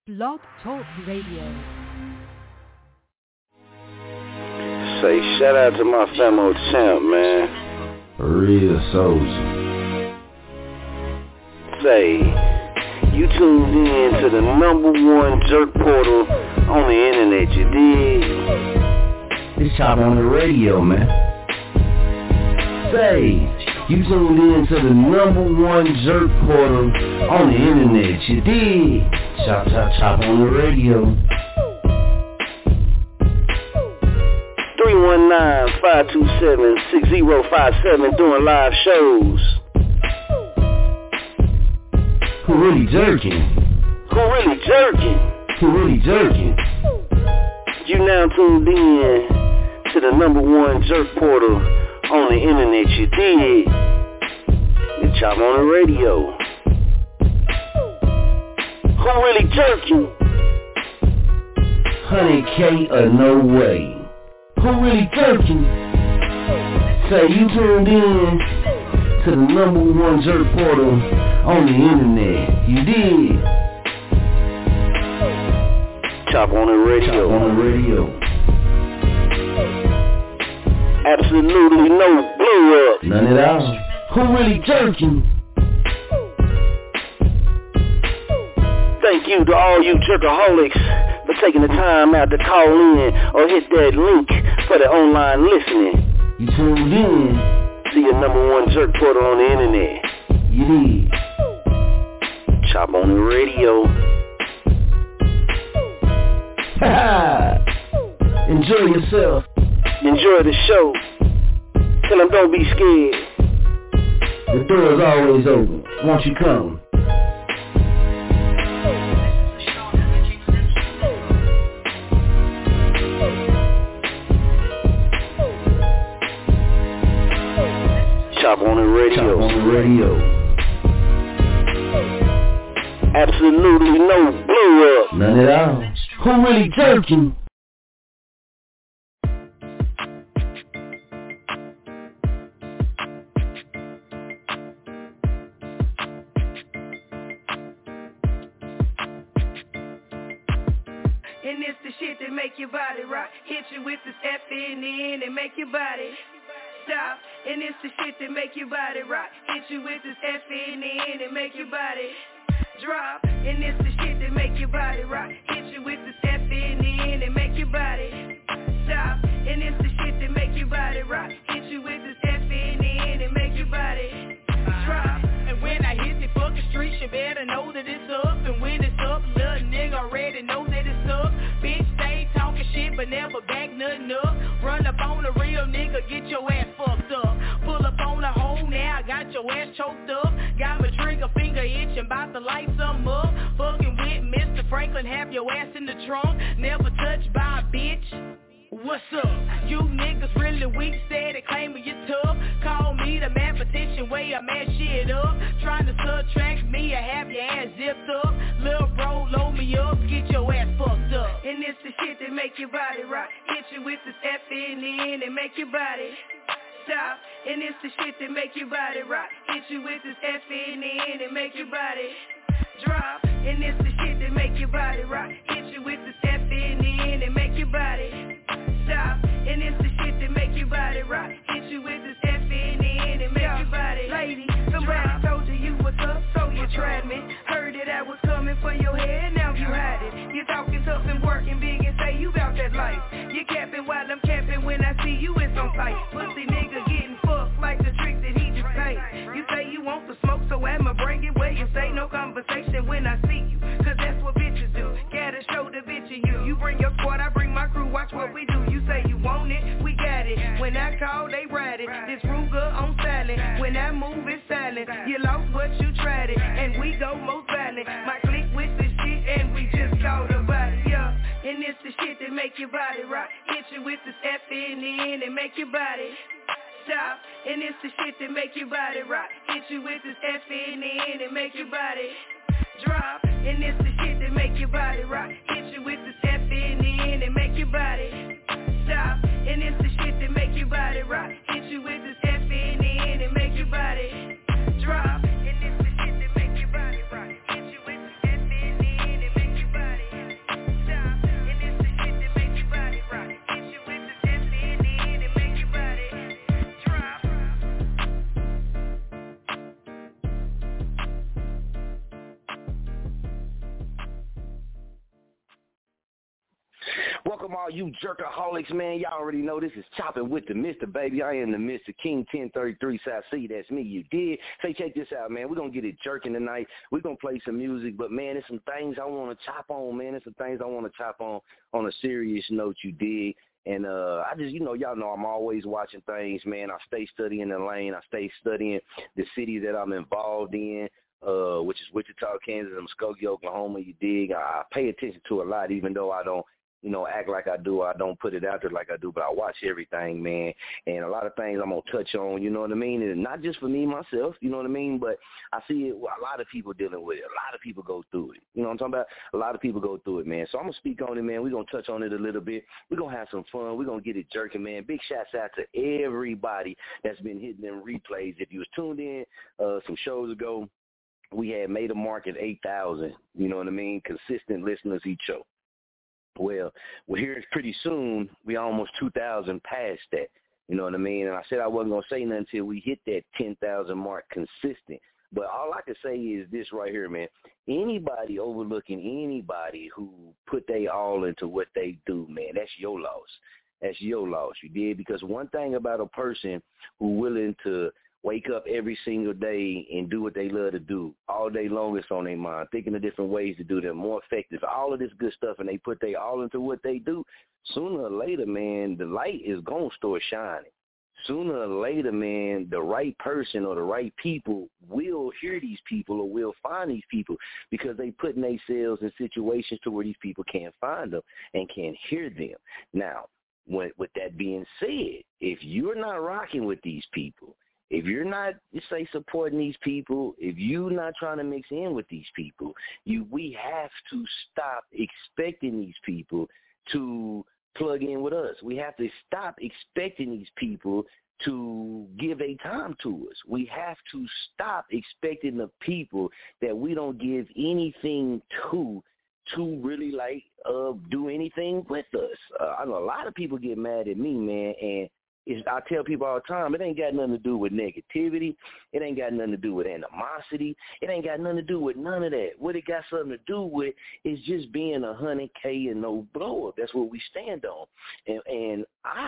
Blog Talk Radio. Say shout out to my famo champ, man. Real soldier. Say, you tuned in to the #1 jerk portal on the internet, you dig? It's Chop on the radio, man. Say, you tuned in to the #1 jerk portal on the internet, you dig? Chop, chop, chop on the radio. 319-527-6057 doing live shows. Who really jerking? Who really jerking? Who really jerking? You now tuned in to the #1 jerk portal on the internet, you dig? It's Chop on the radio. Who really jerking? 100K or no way. Who really jerking? Say you tuned in to the #1 jerk portal on the internet. You did. Chop on the radio. Chop on the radio. Absolutely no blow up. None at all. Who really jerking? Thank you to all you jerkaholics for taking the time out to call in or hit that link for the online listening. You tuned in. See your #1 jerk portal on the internet. You did. Chop on the radio. Enjoy yourself. Enjoy the show. Tell them don't be scared. The door is always open. Won't you come? Chop on the radio. Chop on the radio. Absolutely no blow up. None at all. Who really jerking? And it's the shit that make your body rock. Hit you with this FNN and make your body stop. And it's the shit that make your body rock. Hit you with this FNN and make your body drop. And it's the shit that make your body rock. Hit you with this FNN and make your body stop. And it's the shit that make your body rock. Hit you with this FNN and make your body drop. And when I hit the fucking streets, you better know that it's up. And when it's up, little nigga already know that it's up. Bitch, stay talking shit but never back nothing up. Run up on a real nigga, get your ass fucked up. Pull up on a hole now, I got your ass choked up. Got my trigger finger itching, bout to light something up. Fucking with Mr. Franklin, have your ass in the trunk. Never touched by a bitch. What's up? You niggas really weak, steady claiming you tough. Call me the mathematician, way I mess shit up. Trying to subtract me, I have your ass zipped up. Lil' bro, load me up, get your ass fucked up. And it's the shit that make your body rock. Hit you with this FNN and make your body stop. And it's the shit that make your body rock. Hit you with this FNN and make your body drop. And it's the shit that make your body rock. Hit you with this FNN and make your body stop. And it's the shit that make your body rock. Hit you with this FNN and make your body lady. Somebody told you you was up, so you tried me. Heard that I was coming for your head, now you hide it. You talking tough and working big and say you bout that life. You capping while I'm capping, when I see you it's on sight. Pussy nigga getting fucked like the trick that he just paid. You say you want the smoke, so I'ma bring it where you say no conversation when I see you. Cause that's what bitches do. Gotta show the bitch in you. You bring your squad, I bring my crew, watch what we do. You say you want it, we got it. When I call, they ride it. This Ruger on silent. When I move, it's silent. You lost what you tried it, and we go most violent. My clique with the shit, and we just called about it, yeah. And it's the shit that make your body rock. Hit you with this FNN and make your body stop. And it's the shit that make your body rock. Hit you with this FNN and make your body drop. And it's the shit that make your body rock. Hit you with this FNN and make your body stop. And it's the shit that make your body rock. Hit you with this FNN and make your body drop. And it's the shit that make your body rock. Hit you with this FNN and make your body Welcome all you jerkaholics, man. Y'all already know this is Chopping with the Mr. Baby. I am the Mr. King 1033 South C. That's me, you did. Say, check this out, man. We're going to get it jerking tonight. We're going to play some music, but, man, there's some things I want to chop on, man. There's some things I want to chop on a serious note, you dig. And I just, y'all know I'm always watching things, man. I stay studying the lane. I stay studying the city that I'm involved in, which is Wichita, Kansas, and Muskogee, Oklahoma, you dig. I pay attention to a lot, even though I don't, act like I do. I don't put it out there like I do, but I watch everything, man. And a lot of things I'm going to touch on, you know what I mean? And not just for me, myself, you know what I mean? But I see it, a lot of people dealing with it. A lot of people go through it. You know what I'm talking about? A lot of people go through it, man. So I'm going to speak on it, man. We're going to touch on it a little bit. We're going to have some fun. We're going to get it jerking, man. Big shouts out to everybody that's been hitting them replays. If you was tuned in some shows ago, we had made a mark at 8,000, you know what I mean? Consistent listeners each show. Well, here pretty soon, we almost 2,000 past that, you know what I mean? And I said I wasn't going to say nothing until we hit that 10,000 mark consistent. But all I can say is this right here, man. Anybody overlooking anybody who put they all into what they do, man, that's your loss. That's your loss, you did? Because one thing about a person who willing to wake up every single day and do what they love to do. All day long it's on their mind, thinking of different ways to do them more effective, all of this good stuff, and they put they all into what they do. Sooner or later, man, the light is going to start shining. Sooner or later, man, the right person or the right people will hear these people or will find these people because they putting themselves in situations to where these people can't find them and can't hear them. Now, with that being said, if you're not rocking with these people, if you're not, say, supporting these people, if you're not trying to mix in with these people, we have to stop expecting these people to plug in with us. We have to stop expecting these people to give a time to us. We have to stop expecting the people that we don't give anything to really do anything with us. I know a lot of people get mad at me, man, and I tell people all the time, it ain't got nothing to do with negativity. It ain't got nothing to do with animosity. It ain't got nothing to do with none of that. What it got something to do with is just being 100K and no blow up. That's what we stand on. And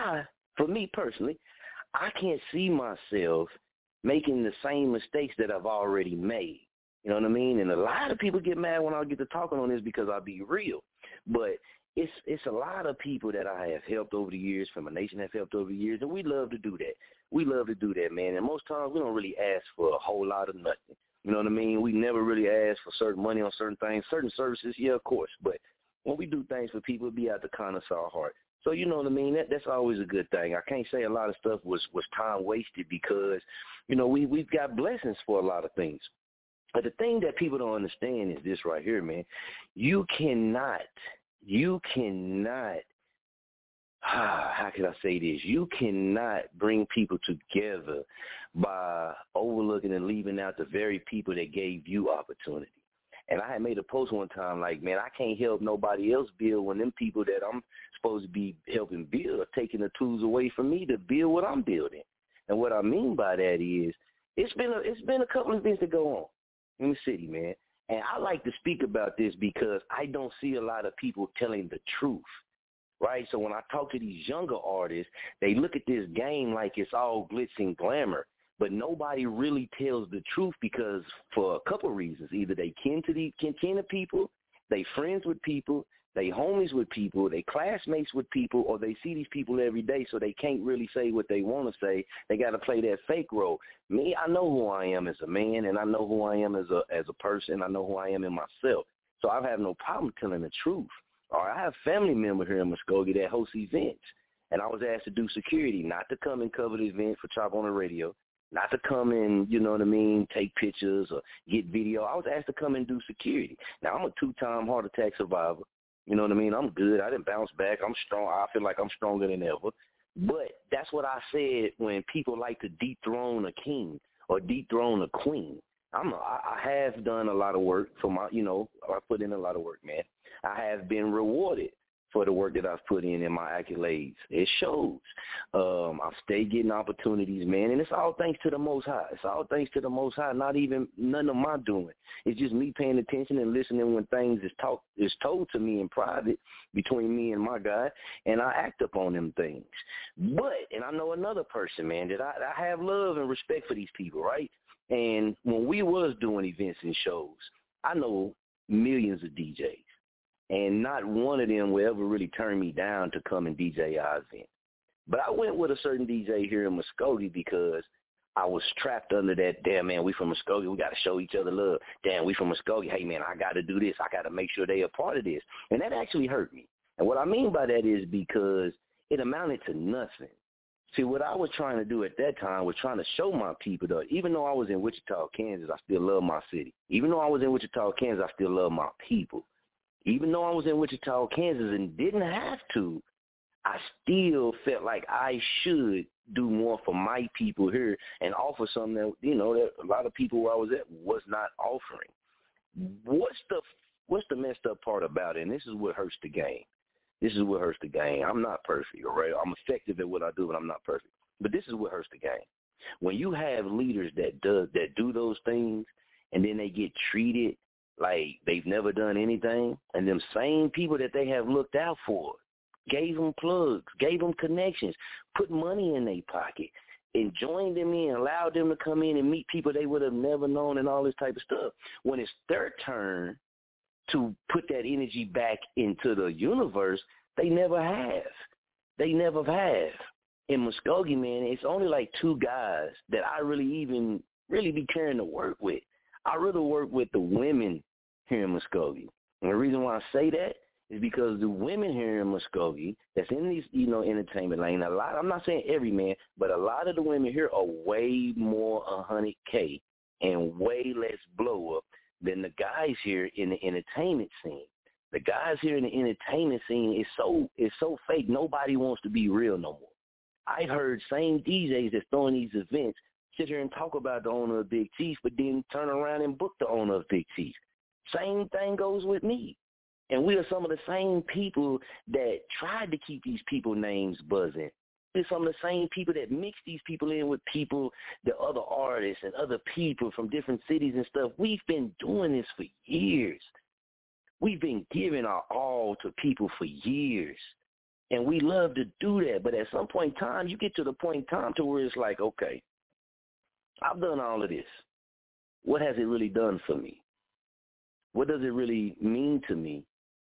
for me personally, I can't see myself making the same mistakes that I've already made. You know what I mean? And a lot of people get mad when I get to talking on this because I'll be real. But it's a lot of people that I have helped over the years, from a nation have helped over the years, and we love to do that. We love to do that, man. And most times we don't really ask for a whole lot of nothing. You know what I mean? We never really ask for certain money on certain things, certain services, yeah, of course. But when we do things for people, it be out the kindness of our heart. So you know what I mean? That's always a good thing. I can't say a lot of stuff was time wasted because, we've got blessings for a lot of things. But the thing that people don't understand is this right here, man. You cannot, how can I say this? You cannot bring people together by overlooking and leaving out the very people that gave you opportunity. And I had made a post one time like, man, I can't help nobody else build when them people that I'm supposed to be helping build are taking the tools away from me to build what I'm building. And what I mean by that is it's been a couple of events that go on in the city, man. And I like to speak about this because I don't see a lot of people telling the truth, right? So when I talk to these younger artists, they look at this game like it's all glitz and glamour, but nobody really tells the truth because for a couple of reasons. Either they kin to people, they friends with people, they homies with people, they classmates with people, or they see these people every day, so they can't really say what they want to say. They got to play that fake role. Me, I know who I am as a man, and I know who I am as a person. I know who I am in myself. So I have no problem telling the truth. Or I have a family member here in Muskogee that hosts events, and I was asked to do security, not to come and cover the event for Chop on the Radio, not to come and, you know what I mean, take pictures or get video. I was asked to come and do security. Now, I'm a 2-time heart attack survivor. You know what I mean? I'm good. I didn't bounce back. I'm strong. I feel like I'm stronger than ever. But that's what I said when people like to dethrone a king or dethrone a queen. I have done a lot of work for my, I put in a lot of work, man. I have been rewarded for the work that I've put in my accolades. It shows. I've stayed getting opportunities, man, and it's all thanks to the Most High. It's all thanks to the Most High, not even none of my doing. It's just me paying attention and listening when things is told to me in private between me and my God, and I act upon them things. But, and I know another person, man, that I have love and respect for these people, right? And when we was doing events and shows, I know millions of DJs. And not one of them will ever really turn me down to come and DJ our event. But I went with a certain DJ here in Muskogee because I was trapped under that, damn, man, we from Muskogee. We got to show each other love. Damn, we from Muskogee. Hey, man, I got to do this. I got to make sure they a part of this. And that actually hurt me. And what I mean by that is because it amounted to nothing. See, what I was trying to do at that time was trying to show my people, though, even though I was in Wichita, Kansas, I still love my city. Even though I was in Wichita, Kansas, I still love my people. Even though I was in Wichita, Kansas, and didn't have to, I still felt like I should do more for my people here and offer something that, you know, that a lot of people where I was at was not offering. What's the messed up part about it? And this is what hurts the game. This is what hurts the game. I'm not perfect, all right? I'm effective at what I do, but I'm not perfect. But this is what hurts the game. When you have leaders that do those things and then they get treated like they've never done anything, and them same people that they have looked out for, gave them plugs, gave them connections, put money in their pocket, and joined them in, allowed them to come in and meet people they would have never known and all this type of stuff. When it's their turn to put that energy back into the universe, they never have. They never have. In Muskogee, man, it's only like 2 guys that I really be caring to work with. I rather work with the women here in Muskogee. And the reason why I say that is because the women here in Muskogee that's in these, you know, entertainment lane, I'm not saying every man, but a lot of the women here are way more 100K and way less blow up than the guys here in the entertainment scene. The guys here in the entertainment scene is so fake, nobody wants to be real no more. I've heard same DJs that's throwing these events sit here and talk about the owner of Big Chief, but then turn around and book the owner of Big Chief. Same thing goes with me. And we are some of the same people that tried to keep these people names buzzing. We're some of the same people that mix these people in with people, the other artists and other people from different cities and stuff. We've been doing this for years. We've been giving our all to people for years. And we love to do that. But at some point in time, you get to the point in time to where it's like, okay, I've done all of this. What has it really done for me? What does it really mean to me?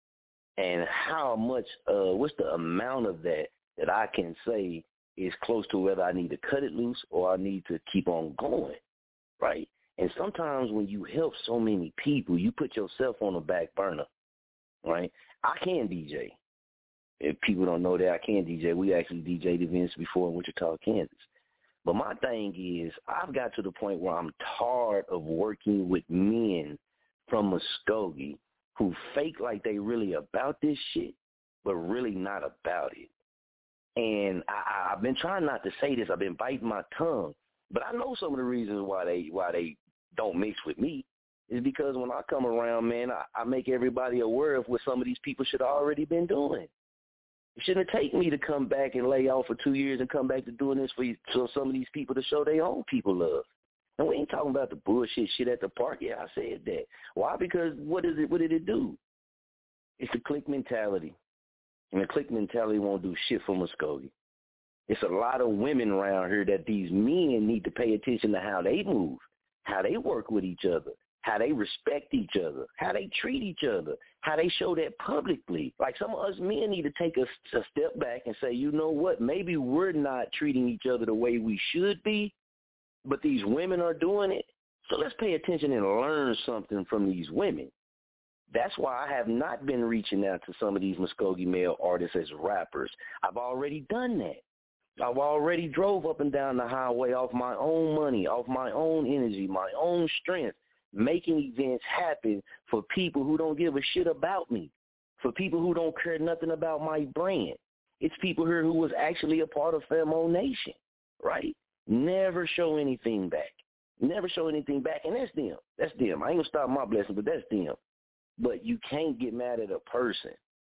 And how much, what's the amount of that I can say is close to whether I need to cut it loose or I need to keep on going, right? And sometimes when you help so many people, you put yourself on the back burner, right? I can DJ. If people don't know that, I can DJ. We actually DJed events before in Wichita, Kansas. But my thing is, I've got to the point where I'm tired of working with men from Muskogee who fake like they really about this shit, but really not about it. And I've been trying not to say this. I've been biting my tongue. But I know some of the reasons why they don't mix with me is because when I come around, man, I make everybody aware of what some of these people should have already been doing. It shouldn't take me to come back and lay off for 2 years and come back to doing this for you, so some of these people to show their own people love. And we ain't talking about the bullshit shit at the park. Yeah, I said that. Why? Because what did it do? It's the clique mentality. And the clique mentality won't do shit for Muskogee. It's a lot of women around here that these men need to pay attention to how they move, how they work with each other, how they respect each other, how they treat each other, how they show that publicly. Like some of us men need to take a step back and say, you know what, maybe we're not treating each other the way we should be, but these women are doing it. So let's pay attention and learn something from these women. That's why I have not been reaching out to some of these Muskogee male artists as rappers. I've already done that. I've already drove up and down the highway off my own money, off my own energy, my own strength, making events happen for people who don't give a shit about me, for people who don't care nothing about my brand. It's people here who was actually a part of Famo Nation, right? Never show anything back. Never show anything back, and that's them. That's them. I ain't going to stop my blessing, but that's them. But you can't get mad at a person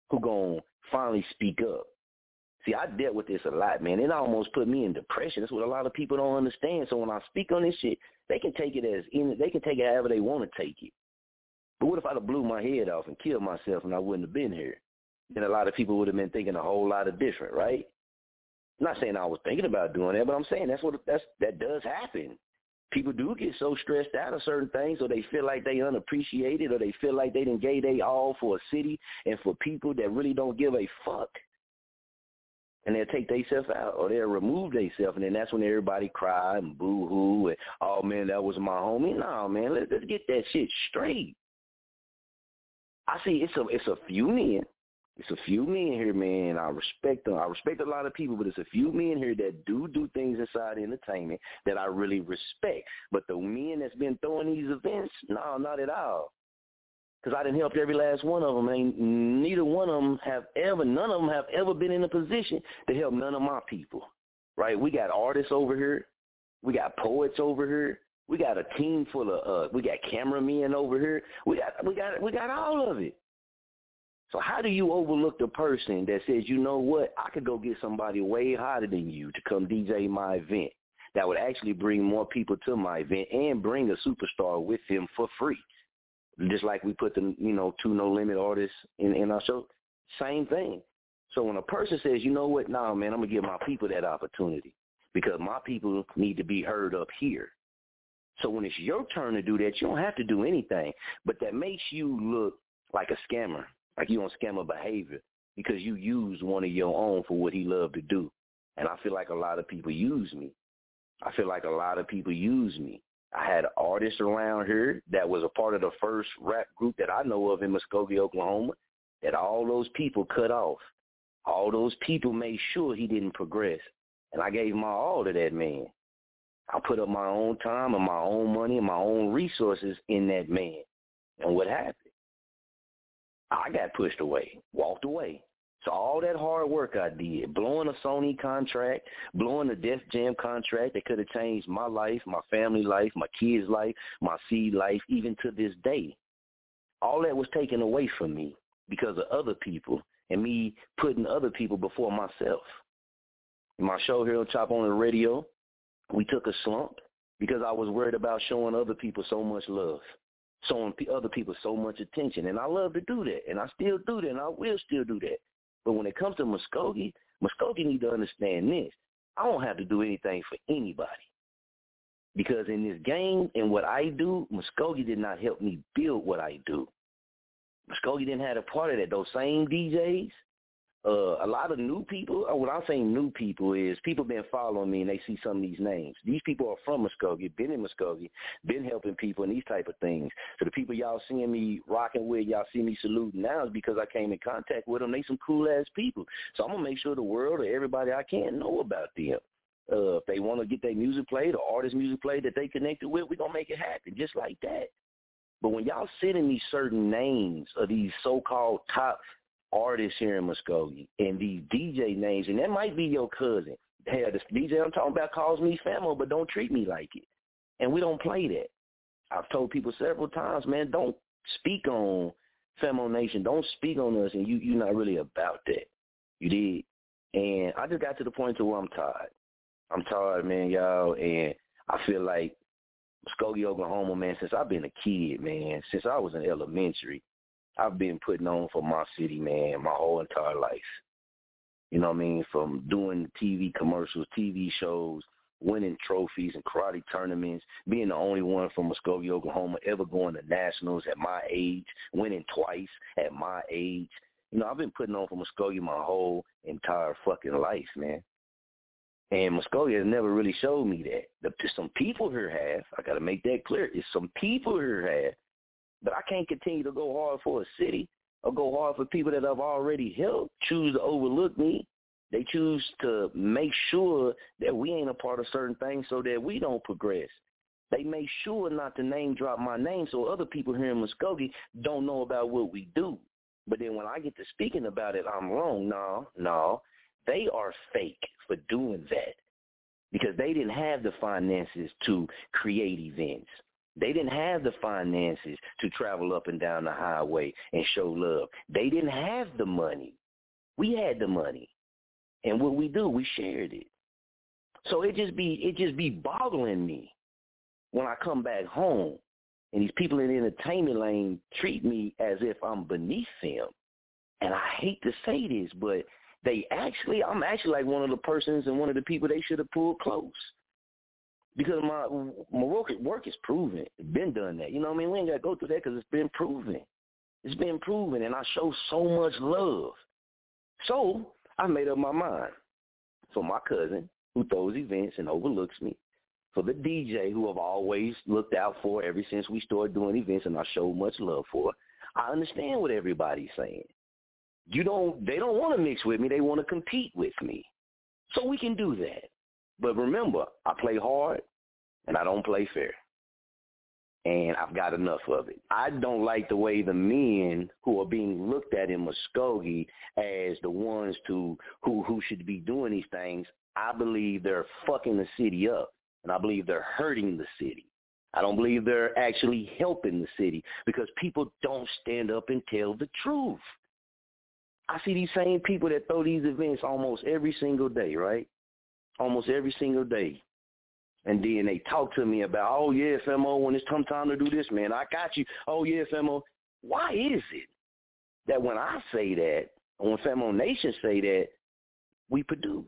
who gonna finally speak up. See, I dealt with this a lot, man. It almost put me in depression. That's what a lot of people don't understand. So when I speak on this shit, they can take it they can take it however they want to take it. But what if I'd have blew my head off and killed myself and I wouldn't have been here? Then a lot of people would have been thinking a whole lot of different, right? I'm not saying I was thinking about doing that, but I'm saying that does happen. People do get so stressed out of certain things, or they feel like they unappreciated, or they feel like they didn't gave they all for a city and for people that really don't give a fuck. And they'll take themselves out, or they'll remove themselves, and then that's when everybody cry and boo-hoo and, oh, man, that was my homie. No, man, let's get that shit straight. I see it's a few men. It's a few men here, man. I respect them. I respect a lot of people, but it's a few men here that do things inside entertainment that I really respect. But the men that's been throwing these events, no, not at all. Because I done helped every last one of them. And none of them have ever been in a position to help none of my people, right? We got artists over here. We got poets over here. We got a team full of, we got cameramen over here. We got all of it. So how do you overlook the person that says, you know what, I could go get somebody way hotter than you to come DJ my event that would actually bring more people to my event and bring a superstar with him for free? Just like we put the, 2 No Limit artists in our show. Same thing. So when a person says, you know what, nah, man, I'm going to give my people that opportunity because my people need to be heard up here. So when it's your turn to do that, you don't have to do anything. But that makes you look like a scammer, like you on scammer behavior because you used one of your own for what he loved to do. And I feel like a lot of people use me. I had artists around here that was a part of the first rap group that I know of in Muskogee, Oklahoma, that all those people cut off. All those people made sure he didn't progress. And I gave my all to that man. I put up my own time and my own money and my own resources in that man. And what happened? I got pushed away, walked away. So all that hard work I did, blowing a Sony contract, blowing a Def Jam contract that could have changed my life, my family life, my kids' life, my seed life, even to this day. All that was taken away from me because of other people and me putting other people before myself. In my show here on Chop On the Radio, we took a slump because I was worried about showing other people so much love, showing other people so much attention. And I love to do that, and I still do that, and I will still do that. But when it comes to Muskogee need to understand this. I don't have to do anything for anybody. Because in this game and what I do, Muskogee did not help me build what I do. Muskogee didn't have a part of that. Those same DJs, a lot of new people, when I'm saying new people is people been following me and they see some of these names. These people are from Muskogee, been in Muskogee, been helping people and these type of things. So the people y'all seeing me rocking with, y'all see me saluting now is because I came in contact with them. They some cool-ass people. So I'm going to make sure the world or everybody I can know about them. If they want to get their music played or artist music played that they connected with, we're going to make it happen just like that. But when y'all sit in these certain names of these so-called top artists here in Muskogee and these DJ names, and that might be your cousin. Hell, this DJ I'm talking about calls me Famo, but don't treat me like it. And we don't play that. I've told people several times, man, don't speak on Famo Nation. Don't speak on us, and you're not really about that. You did. And I just got to the point to where I'm tired. I'm tired, man, y'all, and I feel like Muskogee, Oklahoma, man, since I've been a kid, man, since I was in elementary, I've been putting on for my city, man, my whole entire life. You know what I mean? From doing TV commercials, TV shows, winning trophies and karate tournaments, being the only one from Muskogee, Oklahoma, ever going to nationals at my age, winning twice at my age. You know, I've been putting on for Muskogee my whole entire fucking life, man. And Muskogee has never really showed me that. Some people here have. I got to make that clear. It's some people here have. But I can't continue to go hard for a city or go hard for people that I've already helped choose to overlook me. They choose to make sure that we ain't a part of certain things so that we don't progress. They make sure not to name drop my name so other people here in Muskogee don't know about what we do. But then when I get to speaking about it, I'm wrong. No. They are fake for doing that because they didn't have the finances to create events. They didn't have the finances to travel up and down the highway and show love. They didn't have the money. We had the money. And what we do, we shared it. So it just be boggling me when I come back home and these people in the entertainment lane treat me as if I'm beneath them. And I hate to say this, but I'm actually like one of the persons and one of the people they should have pulled close. Because my work is proven. It's been done that. You know what I mean? We ain't got to go through that because it's been proven. It's been proven, and I show so much love. So I made up my mind for my cousin who throws events and overlooks me, for the DJ who I've always looked out for ever since we started doing events and I show much love for. I understand what everybody's saying. They don't want to mix with me. They want to compete with me. So we can do that. But remember, I play hard and I don't play fair. And I've got enough of it. I don't like the way the men who are being looked at in Muskogee as the ones who should be doing these things. I believe they're fucking the city up, and I believe they're hurting the city. I don't believe they're actually helping the city because people don't stand up and tell the truth. I see these same people that throw these events almost every single day, right? Almost every single day. And then they talk to me about, oh, yeah, FMO, when it's time to do this, man, I got you. Oh, yeah, FMO. Why is it that when I say that, or when FMO Nation say that, we produce?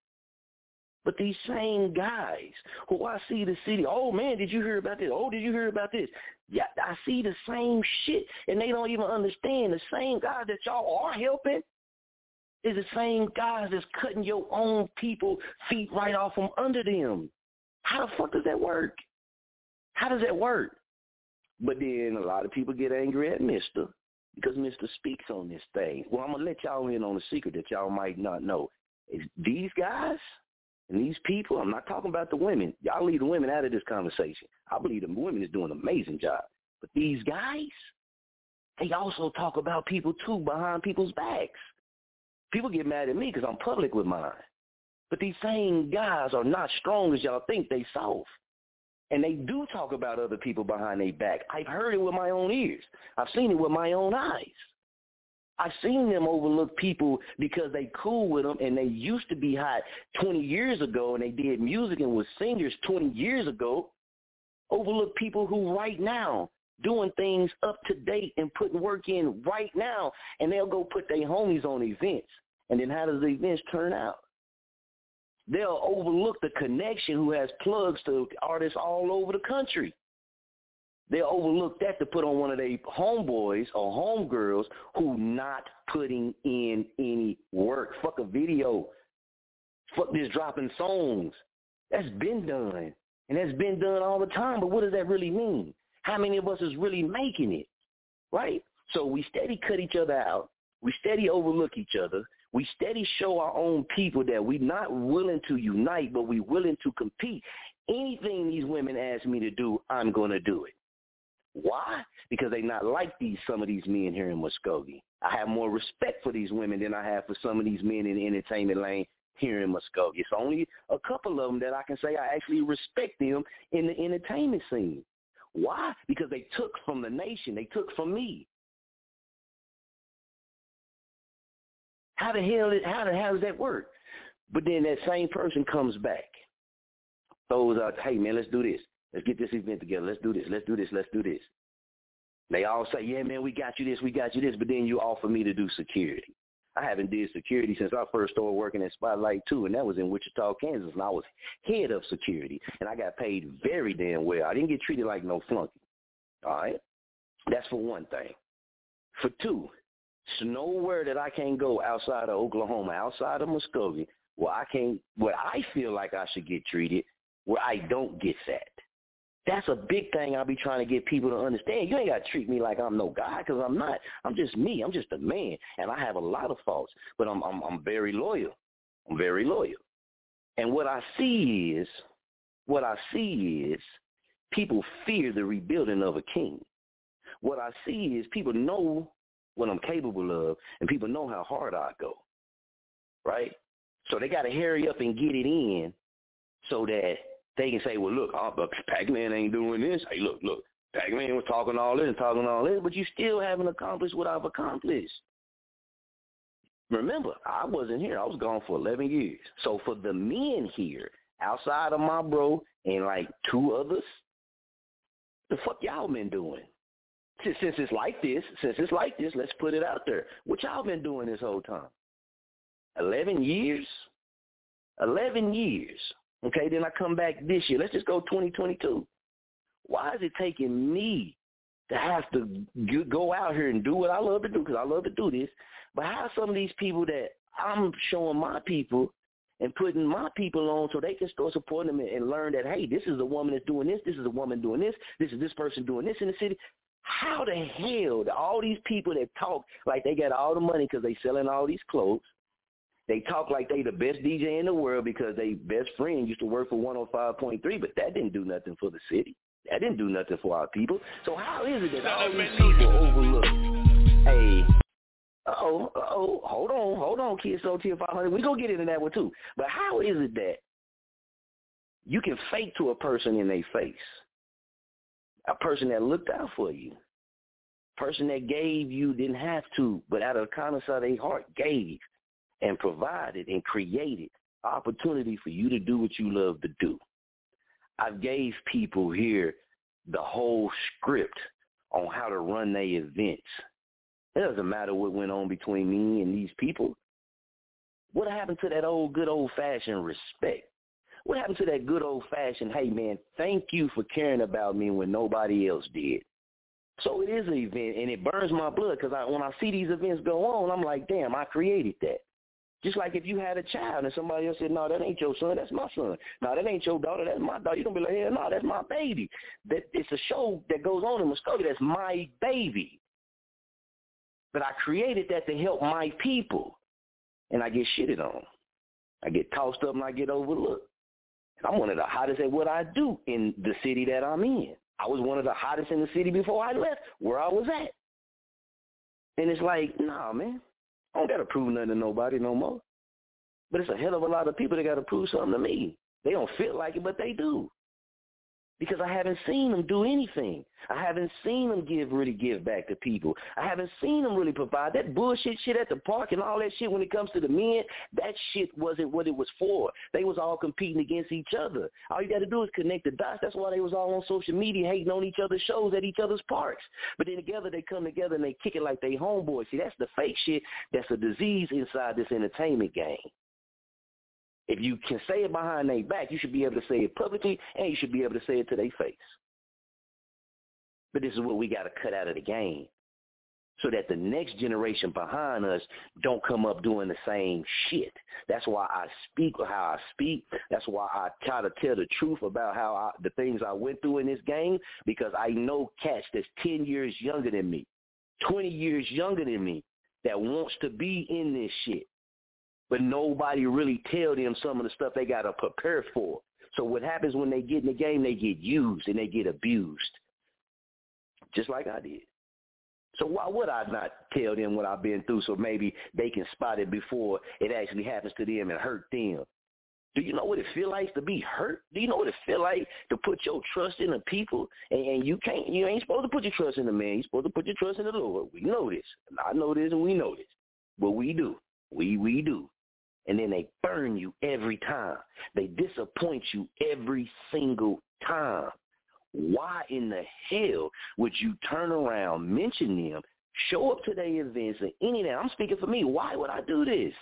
But these same guys who I see the city, oh, man, did you hear about this? Oh, did you hear about this? Yeah, I see the same shit, and they don't even understand. The same guys that y'all are helping is the same guys that's cutting your own people feet right off from under them. How the fuck does that work? How does that work? But then a lot of people get angry at Mr. because Mr. speaks on this thing. Well, I'm going to let y'all in on a secret that y'all might not know. Is these guys and these people, I'm not talking about the women. Y'all leave the women out of this conversation. I believe the women is doing an amazing job. But these guys, they also talk about people, too, behind people's backs. People get mad at me because I'm public with mine. But these same guys are not strong as y'all think. They soft. And they do talk about other people behind their back. I've heard it with my own ears. I've seen it with my own eyes. I've seen them overlook people because they cool with them and they used to be hot 20 years ago and they did music and was singers 20 years ago. Overlook people who right now doing things up to date and putting work in right now, and they'll go put their homies on events. And then how does the events turn out? They'll overlook the connection who has plugs to artists all over the country. They'll overlook that to put on one of their homeboys or homegirls who not putting in any work. Fuck a video. Fuck this dropping songs. That's been done. And that's been done all the time. But what does that really mean? How many of us is really making it? Right? So we steady cut each other out. We steady overlook each other. We steady show our own people that we're not willing to unite, but we're willing to compete. Anything these women ask me to do, I'm going to do it. Why? Because they not like some of these men here in Muskogee. I have more respect for these women than I have for some of these men in the entertainment lane here in Muskogee. It's only a couple of them that I can say I actually respect them in the entertainment scene. Why? Because they took from the nation. They took from me. How does that work? But then that same person comes back, throws out, hey, man, let's do this. Let's get this event together. Let's do this. Let's do this. Let's do this. They all say, yeah, man, we got you this. We got you this. But then you offer me to do security. I haven't did security since I first started working at Spotlight 2, and that was in Wichita, Kansas, and I was head of security, and I got paid very damn well. I didn't get treated like no flunky, all right? That's for one thing. For two, there's nowhere that I can't go outside of Oklahoma, outside of Muskogee, where I feel like I should get treated, where I don't get that. That's a big thing I be trying to get people to understand. You ain't got to treat me like I'm no guy, because I'm not. I'm just me. I'm just a man, and I have a lot of faults, but I'm very loyal. I'm very loyal. And what I see is people fear the rebuilding of a king. What I see is people know what I'm capable of, and people know how hard I go, right? So they got to hurry up and get it in so that They can say, well, look, Pac-Man ain't doing this. Hey, look, Pac-Man was talking all this, but you still haven't accomplished what I've accomplished. Remember, I wasn't here. I was gone for 11 years. So for the men here, outside of my bro and like 2 others, the fuck y'all been doing? Since it's like this, let's put it out there. What y'all been doing this whole time? 11 years? 11 years. Okay, then I come back this year. Let's just go 2022. Why is it taking me to have to go out here and do what I love to do, because I love to do this, but how some of these people that I'm showing my people and putting my people on so they can start supporting them and learn that, hey, this is a woman that's doing this is a woman doing this is this person doing this in the city. How the hell do all these people that talk like they got all the money because they selling all these clothes, they talk like they the best DJ in the world because they best friend used to work for 105.3, but that didn't do nothing for the city. That didn't do nothing for our people. So how is it that all these people overlook, hey, hold on, Kids OT 500. We're going to get into that one too. But how is it that you can fake to a person in their face, a person that looked out for you, a person that gave you, didn't have to, but out of the kindness of their heart gave and provided and created opportunity for you to do what you love to do? I gave people here the whole script on how to run their events. It doesn't matter what went on between me and these people. What happened to that good old-fashioned respect? What happened to that good old-fashioned, hey, man, thank you for caring about me when nobody else did? So it is an event, and it burns my blood because when I see these events go on, I'm like, damn, I created that. Just like if you had a child and somebody else said, no, that ain't your son, that's my son. No, that ain't your daughter, that's my daughter. You don't be like, hell no, that's my baby. That it's a show that goes on in Muskogee, that's my baby. But I created that to help my people, and I get shitted on. I get tossed up and I get overlooked. And I'm one of the hottest at what I do in the city that I'm in. I was one of the hottest in the city before I left where I was at. And it's like, nah, man. I don't got to prove nothing to nobody no more. But it's a hell of a lot of people that got to prove something to me. They don't feel like it, but they do. Because I haven't seen them do anything. I haven't seen them really give back to people. I haven't seen them really provide that bullshit shit at the park and all that shit when it comes to the men. That shit wasn't what it was for. They was all competing against each other. All you got to do is connect the dots. That's why they was all on social media hating on each other's shows at each other's parks. But then together they come together and they kick it like they homeboys. See, that's the fake shit. That's a disease inside this entertainment game. If you can say it behind their back, you should be able to say it publicly, and you should be able to say it to their face. But this is what we got to cut out of the game so that the next generation behind us don't come up doing the same shit. That's why I speak how I speak. That's why I try to tell the truth about the things I went through in this game, because I know cats that's 10 years younger than me, 20 years younger than me, that wants to be in this shit. But nobody really tell them some of the stuff they got to prepare for. So what happens when they get in the game, they get used and they get abused, just like I did. So why would I not tell them what I've been through so maybe they can spot it before it actually happens to them and hurt them? Do you know what it feel like to be hurt? Do you know what it feel like to put your trust in the people and you ain't supposed to put your trust in the man. You're supposed to put your trust in the Lord. We know this. I know this and we know this. But we do. We do. And then they burn you every time. They disappoint you every single time. Why in the hell would you turn around, mention them, show up to their events and any of that? I'm speaking for me. Why would I do this?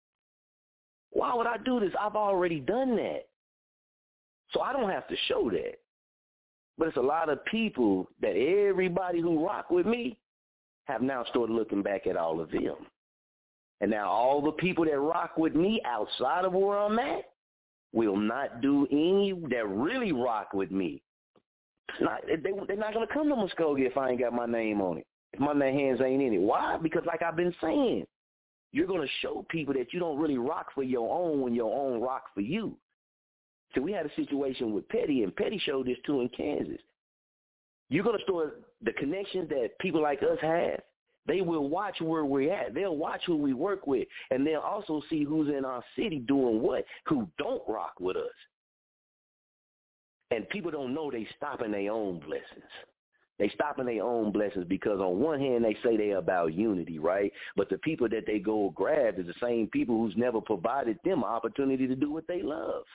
Why would I do this? I've already done that. So I don't have to show that. But it's a lot of people that everybody who rock with me have now started looking back at all of them. And now all the people that rock with me outside of where I'm at will not do any that really rock with me. They're not going to come to Muskogee if I ain't got my name on it, if my hands ain't in it. Why? Because like I've been saying, you're going to show people that you don't really rock for your own when your own rock for you. So we had a situation with Petty, and Petty showed this too in Kansas. You're going to start the connections that people like us have. They will watch where we're at. They'll watch who we work with, and they'll also see who's in our city doing what, who don't rock with us. And people don't know they stopping their own blessings. They stopping their own blessings because on one hand they say they're about unity, right? But the people that they go grab is the same people who's never provided them an opportunity to do what they love.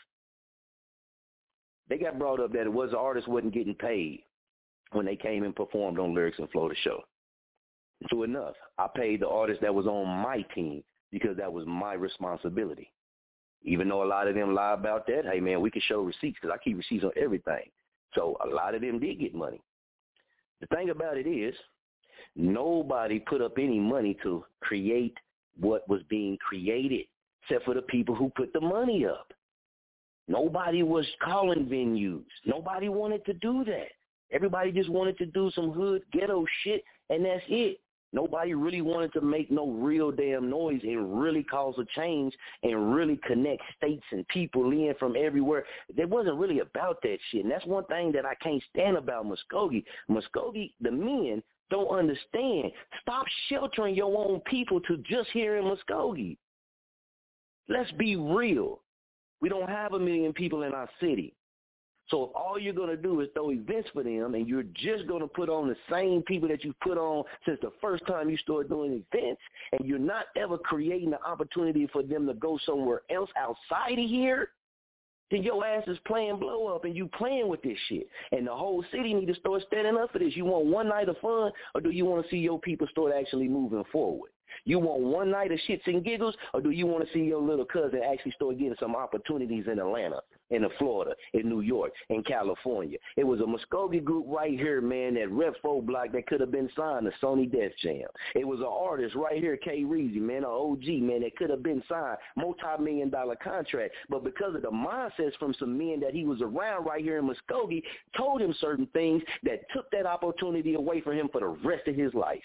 They got brought up that it was the artist wasn't getting paid when they came and performed on Lyrics and Flow the show. True enough, I paid the artist that was on my team because that was my responsibility. Even though a lot of them lie about that, hey, man, we can show receipts because I keep receipts on everything. So a lot of them did get money. The thing about it is nobody put up any money to create what was being created except for the people who put the money up. Nobody was calling venues. Nobody wanted to do that. Everybody just wanted to do some hood ghetto shit, and that's it. Nobody really wanted to make no real damn noise and really cause a change and really connect states and people in from everywhere. It wasn't really about that shit, and that's one thing that I can't stand about Muskogee. Muskogee, the men don't understand. Stop sheltering your own people to just here in Muskogee. Let's be real. We don't have 1 million people in our city. So if all you're going to do is throw events for them and you're just going to put on the same people that you put on since the first time you started doing events, and you're not ever creating the opportunity for them to go somewhere else outside of here, then your ass is playing blow up and you playing with this shit. And the whole city need to start standing up for this. You want one night of fun, or do you want to see your people start actually moving forward? You want one night of shits and giggles, or do you want to see your little cousin actually start getting some opportunities in Atlanta, in Florida, in New York, in California? It was a Muskogee group right here, man, that Rep 4 block that could have been signed to Sony Def Jam. It was an artist right here, K. Reezy, man, an OG, man, that could have been signed, multi-million-dollar contract. But because of the mindsets from some men that he was around right here in Muskogee, told him certain things that took that opportunity away from him for the rest of his life.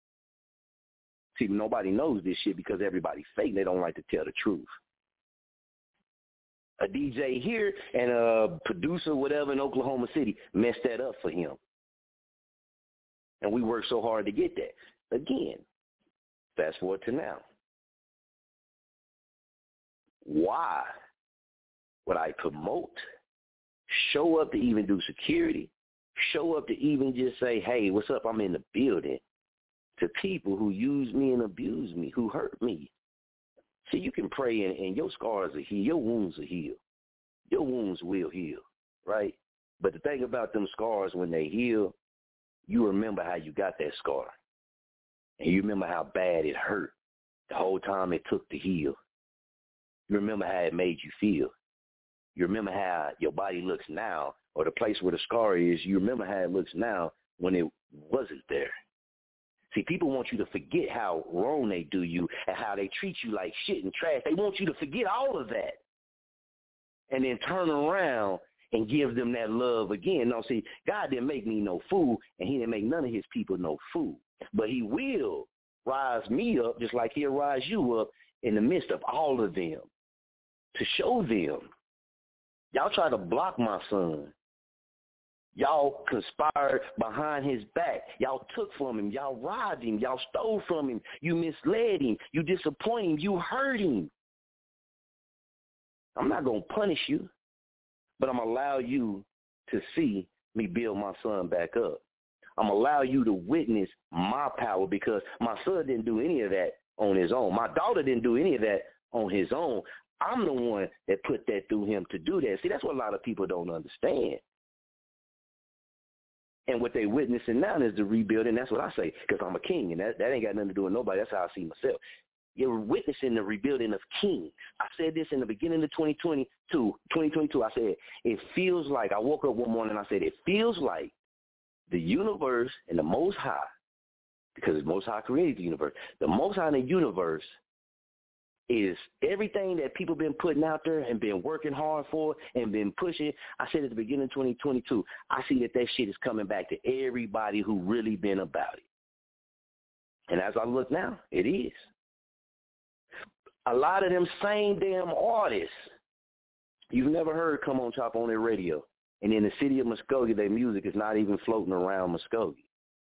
See, nobody knows this shit because everybody's fake. They don't like to tell the truth. A DJ here and a producer, whatever, in Oklahoma City messed that up for him. And we worked so hard to get that. Again, fast forward to now. Why would I promote, show up to even do security, show up to even just say, hey, what's up, I'm in the building, to people who use me and abuse me, who hurt me? See, you can pray and your scars will heal. Your wounds will heal. Your wounds will heal, right? But the thing about them scars, when they heal, you remember how you got that scar. And you remember how bad it hurt the whole time it took to heal. You remember how it made you feel. You remember how your body looks now, or the place where the scar is. You remember how it looks now when it wasn't there. See, people want you to forget how wrong they do you and how they treat you like shit and trash. They want you to forget all of that and then turn around and give them that love again. No, see, God didn't make me no fool, and he didn't make none of his people no fool. But he will rise me up just like he'll rise you up in the midst of all of them to show them. Y'all try to block my son. Y'all conspired behind his back. Y'all took from him. Y'all robbed him. Y'all stole from him. You misled him. You disappointed him. You hurt him. I'm not going to punish you, but I'm going to allow you to see me build my son back up. I'm going to allow you to witness my power, because my son didn't do any of that on his own. My daughter didn't do any of that on his own. I'm the one that put that through him to do that. See, that's what a lot of people don't understand. And what they're witnessing now is the rebuilding. That's what I say, because I'm a king, and that ain't got nothing to do with nobody. That's how I see myself. You're witnessing the rebuilding of kings. I said this in the beginning of 2022. I said, it feels like, I woke up one morning and I said, it feels like the universe and the Most High, because the Most High created the universe, the Most High in the universe is everything that people been putting out there and been working hard for and been pushing. I said at the beginning of 2022, I see that shit is coming back to everybody who really been about it. And as I look now, it is. A lot of them same damn artists you've never heard come on top on their radio. And in the city of Muskogee, their music is not even floating around Muskogee.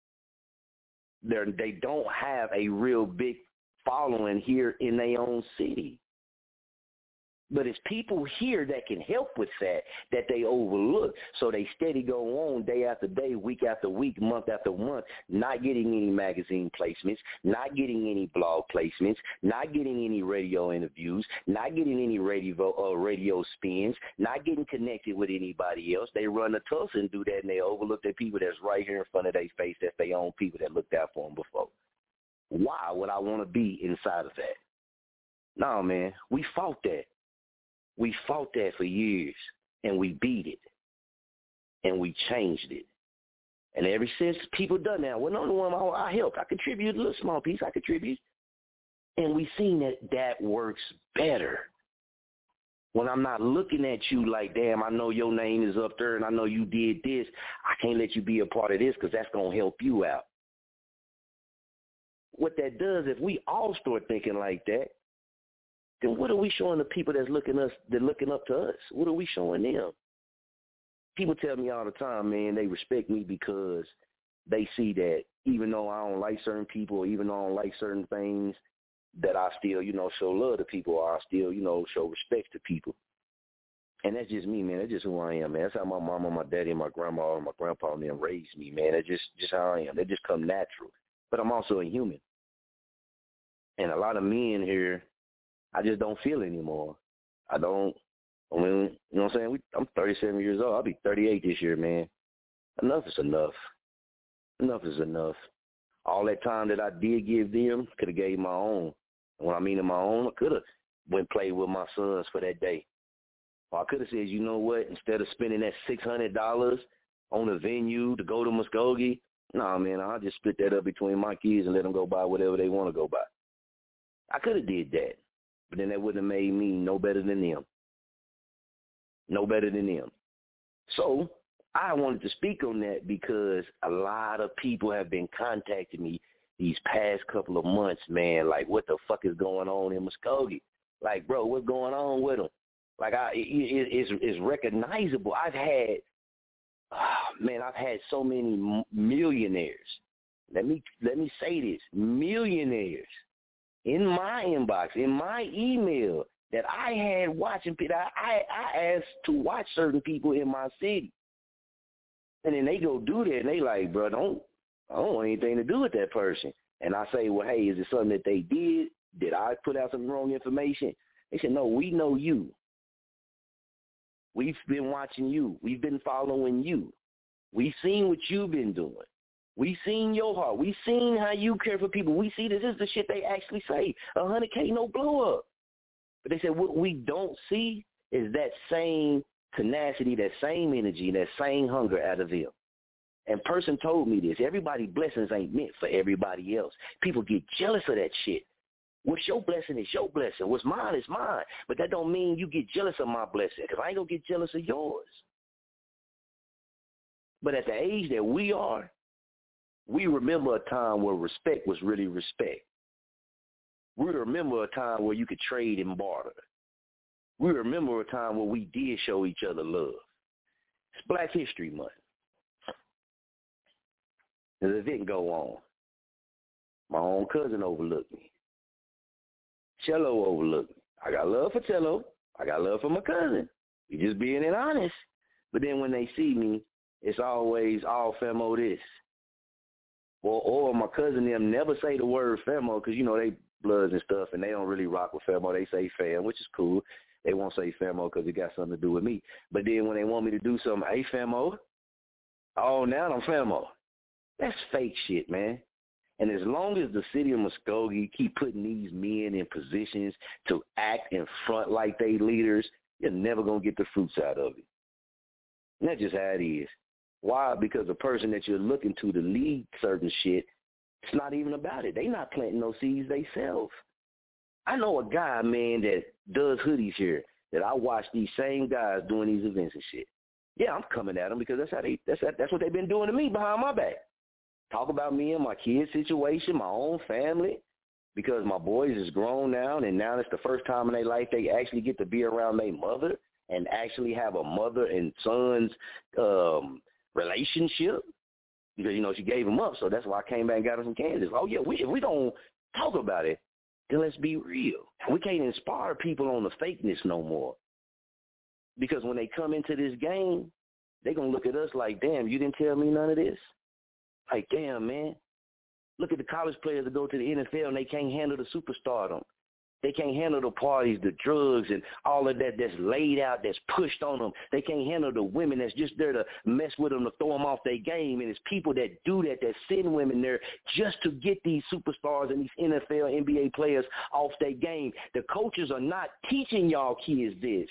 They don't have a real big following here in their own city. But it's people here that can help with that they overlook. So they steady go on day after day, week after week, month after month, not getting any magazine placements, not getting any blog placements, not getting any radio interviews, not getting any radio spins, not getting connected with anybody else. They run a tussle and do that, and they overlook the people that's right here in front of their face, that's their own people that looked out for them before. Why would I want to be inside of that? No, man, we fought that. We fought that for years, and we beat it, and we changed it. And ever since people done that, well, no one I helped. I contributed a little small piece. I contribute. And we seen that works better. When I'm not looking at you like, damn, I know your name is up there, and I know you did this. I can't let you be a part of this because that's going to help you out. What that does, if we all start thinking like that, then what are we showing the people that's looking up to us? What are we showing them? People tell me all the time, man, they respect me because they see that even though I don't like certain people, or even though I don't like certain things, that I still, show love to people, or I still, show respect to people. And that's just me, man. That's just who I am, man. That's how my mama, my daddy, and my grandma, and my grandpa and them raised me, man. That's just how I am. They just come natural. But I'm also a human. And a lot of men here, I just don't feel anymore. You know what I'm saying? I'm 37 years old. I'll be 38 this year, man. Enough is enough. Enough is enough. All that time that I did give them, could have gave my own. And when I mean in my own, I could have went play with my sons for that day. Or I could have said, you know what, instead of spending that $600 on a venue to go to Muskogee, nah, man, I'll just split that up between my kids and let them go buy whatever they want to go buy. I could have did that. But then that wouldn't have made me no better than them. No better than them. So I wanted to speak on that because a lot of people have been contacting me these past couple of months, man, like what the fuck is going on in Muskogee? Like, bro, what's going on with them? Like, it's recognizable. I've had so many millionaires. Let me say this, millionaires in my inbox, in my email, that I had watching people. I asked to watch certain people in my city. And then they go do that, and they like, bro, I don't want anything to do with that person. And I say, well, hey, is it something that they did? Did I put out some wrong information? They said, no, we know you. We've been watching you. We've been following you. We've seen what you've been doing. We've seen your heart. We've seen how you care for people. We see this is the shit they actually say. 100K, no blow up. But they said what we don't see is that same tenacity, that same energy, that same hunger out of them. And person told me this. Everybody's blessings ain't meant for everybody else. People get jealous of that shit. What's your blessing is your blessing. What's mine is mine. But that don't mean you get jealous of my blessing, because I ain't going to get jealous of yours. But at the age that we are, we remember a time where respect was really respect. We remember a time where you could trade and barter. We remember a time where we did show each other love. It's Black History Month. The event go on. My own cousin overlooked me. Cello overlooked me. I got love for Cello. I got love for my cousin. We just being honest. But then when they see me, it's always all famo this. Or my cousin them never say the word famo because, they bloods and stuff, and they don't really rock with famo. They say fam, which is cool. They won't say famo because it got something to do with me. But then when they want me to do something, hey, famo, oh, now I'm famo. That's fake shit, man. And as long as the city of Muskogee keep putting these men in positions to act in front like they leaders, you're never going to get the fruits out of it. And that's just how it is. Why? Because the person that you're looking to lead certain shit, it's not even about it. They not planting those seeds themselves. I know a guy, man, that does hoodies here, that I watch these same guys doing these events and shit. Yeah, I'm coming at them because that's what they've been doing to me behind my back. Talk about me and my kids' situation, my own family, because my boys is grown now, and now it's the first time in their life they actually get to be around their mother and actually have a mother and son's relationship. Because, she gave him up, so that's why I came back and got her some Kansas. Oh, yeah, if we don't talk about it, then let's be real. We can't inspire people on the fakeness no more. Because when they come into this game, they're going to look at us like, damn, you didn't tell me none of this? Like, damn, man. Look at the college players that go to the NFL and they can't handle the superstardom. They can't handle the parties, the drugs, and all of that that's laid out, that's pushed on them. They can't handle the women that's just there to mess with them, to throw them off their game. And it's people that do that, that send women there just to get these superstars and these NFL, NBA players off their game. The coaches are not teaching y'all kids this.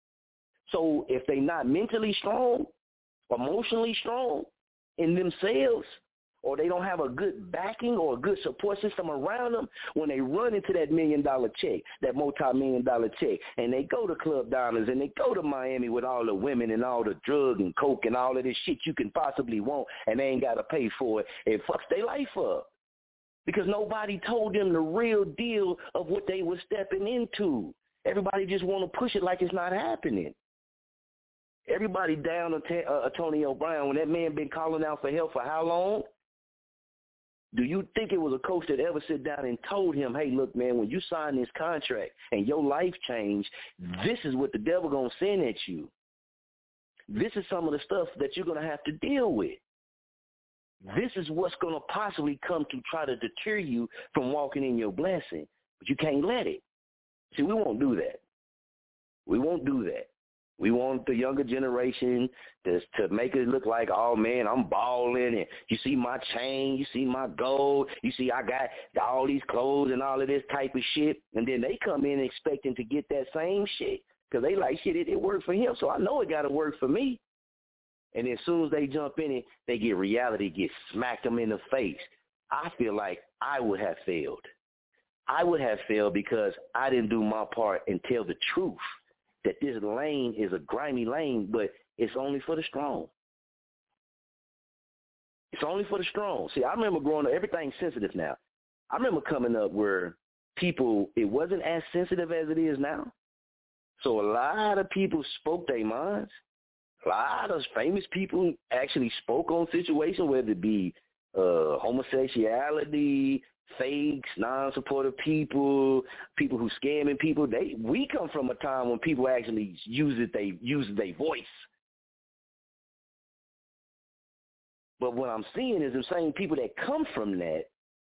So if they're not mentally strong, emotionally strong in themselves, or they don't have a good backing or a good support system around them, when they run into that $1 million check, that multi-million-dollar check, and they go to Club Diamonds and they go to Miami with all the women and all the drug and coke and all of this shit you can possibly want, and they ain't got to pay for it, it fucks their life up. Because nobody told them the real deal of what they were stepping into. Everybody just want to push it like it's not happening. Everybody down Antonio Brown, when that man been calling out for help for how long? Do you think it was a coach that ever sit down and told him, hey, look, man, when you sign this contract and your life changed, this is what the devil going to send at you. This is some of the stuff that you're going to have to deal with. This is what's going to possibly come to try to deter you from walking in your blessing. But you can't let it. See, we won't do that. We won't do that. We want the younger generation to make it look like, oh, man, I'm balling, and you see my chain, you see my gold, you see I got all these clothes and all of this type of shit, and then they come in expecting to get that same shit because they like, shit, it worked for him, so I know it got to work for me. And as soon as they jump in it, they get reality, get smacked them in the face. I feel like I would have failed. I would have failed because I didn't do my part and tell the truth. That this lane is a grimy lane, but it's only for the strong. It's only for the strong. See, I remember growing up, everything's sensitive now. I remember coming up where people, it wasn't as sensitive as it is now. So a lot of people spoke their minds. A lot of famous people actually spoke on situations, whether it be homosexuality, fakes, non-supportive people, people who scamming people. We come from a time when people actually use their voice. But what I'm seeing is the same people that come from that.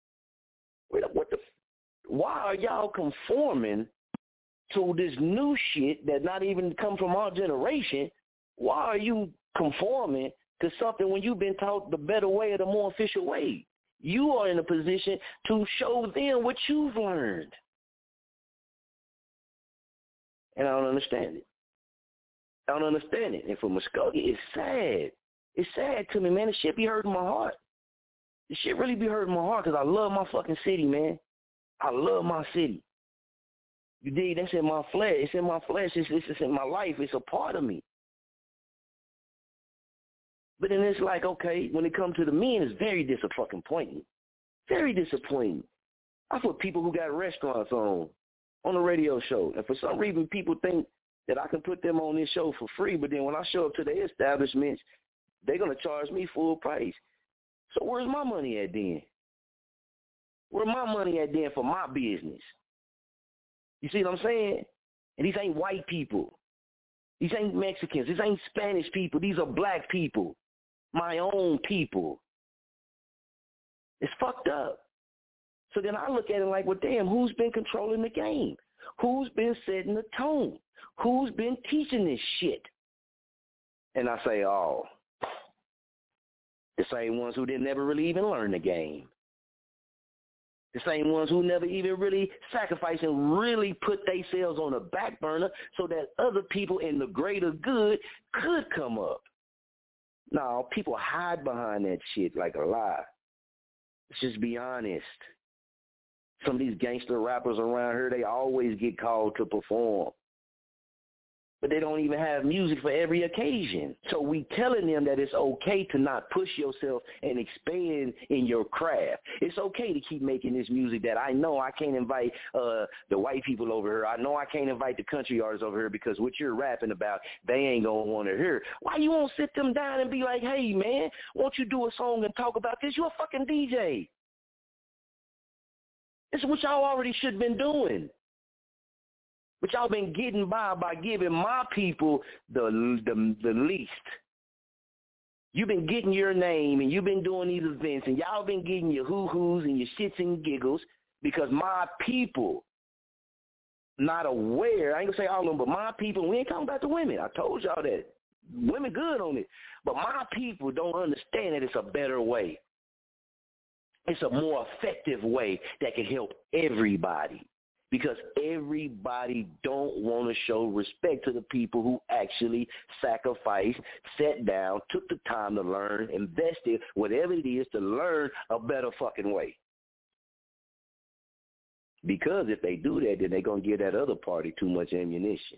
Why are y'all conforming to this new shit that not even come from our generation? Why are you conforming to something when you've been taught the better way or the more official way? You are in a position to show them what you've learned. And I don't understand it. I don't understand it. And for Muskogee, it's sad. It's sad to me, man. This shit be hurting my heart. This shit really be hurting my heart because I love my fucking city, man. I love my city. You dig? That's in my flesh. It's in my flesh. It's in my life. It's a part of me. But then it's like, okay, when it comes to the men, it's very disappointing. Very disappointing. I put people who got restaurants on the radio show. And for some reason, people think that I can put them on this show for free. But then when I show up to their establishments, they're going to charge me full price. So where's my money at then? Where's my money at then for my business? You see what I'm saying? And these ain't white people. These ain't Mexicans. These ain't Spanish people. These are black people. My own people. It's fucked up. So then I look at it like, well, damn, who's been controlling the game? Who's been setting the tone? Who's been teaching this shit? And I say, oh, the same ones who didn't ever really even learn the game. The same ones who never even really sacrificed and really put themselves on the back burner so that other people in the greater good could come up. No, people hide behind that shit like a lie. Let's just be honest. Some of these gangster rappers around here, they always get called to perform. But they don't even have music for every occasion. So we telling them that it's okay to not push yourself and expand in your craft. It's okay to keep making this music that I know I can't invite the white people over here. I know I can't invite the country artists over here because what you're rapping about, they ain't going to want to hear. Why you won't sit them down and be like, hey, man, won't you do a song and talk about this? You're a fucking DJ. It's what y'all already should have been doing. But y'all been getting by giving my people the least. You've been getting your name, and you've been doing these events, and y'all been getting your hoo-hoos and your shits and giggles because my people not aware. I ain't going to say all of them, but my people, we ain't talking about the women. I told y'all that. Women good on it. But my people don't understand that it's a better way. It's a more effective way that can help everybody. Because everybody don't want to show respect to the people who actually sacrificed, sat down, took the time to learn, invested, whatever it is, to learn a better fucking way. Because if they do that, then they're going to give that other party too much ammunition.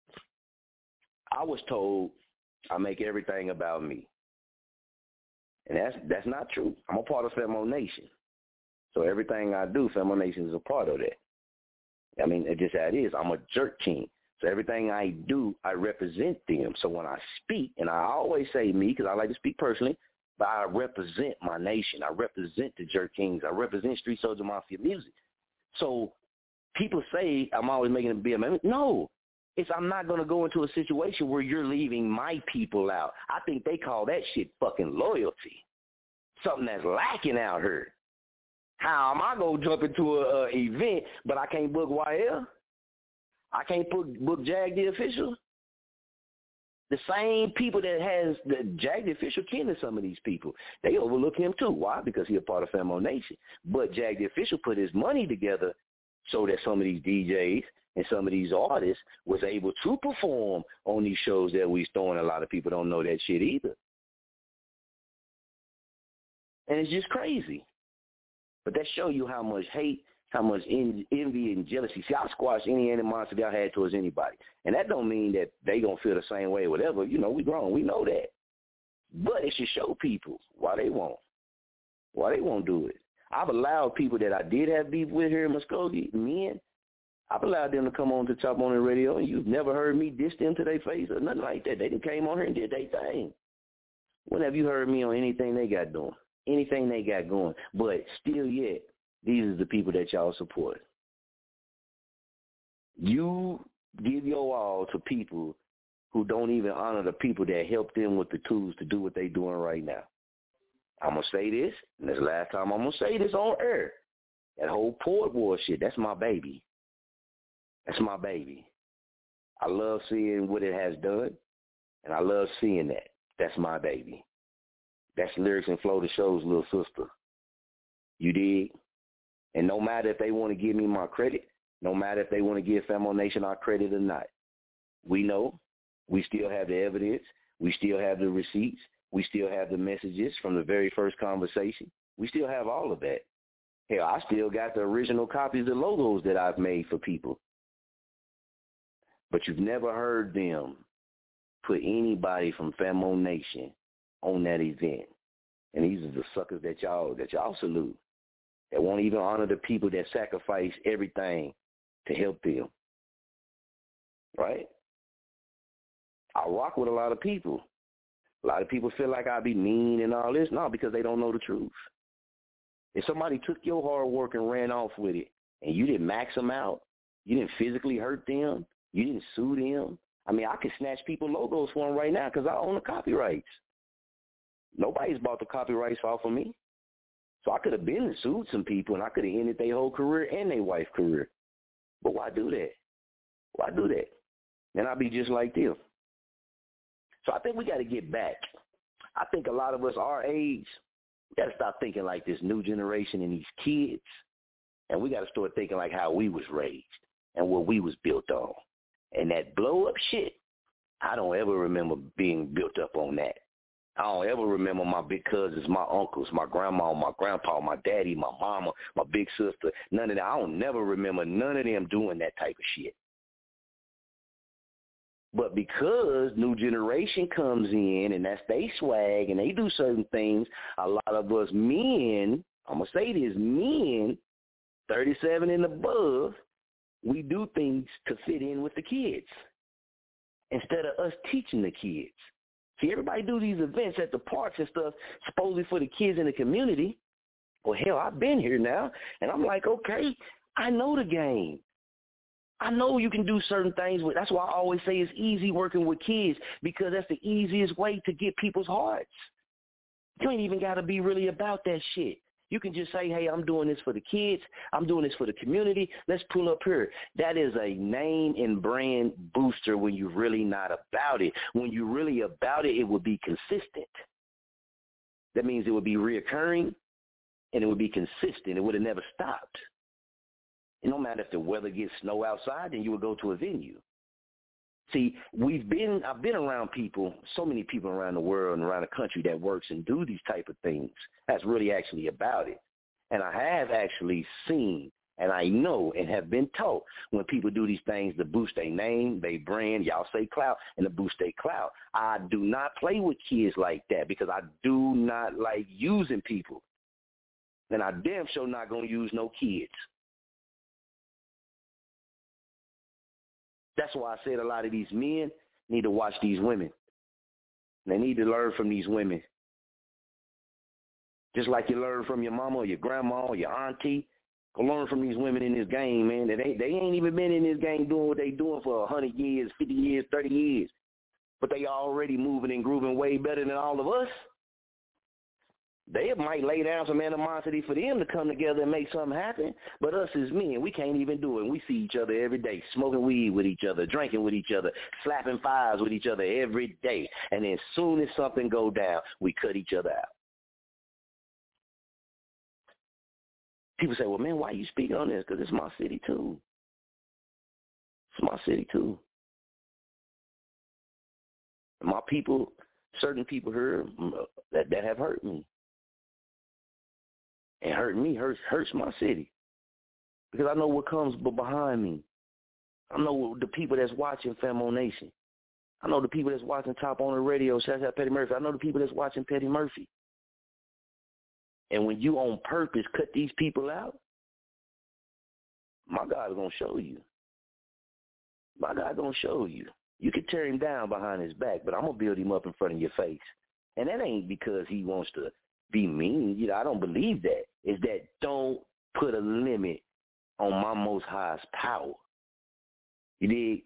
I was told I make everything about me. And that's not true. I'm a part of Femo Nation. So everything I do, Femo Nation is a part of that. I mean, it's just how it is. I'm a jerk king. So everything I do, I represent them. So when I speak, and I always say me because I like to speak personally, but I represent my nation. I represent the Jerk Kings. I represent Street Soldier Mafia music. So people say I'm always making a big amendment. No, I'm not going to go into a situation where you're leaving my people out. I think they call that shit fucking loyalty. Something that's lacking out here. How am I going to jump into an event, but I can't book YL? I can't book Jag the Official? The same people that has the Jag the Official kin to some of these people, they overlook him too. Why? Because he's a part of Femo Nation. But Jag the Official put his money together so that some of these DJs and some of these artists was able to perform on these shows that we throwing. A lot of people don't know that shit either. And it's just crazy. But that show you how much hate, how much envy and jealousy. See, I squash any animosity I had towards anybody. And that don't mean that they going to feel the same way or whatever. You know, we grown. We know that. But it should show people why they won't do it. I've allowed people that I did have beef with here in Muskogee, men, I've allowed them to come on to Chop On the Radio, and you've never heard me diss them to their face or nothing like that. They just came on here and did their thing. When have you heard me on anything they got doing? Anything they got going? But still yet, these are the people that y'all support. You give your all to people who don't even honor the people that help them with the tools to do what they're doing right now. I'm going to say this, and this is the last time I'm going to say this on air. That whole Port War shit, that's my baby. That's my baby. I love seeing what it has done, and I love seeing that. That's my baby. That's Lyrics and Flow the Show's little sister. You dig? And no matter if they want to give me my credit, no matter if they want to give Femo Nation our credit or not, we know we still have the evidence. We still have the receipts. We still have the messages from the very first conversation. We still have all of that. Hell, I still got the original copies of logos that I've made for people. But you've never heard them put anybody from Femo Nation on that event. And these are the suckers that y'all salute, that won't even honor the people that sacrifice everything to help them. Right? I rock with a lot of people. A lot of people feel like I be mean and all this. No, because they don't know the truth. If somebody took your hard work and ran off with it, and you didn't max them out, you didn't physically hurt them, you didn't sue them. I mean, I could snatch people logos for them right now because I own the copyrights. Nobody's bought the copyrights off of me. So I could have been and sued some people, and I could have ended their whole career and their wife's career. But why do that? Why do that? Then I'll be just like them. So I think we got to get back. I think a lot of us our age, we got to stop thinking like this new generation and these kids, and we got to start thinking like how we was raised and what we was built on. And that blow-up shit, I don't ever remember being built up on that. I don't ever remember my big cousins, my uncles, my grandma, my grandpa, my daddy, my mama, my big sister, none of that. I don't never remember none of them doing that type of shit. But because new generation comes in and that's they swag and they do certain things, a lot of us men, I'm going to say this, men, 37 and above, we do things to fit in with the kids instead of us teaching the kids. See, everybody do these events at the parks and stuff supposedly for the kids in the community, Well, hell, I've been here now, and I'm like, okay, I know the game. I know you can do certain things. That's why I always say it's easy working with kids, because that's the easiest way to get people's hearts. You ain't even got to be really about that shit. You can just say, hey, I'm doing this for the kids. I'm doing this for the community. Let's pull up here. That is a name and brand booster when you're really not about it. When you're really about it, it will be consistent. That means it would be reoccurring, and it would be consistent. It would have never stopped. It no matter if the weather gets snow outside, then you would go to a venue. See, I've been around people, so many people around the world and around the country that works and do these type of things. That's really actually about it. And I have actually seen, and I know and have been taught, when people do these things to boost their name, their brand, y'all say clout, and to boost their clout. I do not play with kids like that, because I do not like using people. And I damn sure not going to use no kids. That's why I said a lot of these men need to watch these women. They need to learn from these women. Just like you learn from your mama or your grandma or your auntie, go learn from these women in this game, man. They ain't even been in this game doing what they doing for 100 years, 50 years, 30 years. But they already moving and grooving way better than all of us. They might lay down some animosity for them to come together and make something happen. But us as men, we can't even do it. And we see each other every day, smoking weed with each other, drinking with each other, slapping fives with each other every day. And then as soon as something go down, we cut each other out. People say, well, man, why you speaking on this? Because it's my city, too. It's my city, too. My people, certain people here that have hurt me. And hurting me hurts my city, because I know what comes behind me. I know the people that's watching Famo Nation. I know the people that's watching Top on the Radio, shout out Petty Murphy. I know the people that's watching Petty Murphy. And when you on purpose cut these people out, my God is going to show you. My God going to show you. You can tear him down behind his back, but I'm going to build him up in front of your face. And that ain't because he wants to be mean. You know, I don't believe that. It's that don't put a limit on my most highest power. You dig?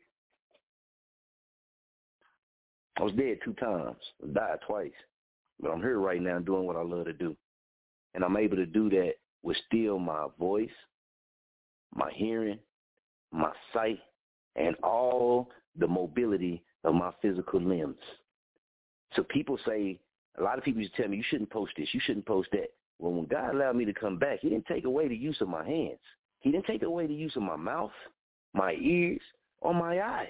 I was dead 2 times. I died twice. But I'm here right now doing what I love to do. And I'm able to do that with still my voice, my hearing, my sight, and all the mobility of my physical limbs. So people say, a lot of people used to tell me, you shouldn't post this, you shouldn't post that. Well, when God allowed me to come back, he didn't take away the use of my hands. He didn't take away the use of my mouth, my ears, or my eyes.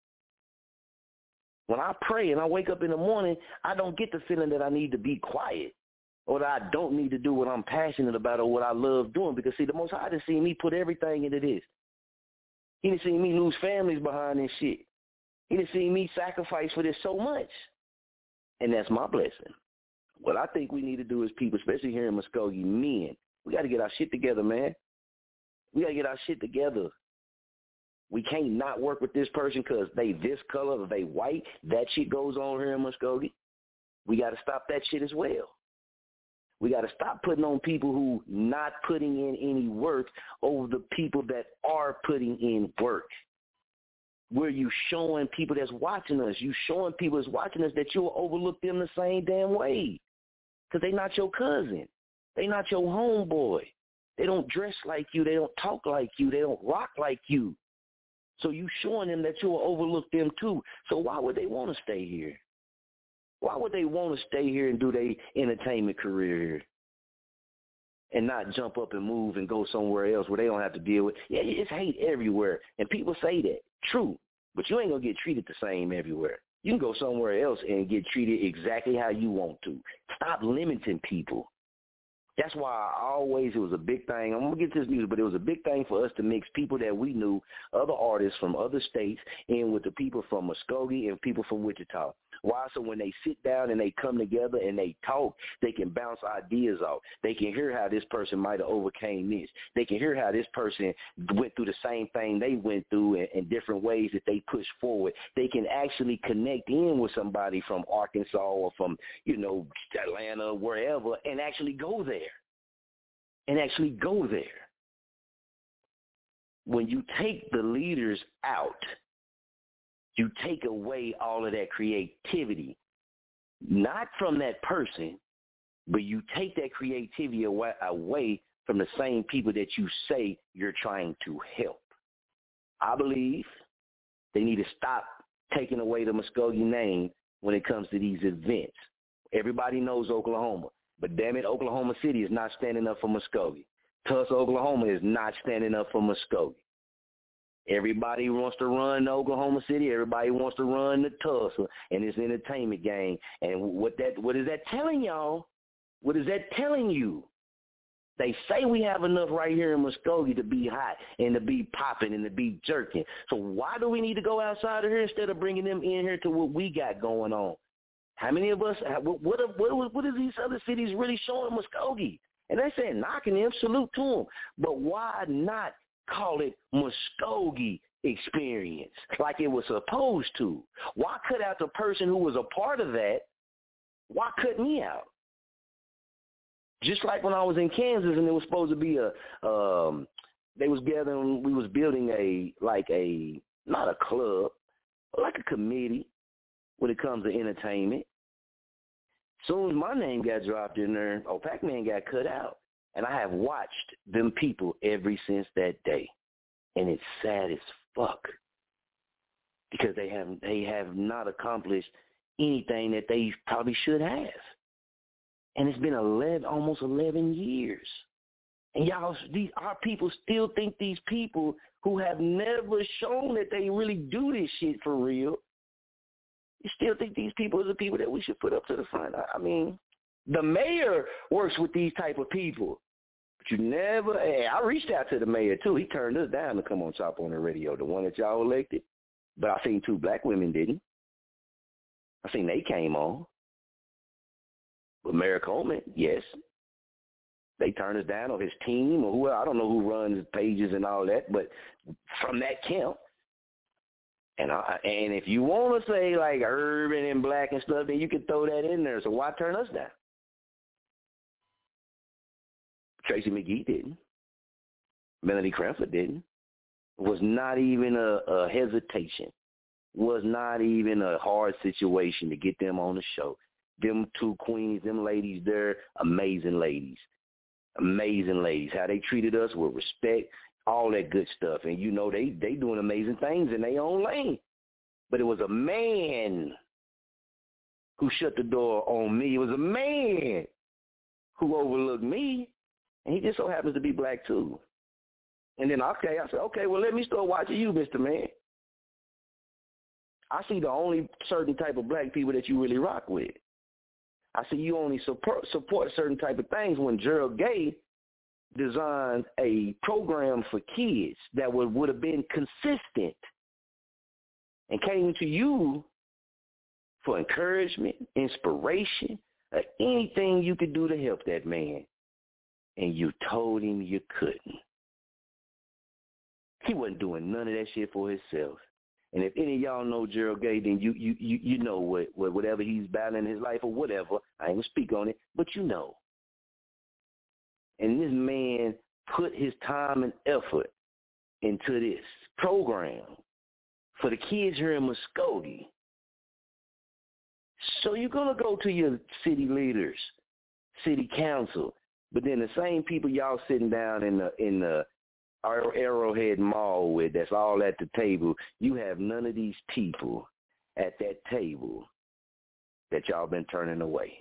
When I pray and I wake up in the morning, I don't get the feeling that I need to be quiet or that I don't need to do what I'm passionate about or what I love doing. Because, see, the Most High done seen me put everything into this. He done seen me lose families behind this shit. He done seen me sacrifice for this so much. And that's my blessing. What I think we need to do as people, especially here in Muskogee, men, we got to get our shit together, man. We got to get our shit together. We can't not work with this person because they this color or they white. That shit goes on here in Muskogee. We got to stop that shit as well. We got to stop putting on people who not putting in any work over the people that are putting in work. Where you showing people that's watching us, you showing people that's watching us that you'll overlook them the same damn way. Because they not your cousin. They not your homeboy. They don't dress like you. They don't talk like you. They don't rock like you. So you showing them that you'll overlook them too. So why would they want to stay here? Why would they want to stay here and do their entertainment career here and not jump up and move and go somewhere else where they don't have to deal with? Yeah, it's hate everywhere. And people say that. True. But you ain't going to get treated the same everywhere. You can go somewhere else and get treated exactly how you want to. Stop limiting people. That's why it was a big thing. I'm going to get to this music, but it was a big thing for us to mix people that we knew, other artists from other states, in with the people from Muskogee and people from Wichita. Why? So when they sit down and they come together and they talk, they can bounce ideas off. They can hear how this person might have overcame this. They can hear how this person went through the same thing they went through in different ways that they push forward. They can actually connect in with somebody from Arkansas or from, Atlanta, wherever, and actually go there. and actually go there. When you take the leaders out, you take away all of that creativity, not from that person, but you take that creativity away from the same people that you say you're trying to help. I believe they need to stop taking away the Muskogee name when it comes to these events. Everybody knows Oklahoma, but damn it, Oklahoma City is not standing up for Muskogee. Tulsa, Oklahoma is not standing up for Muskogee. Everybody wants to run to Oklahoma City. Everybody wants to run to Tulsa and this entertainment game. And what is that telling y'all? What is that telling you? They say we have enough right here in Muskogee to be hot and to be popping and to be jerking. So why do we need to go outside of here instead of bringing them in here to what we got going on? How many of us, what are these other cities really showing Muskogee? And they saying knocking them, salute to them. But why not call it Muskogee experience like it was supposed to? Why cut out the person who was a part of that? Why cut me out? Just like when I was in Kansas and it was supposed to be they was gathering, we was building not a club, but like a committee when it comes to entertainment. Soon as my name got dropped in there, Pac-Man got cut out. And I have watched them people ever since that day. And it's sad as fuck because they have not accomplished anything that they probably should have. And it's been almost 11 years. And our people still think these people who have never shown that they really do this shit for real, you still think these people are the people that we should put up to the front. I mean, the mayor works with these type of people. But I reached out to the mayor too. He turned us down to come on Chop on the Radio, the one that y'all elected. But I seen 2 black women didn't. I seen they came on. But Mayor Coleman, yes. They turned us down, or his team, or whoever. I don't know who runs pages and all that, but from that camp. And if you want to say like urban and black and stuff, then you can throw that in there. So why turn us down? Tracy McGee didn't. Melanie Cranford didn't. It was not even a hesitation. Was not even a hard situation to get them on the show. Them 2 queens, them ladies there, amazing ladies. Amazing ladies. How they treated us with respect, all that good stuff. And you know they doing amazing things in their own lane. But it was a man who shut the door on me. It was a man who overlooked me. And he just so happens to be black too. And then, I said, okay, well, let me start watching you, Mr. Man. I see the only certain type of black people that you really rock with. I see you only support certain type of things. When Gerald Gay designed a program for kids that would have been consistent and came to you for encouragement, inspiration, or anything you could do to help that man, and you told him you couldn't. He wasn't doing none of that shit for himself. And if any of y'all know Gerald Gay, then you know whatever he's battling in his life or whatever. I ain't gonna speak on it, but you know. And this man put his time and effort into this program for the kids here in Muskogee. So you're gonna go to your city leaders, city council, but then the same people y'all sitting down in the Arrowhead Mall with, that's all at the table, you have none of these people at that table that y'all been turning away.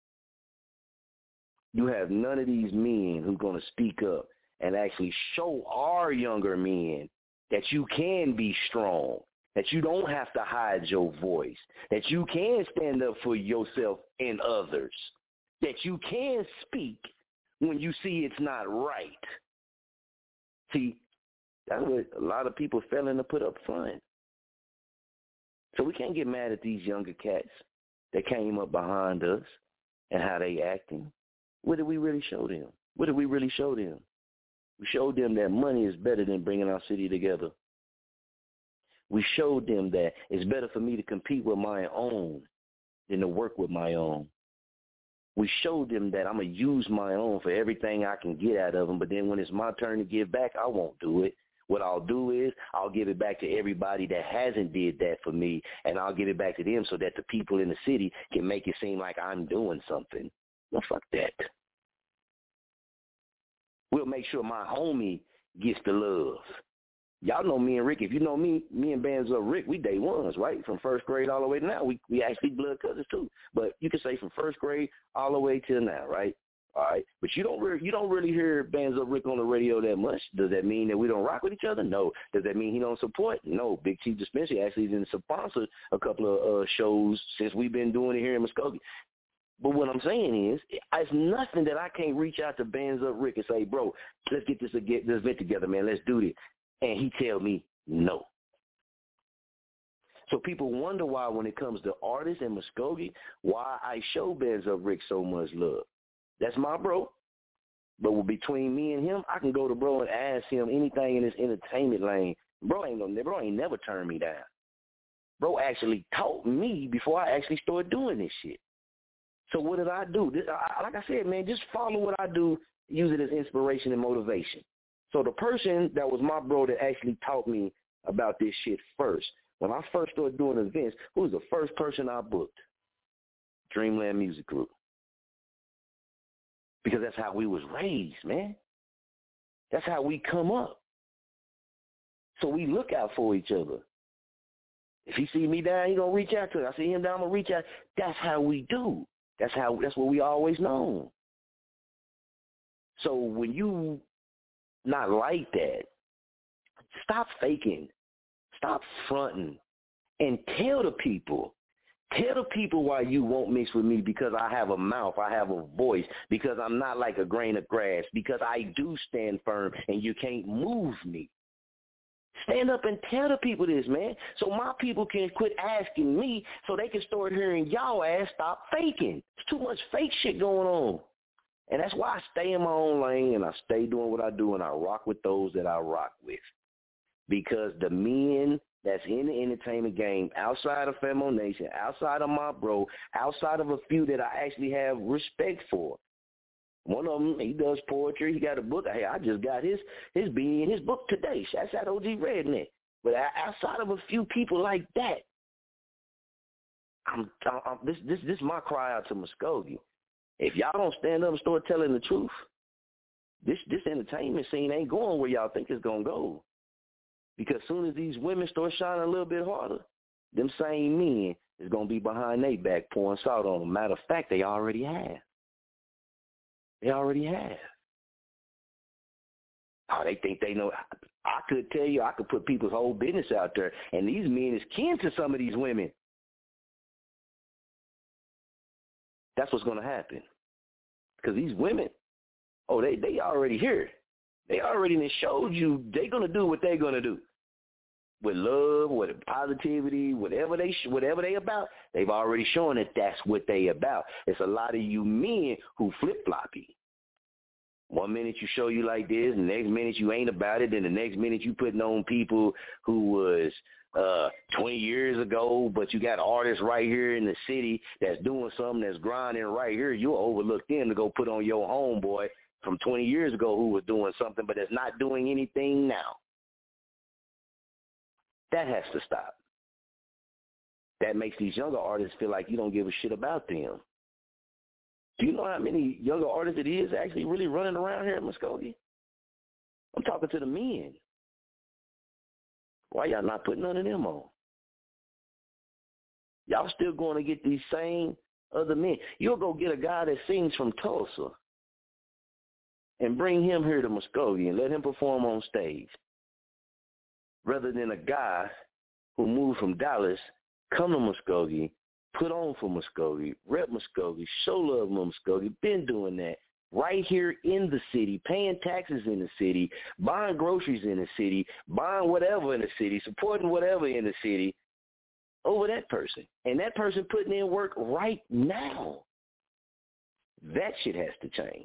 You have none of these men who are going to speak up and actually show our younger men that you can be strong, that you don't have to hide your voice, that you can stand up for yourself and others, that you can speak when you see it's not right. See, that's what a lot of people failing to put up front. So we can't get mad at these younger cats that came up behind us and how they acting. What did we really show them? What did we really show them? We showed them that money is better than bringing our city together. We showed them that it's better for me to compete with my own than to work with my own. We showed them that I'm going to use my own for everything I can get out of them, but then when it's my turn to give back, I won't do it. What I'll do is I'll give it back to everybody that hasn't did that for me, and I'll give it back to them so that the people in the city can make it seem like I'm doing something. No, fuck that. We'll make sure my homie gets the love. Y'all know me and Rick. If you know me and Bands Up Rick, we day ones, right? From first grade all the way to now. We actually blood cousins too. But you can say from first grade all the way till now, right? All right. But you don't really hear Bands Up Rick on the radio that much. Does that mean that we don't rock with each other? No. Does that mean he don't support? No. Big Chief Dispensary actually didn't sponsor a couple of shows since we've been doing it here in Muskogee. But what I'm saying is, it's nothing that I can't reach out to Bands Up Rick and say, bro, let's get this event together, man. Let's do this. And he tell me no. So people wonder why when it comes to artists in Muskogee, why I show Bands Up Rick so much love. That's my bro. But between me and him, I can go to bro and ask him anything in this entertainment lane. Bro ain't never turned me down. Bro actually taught me before I actually started doing this shit. So what did I do? Like I said, man, just follow what I do, use it as inspiration and motivation. So the person that was my bro that actually taught me about this shit first, when I first started doing events, who was the first person I booked? Dreamland Music Group. Because that's how we was raised, man. That's how we come up. So we look out for each other. If he see me down, he gonna reach out to it. I see him down, I'm gonna reach out. That's how we do. That's what we always known. So when you not like that, stop faking, stop fronting, and tell the people why you won't mix with me, because I have a mouth, I have a voice, because I'm not like a grain of grass, because I do stand firm and you can't move me. Stand up and tell the people this, man, so my people can quit asking me so they can start hearing y'all ass stop faking. There's too much fake shit going on. And that's why I stay in my own lane and I stay doing what I do and I rock with those that I rock with. Because the men that's in the entertainment game, outside of Femo Nation, outside of my bro, outside of a few that I actually have respect for. One of them, he does poetry. He got a book. Hey, I just got his book today. Shouts out OG Redneck. But outside of a few people like that, this is my cry out to Muskogee. If y'all don't stand up and start telling the truth, this entertainment scene ain't going where y'all think it's gonna go. Because as soon as these women start shining a little bit harder, them same men is gonna be behind their back pouring salt on them. Matter of fact, they already have. Oh, they think they know. I could tell you, I could put people's whole business out there, and these men is kin to some of these women. That's what's going to happen. Because these women, they already here. They already showed you they're going to do what they're going to do. With love, with positivity, whatever they about, they've already shown that that's what they about. It's a lot of you men who flip-floppy. 1 minute you show you like this, and the next minute you ain't about it, and the next minute you putting on people who was 20 years ago, but you got artists right here in the city that's doing something that's grinding right here. You'll overlook them to go put on your homeboy from 20 years ago who was doing something but is not doing anything now. That has to stop. That makes these younger artists feel like you don't give a shit about them. Do you know how many younger artists it is actually really running around here in Muskogee? I'm talking to the men. Why y'all not putting none of them on? Y'all still going to get these same other men. You'll go get a guy that sings from Tulsa and bring him here to Muskogee and let him perform on stage, rather than a guy who moved from Dallas, come to Muskogee, put on for Muskogee, rep Muskogee, show love Muskogee, been doing that right here in the city, paying taxes in the city, buying groceries in the city, buying whatever in the city, supporting whatever in the city over that person. And that person putting in work right now. That shit has to change.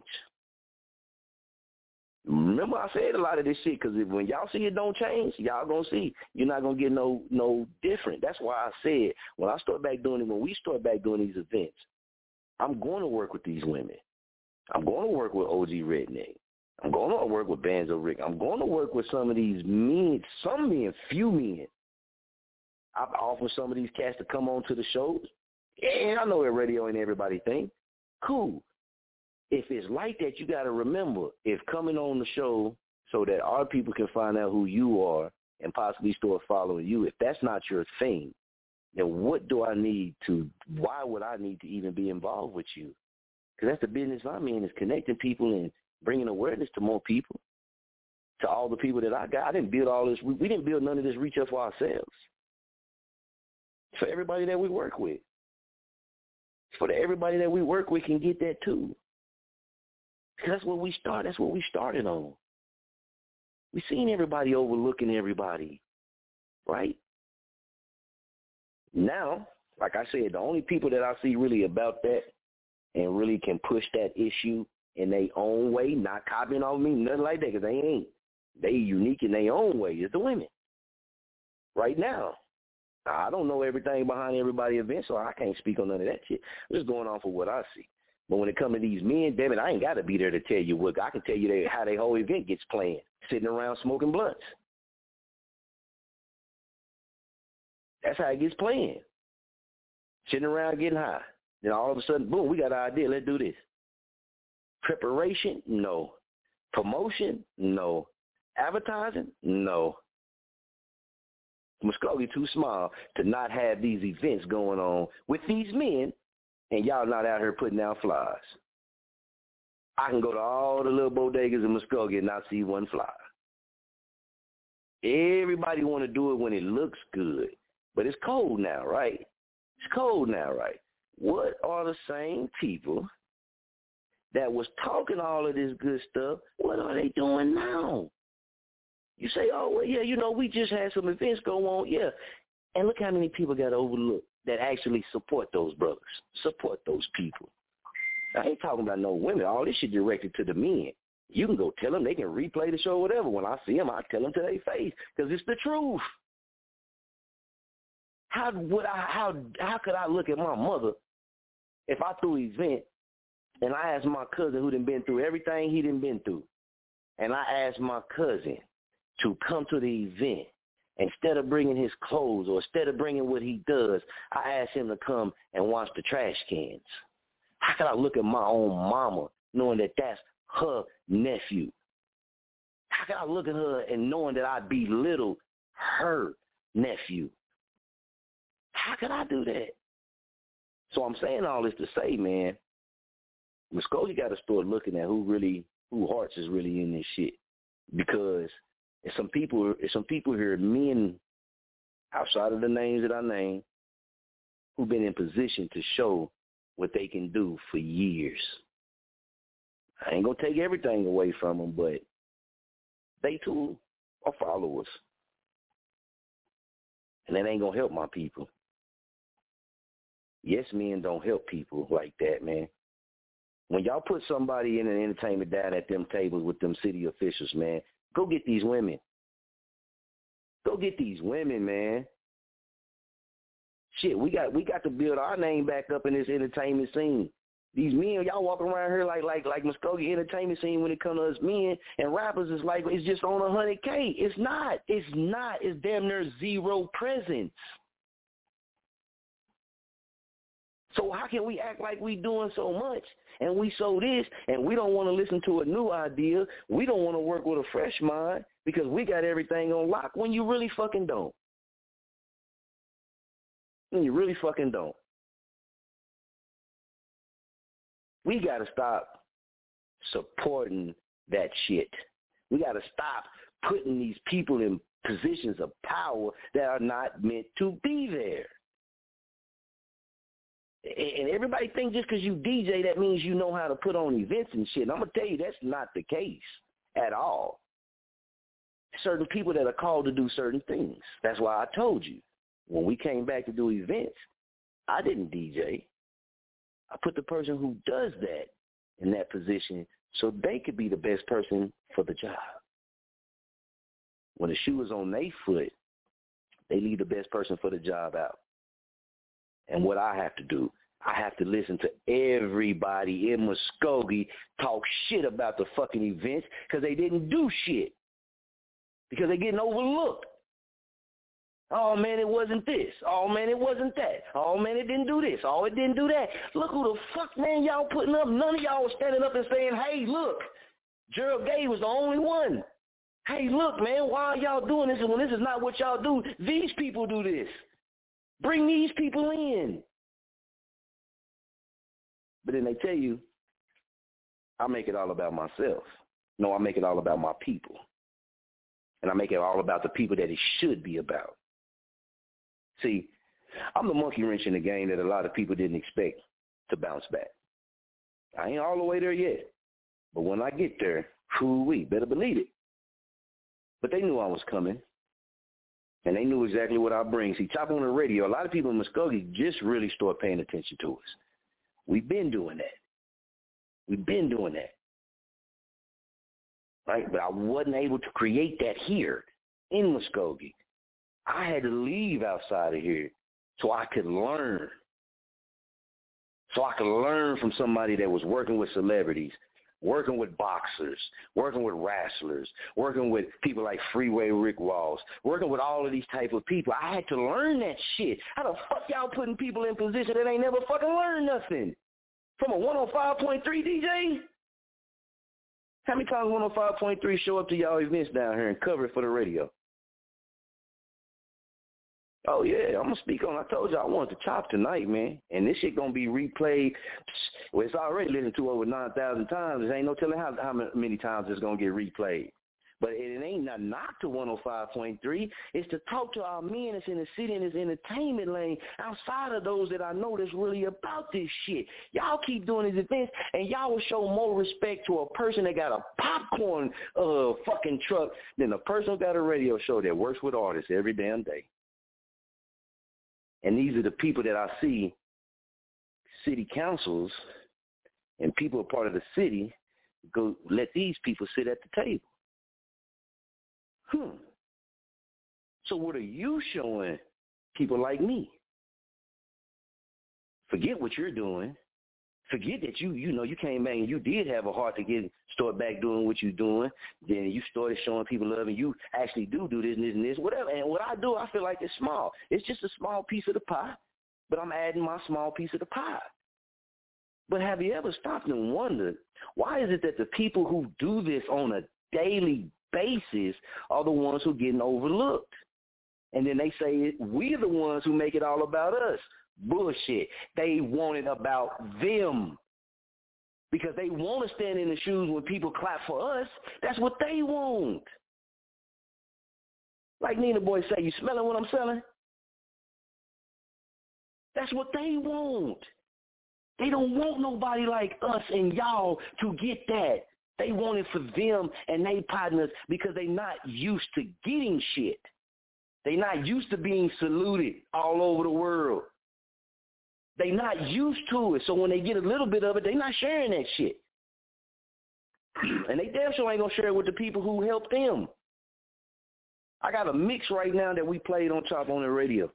Remember I said a lot of this shit, because when y'all see it don't change, y'all going to see. You're not going to get no different. That's why I said when we start back doing these events, I'm going to work with these women. I'm going to work with OG Redneck. I'm going to work with Banzo Rick. I'm going to work with some of these men, few men. I've offered some of these cats to come on to the shows. Yeah, I know at radio ain't everybody think. Cool. If it's like that, you got to remember, if coming on the show so that our people can find out who you are and possibly start following you, if that's not your thing, then why would I need to even be involved with you? Because that's the business I'm in, is connecting people and bringing awareness to more people, to all the people that I got. I didn't build all this. We didn't build none of this reach up for ourselves. It's for everybody that we work with. It's for everybody that we work with can get that too. Because that's what we started on. We seen everybody overlooking everybody, right? Now, like I said, the only people that I see really about that and really can push that issue in their own way, not copying off me, nothing like that, because they ain't. They unique in their own way, is the women. Right now. I don't know everything behind everybody's event, so I can't speak on none of that shit. I'm just going off of what I see. But when it comes to these men, damn it, I ain't got to be there to tell you what. I can tell you how their whole event gets planned, sitting around smoking blunts. That's how it gets planned. Sitting around getting high. Then all of a sudden, boom, we got an idea. Let's do this. Preparation? No. Promotion? No. Advertising? No. Muskogee too small to not have these events going on with these men, and y'all not out here putting out flyers. I can go to all the little bodegas in Muskogee and not see one flyer. Everybody want to do it when it looks good, but it's cold now, right? It's cold now, right? What are the same people that was talking all of this good stuff, what are they doing now? You say, oh, well, yeah, we just had some events go on. Yeah. And look how many people got overlooked that actually support those brothers, support those people. I ain't talking about no women. All this shit directed to the men. You can go tell them. They can replay the show or whatever. When I see them, I tell them to their face because it's the truth. How could I look at my mother if I threw an event and I asked my cousin who done been through everything he done been through, and I asked my cousin to come to the event, instead of bringing his clothes or instead of bringing what he does, I asked him to come and wash the trash cans. How can I look at my own mama knowing that that's her nephew? How can I look at her and knowing that I belittle her nephew? How can I do that? So I'm saying all this to say, man, Muskogee got to start looking at who hearts is really in this shit, because There's some people here, men outside of the names that I name, who've been in position to show what they can do for years. I ain't going to take everything away from them, but they too are followers. And that ain't going to help my people. Yes, men don't help people like that, man. When y'all put somebody in an entertainment down at them tables with them city officials, man, go get these women. Go get these women, man. Shit, we got to build our name back up in this entertainment scene. These men, y'all walk around here like Muskogee entertainment scene when it comes to us men and rappers is like it's just on 100K. It's not. It's damn near zero presence. So how can we act like we doing so much and we so this and we don't want to listen to a new idea? We don't want to work with a fresh mind because we got everything on lock when you really fucking don't. When you really fucking don't. We got to stop supporting that shit. We got to stop putting these people in positions of power that are not meant to be there. And everybody think just because you DJ, that means you know how to put on events and shit. And I'm going to tell you, that's not the case at all. Certain people that are called to do certain things. That's why I told you, when we came back to do events, I didn't DJ. I put the person who does that in that position so they could be the best person for the job. When the shoe is on their foot, they leave the best person for the job out. And what I have to do, I have to listen to everybody in Muskogee talk shit about the fucking events because they didn't do shit. Because they're getting overlooked. Oh, man, it wasn't this. Oh, man, it wasn't that. Oh, man, it didn't do this. Oh, it didn't do that. Look who the fuck, man, y'all putting up. None of y'all was standing up and saying, hey, look, Gerald Gay was the only one. Hey, look, man, why are y'all doing this? And when this is not what y'all do, these people do this. Bring these people in. But then they tell you, I make it all about myself. No, I make it all about my people. And I make it all about the people that it should be about. See, I'm the monkey wrench in the game that a lot of people didn't expect to bounce back. I ain't all the way there yet. But when I get there, whoo-wee, better believe it. But they knew I was coming. And they knew exactly what I bring. See, Chop on the Radio, a lot of people in Muskogee just really start paying attention to us. We've been doing that. We've been doing that. Right? But I wasn't able to create that here in Muskogee. I had to leave outside of here so I could learn. So I could learn from somebody that was working with celebrities, working with boxers, working with wrestlers, working with people like Freeway Rick Ross, working with all of these type of people. I had to learn that shit. How the fuck y'all putting people in position that ain't never fucking learned nothing? From a 105.3 DJ? How many times 105.3 show up to y'all events down here and cover it for the radio? Oh, yeah, I'm going to speak on. I told you I wanted to Chop tonight, man. And this shit going to be replayed. Well, it's already listened to over 9,000 times. There ain't no telling how many times it's going to get replayed. But it ain't not knock to 105.3. It's to talk to our men that's in the city in this entertainment lane outside of those that I know that's really about this shit. Y'all keep doing these events, and y'all will show more respect to a person that got a popcorn fucking truck than a person who got a radio show that works with artists every damn day. And these are the people that I see, city councils and people a part of the city, go let these people sit at the table. So what are you showing people like me? Forget what you're doing. Forget that you came back and you did have a heart to start back doing what you're doing. Then you started showing people love and you actually do this and this and this, whatever. And what I do, I feel like it's small. It's just a small piece of the pie, but I'm adding my small piece of the pie. But have you ever stopped and wondered, why is it that the people who do this on a daily basis are the ones who are getting overlooked? And then they say we're the ones who make it all about us. Bullshit. They want it about them because they want to stand in the shoes when people clap for us. That's what they want. Like Nina Boy say, you smelling what I'm selling? That's what they want. They don't want nobody like us and y'all to get that. They want it for them and they partners because they not used to getting shit. They not used to being saluted all over the world. They not used to it. So when they get a little bit of it, they not sharing that shit. And they damn sure ain't going to share it with the people who helped them. I got a mix right now that we played on Chop on the Radio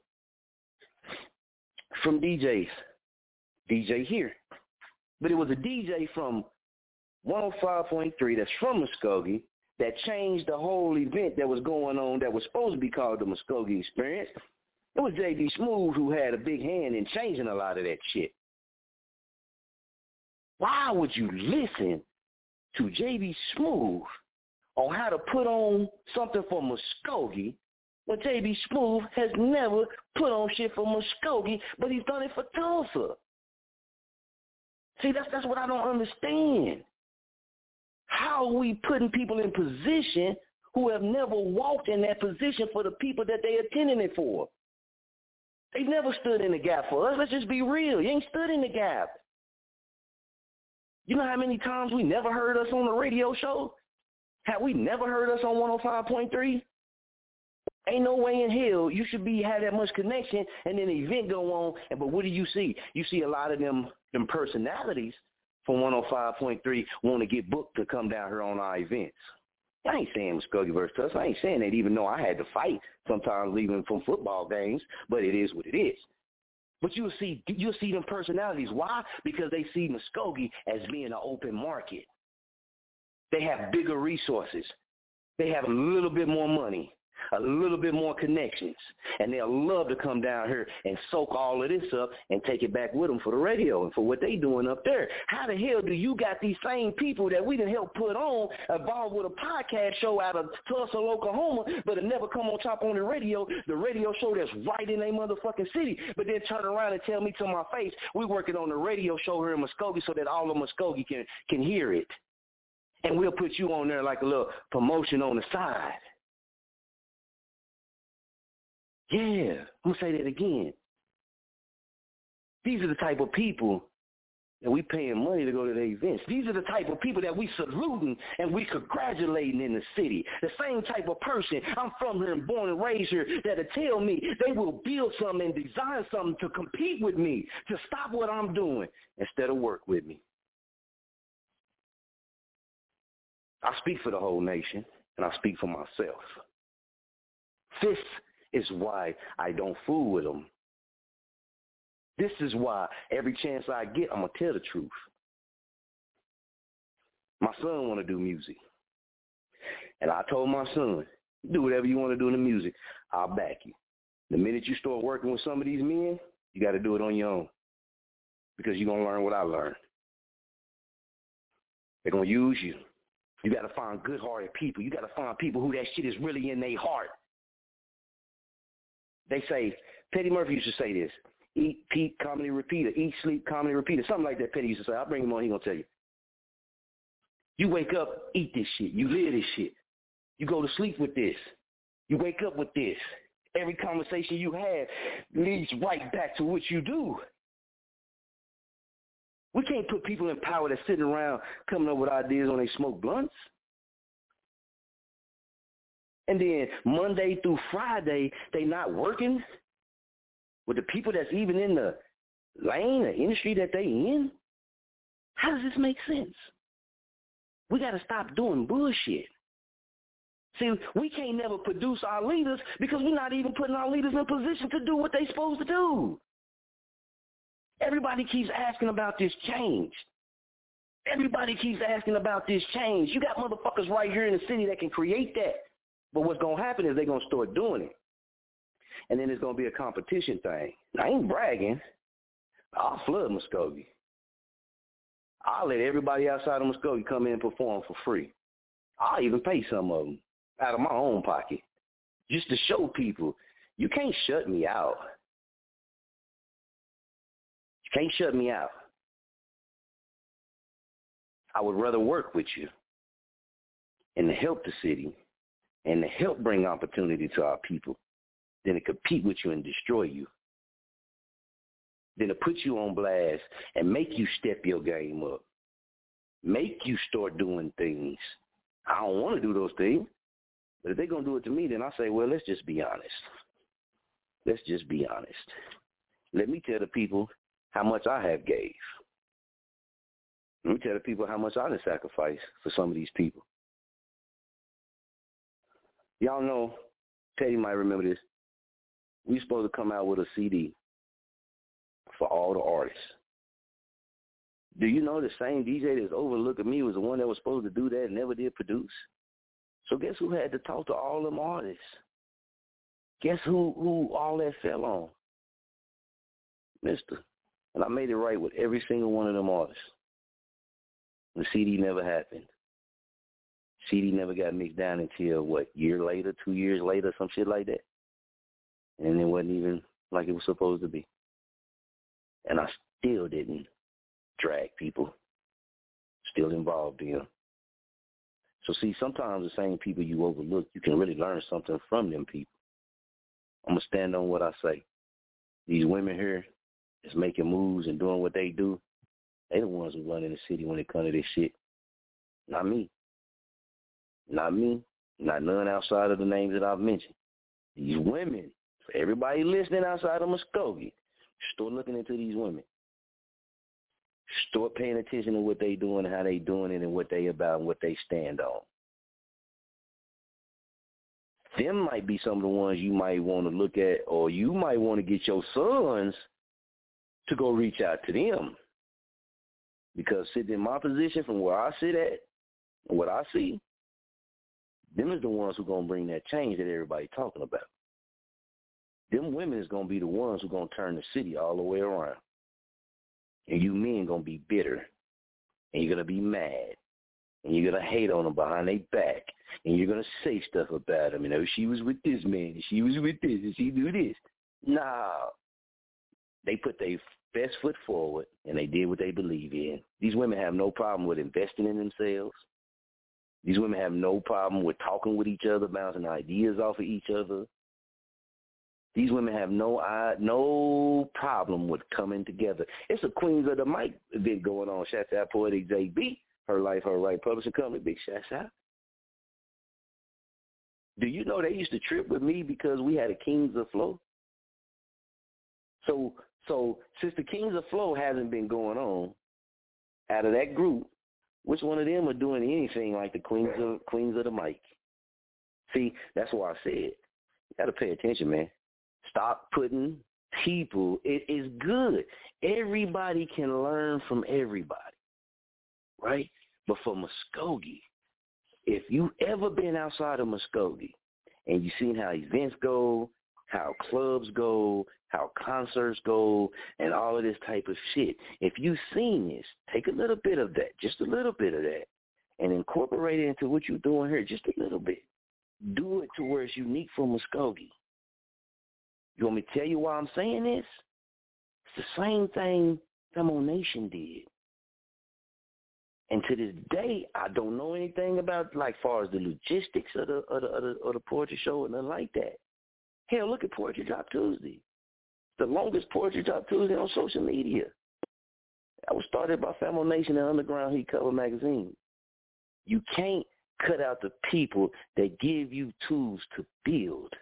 from DJs. DJ here. But it was a DJ from 105.3 that's from Muskogee that changed the whole event that was going on that was supposed to be called the Muskogee Experience. It was J.B. Smooth who had a big hand in changing a lot of that shit. Why would you listen to J.B. Smooth on how to put on something for Muskogee when J.B. Smooth has never put on shit for Muskogee, but he's done it for Tulsa? See, that's what I don't understand. How are we putting people in position who have never walked in that position for the people that they attending it for? They've never stood in the gap for us. Let's just be real. You ain't stood in the gap. You know how many times we never heard us on the radio show? Have we never heard us on 105.3? Ain't no way in hell you should have that much connection and then the event go on. But what do you see? You see a lot of them personalities from 105.3 want to get booked to come down here on our events. I ain't saying Muskogee versus Tulsa. I ain't saying that even though I had to fight sometimes leaving from football games, but it is what it is. But you'll see them personalities. Why? Because they see Muskogee as being an open market. They have bigger resources. They have a little bit more money, a little bit more connections, and they'll love to come down here and soak all of this up and take it back with them for the radio and for what they doing up there. How the hell do you got these same people that we done helped put on involved with a podcast show out of Tulsa, Oklahoma, but it never come on top on the radio show that's right in their motherfucking city, but then turn around and tell me to my face, we working on the radio show here in Muskogee so that all of Muskogee can hear it. And we'll put you on there like a little promotion on the side. Yeah, I'm going to say that again. These are the type of people that we paying money to go to the events. These are the type of people that we saluting and we congratulating in the city. The same type of person, I'm from here and born and raised here, that'll tell me they will build something and design something to compete with me, to stop what I'm doing instead of work with me. I speak for the whole nation, and I speak for myself. This is why I don't fool with them. This is why every chance I get, I'm going to tell the truth. My son want to do music. And I told my son, do whatever you want to do in the music. I'll back you. The minute you start working with some of these men, you got to do it on your own because you're going to learn what I learned. They're going to use you. You got to find good-hearted people. You got to find people who that shit is really in their heart. They say, Petty Murphy used to say this, eat, peep, comedy, repeater, eat, sleep, comedy, repeater, something like that Petty used to say. I'll bring him on, he's going to tell you. You wake up, eat this shit. You live this shit. You go to sleep with this. You wake up with this. Every conversation you have leads right back to what you do. We can't put people in power that's sitting around coming up with ideas when they smoke blunts. And then Monday through Friday, they not working with the people that's even in the lane, the industry that they in. How does this make sense? We got to stop doing bullshit. See, we can't never produce our leaders because we're not even putting our leaders in position to do what they're supposed to do. Everybody keeps asking about this change. Everybody keeps asking about this change. You got motherfuckers right here in the city that can create that. But what's going to happen is they're going to start doing it. And then it's going to be a competition thing. I ain't bragging. I'll flood Muskogee. I'll let everybody outside of Muskogee come in and perform for free. I'll even pay some of them out of my own pocket just to show people you can't shut me out. Can't shut me out. I would rather work with you and to help the city and to help bring opportunity to our people than to compete with you and destroy you. Than to put you on blast and make you step your game up. Make you start doing things. I don't want to do those things. But if they're going to do it to me, then I say, well, let's just be honest. Let's just be honest. Let me tell the people how much I have gave. Let me tell the people how much I done sacrificed for some of these people. Y'all know, Teddy might remember this. We supposed to come out with a CD for all the artists. Do you know the same DJ that's overlooking me was the one that was supposed to do that and never did produce? So guess who had to talk to all them artists? Guess who all that fell on? Mister. And I made it right with every single one of them artists. The CD never happened. CD never got mixed down until, year later, 2 years later, some shit like that. And it wasn't even like it was supposed to be. And I still didn't drag people. Still involved in them. So see, sometimes the same people you overlook, you can really learn something from them people. I'm going to stand on what I say. These women here that's making moves and doing what they do, they the ones who run in the city when it comes to this shit. Not me. Not me. Not none outside of the names that I've mentioned. These women, for everybody listening outside of Muskogee, start looking into these women. Start paying attention to what they doing and how they doing it and what they about and what they stand on. Them might be some of the ones you might want to look at, or you might want to get your sons to go reach out to them. Because sitting in my position from where I sit at, and what I see, them is the ones who going to bring that change that everybody talking about. Them women is going to be the ones who going to turn the city all the way around. And you men going to be bitter. And you're going to be mad. And you're going to hate on them behind their back. And you're going to say stuff about them. You know, she was with this man. And she was with this. And she do this. Nah. They put their best foot forward, and they did what they believe in. These women have no problem with investing in themselves. These women have no problem with talking with each other, bouncing ideas off of each other. These women have no problem with coming together. It's a Queens of the Mic event going on. Shouts out Poetic JB, Her Life, Her Right Publishing Company. Big shouts out. Do you know they used to trip with me because we had a Kings of Flow? So since the Kings of Flow hasn't been going on, out of that group, which one of them are doing anything like the Queens of the Mic? See, that's why I said, you got to pay attention, man. Stop putting people. It is good. Everybody can learn from everybody, right? But for Muskogee, if you ever been outside of Muskogee and you seen how events go, how clubs go, how concerts go, and all of this type of shit, if you've seen this, take a little bit of that, just a little bit of that, and incorporate it into what you're doing here just a little bit. Do it to where it's unique for Muskogee. You want me to tell you why I'm saying this? It's the same thing Femo Nation did. And to this day, I don't know anything about, like, far as the logistics of the poetry show and nothing like that. Hell, look at Poetry Drop Tuesday. The longest Poetry Drop Tuesday on social media. That was started by Femo Nation and Underground Heat Cover Magazine. You can't cut out the people that give you tools to build.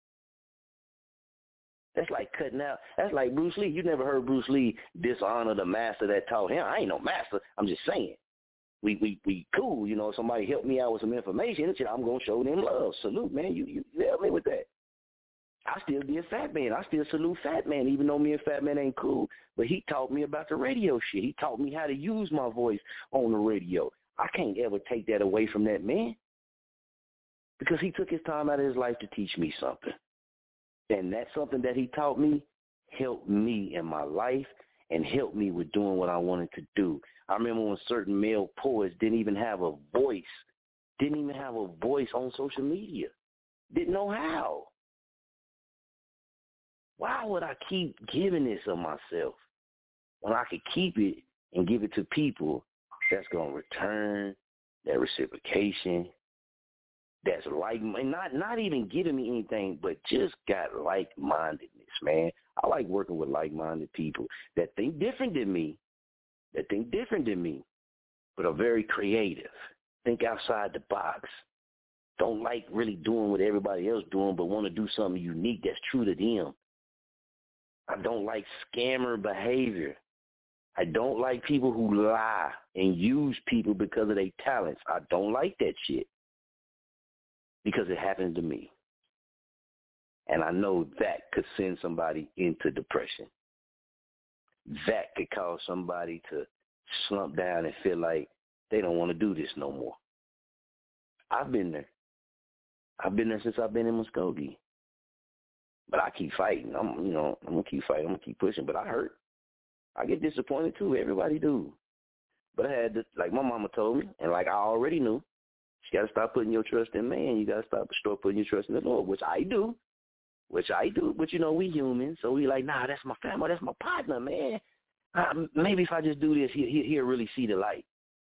That's like cutting out. That's like Bruce Lee. You never heard Bruce Lee dishonor the master that taught him. I ain't no master. I'm just saying. We cool. You know, if somebody help me out with some information, I'm going to show them love. Salute, man. You help me with that. I still did Fat Man. I still salute Fat Man, even though me and Fat Man ain't cool. But he taught me about the radio shit. He taught me how to use my voice on the radio. I can't ever take that away from that man because he took his time out of his life to teach me something. And that's something that he taught me helped me in my life and helped me with doing what I wanted to do. I remember when certain male poets didn't even have a voice on social media. Didn't know how. Why would I keep giving this of myself when I could keep it and give it to people that's going to return that reciprocation, that's like, not even giving me anything, but just got like-mindedness, man. I like working with like-minded people that think different than me, but are very creative, think outside the box, don't like really doing what everybody else doing, but want to do something unique that's true to them. I don't like scammer behavior. I don't like people who lie and use people because of their talents. I don't like that shit because it happened to me. And I know that could send somebody into depression. That could cause somebody to slump down and feel like they don't want to do this no more. I've been there. I've been there since I've been in Muskogee. But I keep fighting. I'm going to keep fighting. I'm going to keep pushing. But I hurt. I get disappointed too. Everybody do. But I had to, like my mama told me, and like I already knew, you got to stop putting your trust in man. You got to start putting your trust in the Lord, which I do. But, we human. So we like, nah, that's my family. That's my partner, man. Maybe if I just do this, he'll really see the light.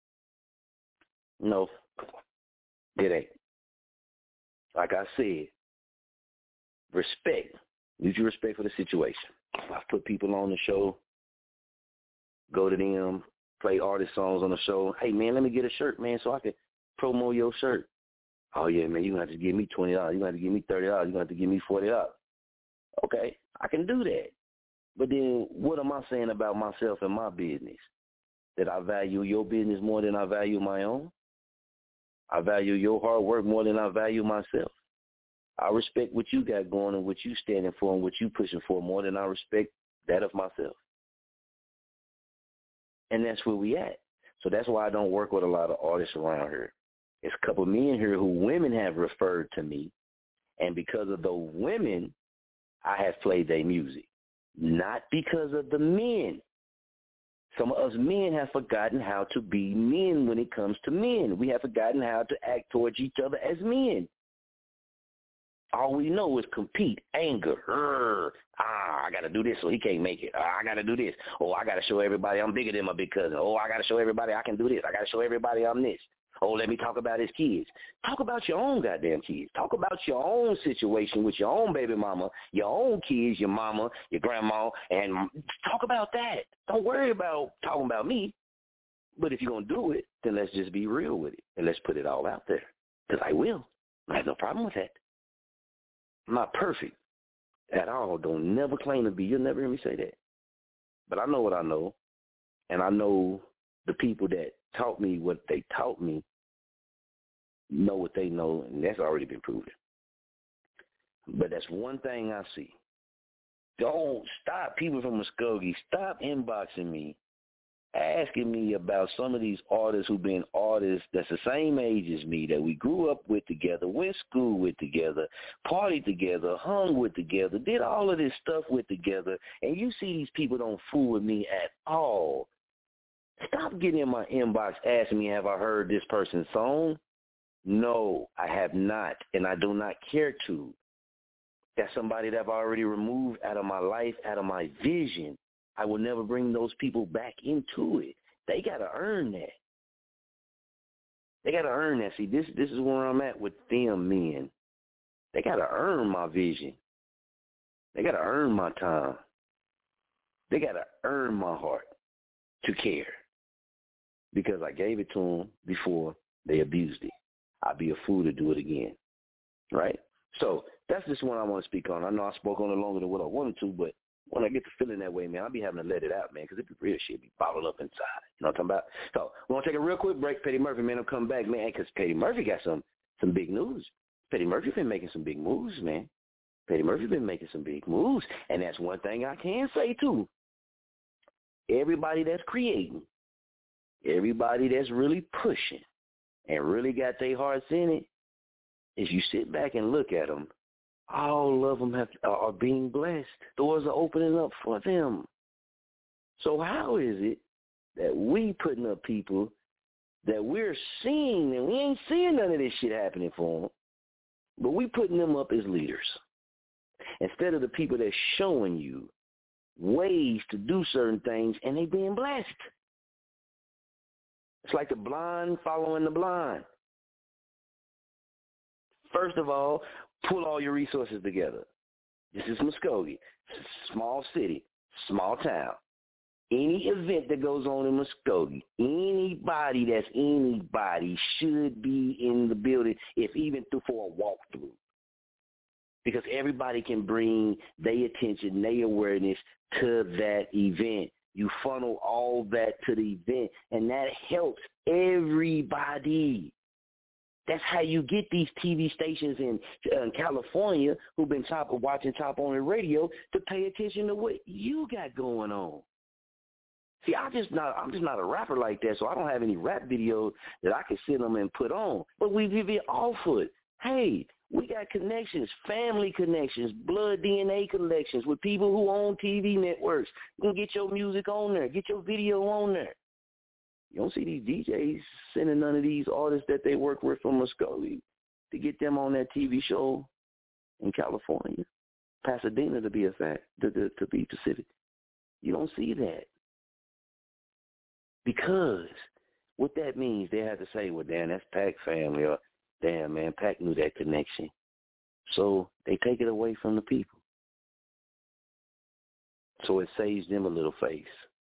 No, it ain't. Like I said, respect. Mutual respect for the situation. I put people on the show, go to them, play artist songs on the show. Hey, man, let me get a shirt, man, so I can promo your shirt. Oh, yeah, man, you're going to have to give me $20. You're going to have to give me $30. You're going to have to give me $40. Okay, I can do that. But then what am I saying about myself and my business? That I value your business more than I value my own? I value your hard work more than I value myself. I respect what you got going and what you standing for and what you pushing for more than I respect that of myself. And that's where we at. So that's why I don't work with a lot of artists around here. There's a couple of men here who women have referred to me, and because of those women, I have played their music. Not because of the men. Some of us men have forgotten how to be men when it comes to men. We have forgotten how to act towards each other as men. All we know is compete, anger. I got to do this so he can't make it. I got to do this. Oh, I got to show everybody I'm bigger than my big cousin. Oh, I got to show everybody I can do this. I got to show everybody I'm this. Oh, let me talk about his kids. Talk about your own goddamn kids. Talk about your own situation with your own baby mama, your own kids, your mama, your grandma, and talk about that. Don't worry about talking about me. But if you're going to do it, then let's just be real with it, and let's put it all out there, because I will. I have no problem with that. I'm not perfect at all. Don't never claim to be. You'll never hear me say that. But I know what I know, and I know the people that taught me what they taught me know what they know, and that's already been proven. But that's one thing I see. Don't stop, people from Muskogee, stop inboxing me, asking me about some of these artists who've been artists that's the same age as me, that we grew up with together, went to school with together, partied together, hung with together, did all of this stuff with together, and you see these people don't fool with me at all. Stop getting in my inbox asking me, have I heard this person's song? No, I have not, and I do not care to. That's somebody that I've already removed out of my life, out of my vision. I will never bring those people back into it. They got to earn that. They got to earn that. See, this is where I'm at with them men. They got to earn my vision. They got to earn my time. They got to earn my heart to care, because I gave it to them before they abused it. I'd be a fool to do it again, right? So that's just one I want to speak on. I know I spoke on it longer than what I wanted to, but when I get to feeling that way, man, I'll be having to let it out, man, because it be real shit be bottled up inside. You know what I'm talking about? So we're going to take a real quick break. Petty Murphy, man, I'll come back, man, because Petty Murphy got some big news. Petty Murphy been making some big moves, man. Petty Murphy been making some big moves, and that's one thing I can say, too. Everybody that's creating, everybody that's really pushing and really got their hearts in it, if you sit back and look at them, all of them are being blessed. Doors are opening up for them. So how is it that we putting up people that we're seeing, and we ain't seeing none of this shit happening for them, but we putting them up as leaders instead of the people that's showing you ways to do certain things, and they being blessed? It's like the blind following the blind. First of all, pull all your resources together. This is Muskogee, small city, small town. Any event that goes on in Muskogee, anybody that's anybody should be in the building, if even for a walkthrough. Because everybody can bring their attention, their awareness to that event. You funnel all that to the event, and that helps everybody. That's how you get these TV stations in California who've been watching Top On the radio to pay attention to what you got going on. See, I'm just not a rapper like that, so I don't have any rap videos that I can send them and put on. But we be offered, hey, we got connections, family connections, blood DNA connections with people who own TV networks. You can get your music on there, get your video on there. You don't see these DJs sending none of these artists that they work with from Muskogee to get them on that TV show in California, Pasadena to be a fact, to be specific. You don't see that. Because what that means, they have to say, well, damn, that's Pac family, or damn, man, Pac knew that connection. So they take it away from the people. So it saves them a little face.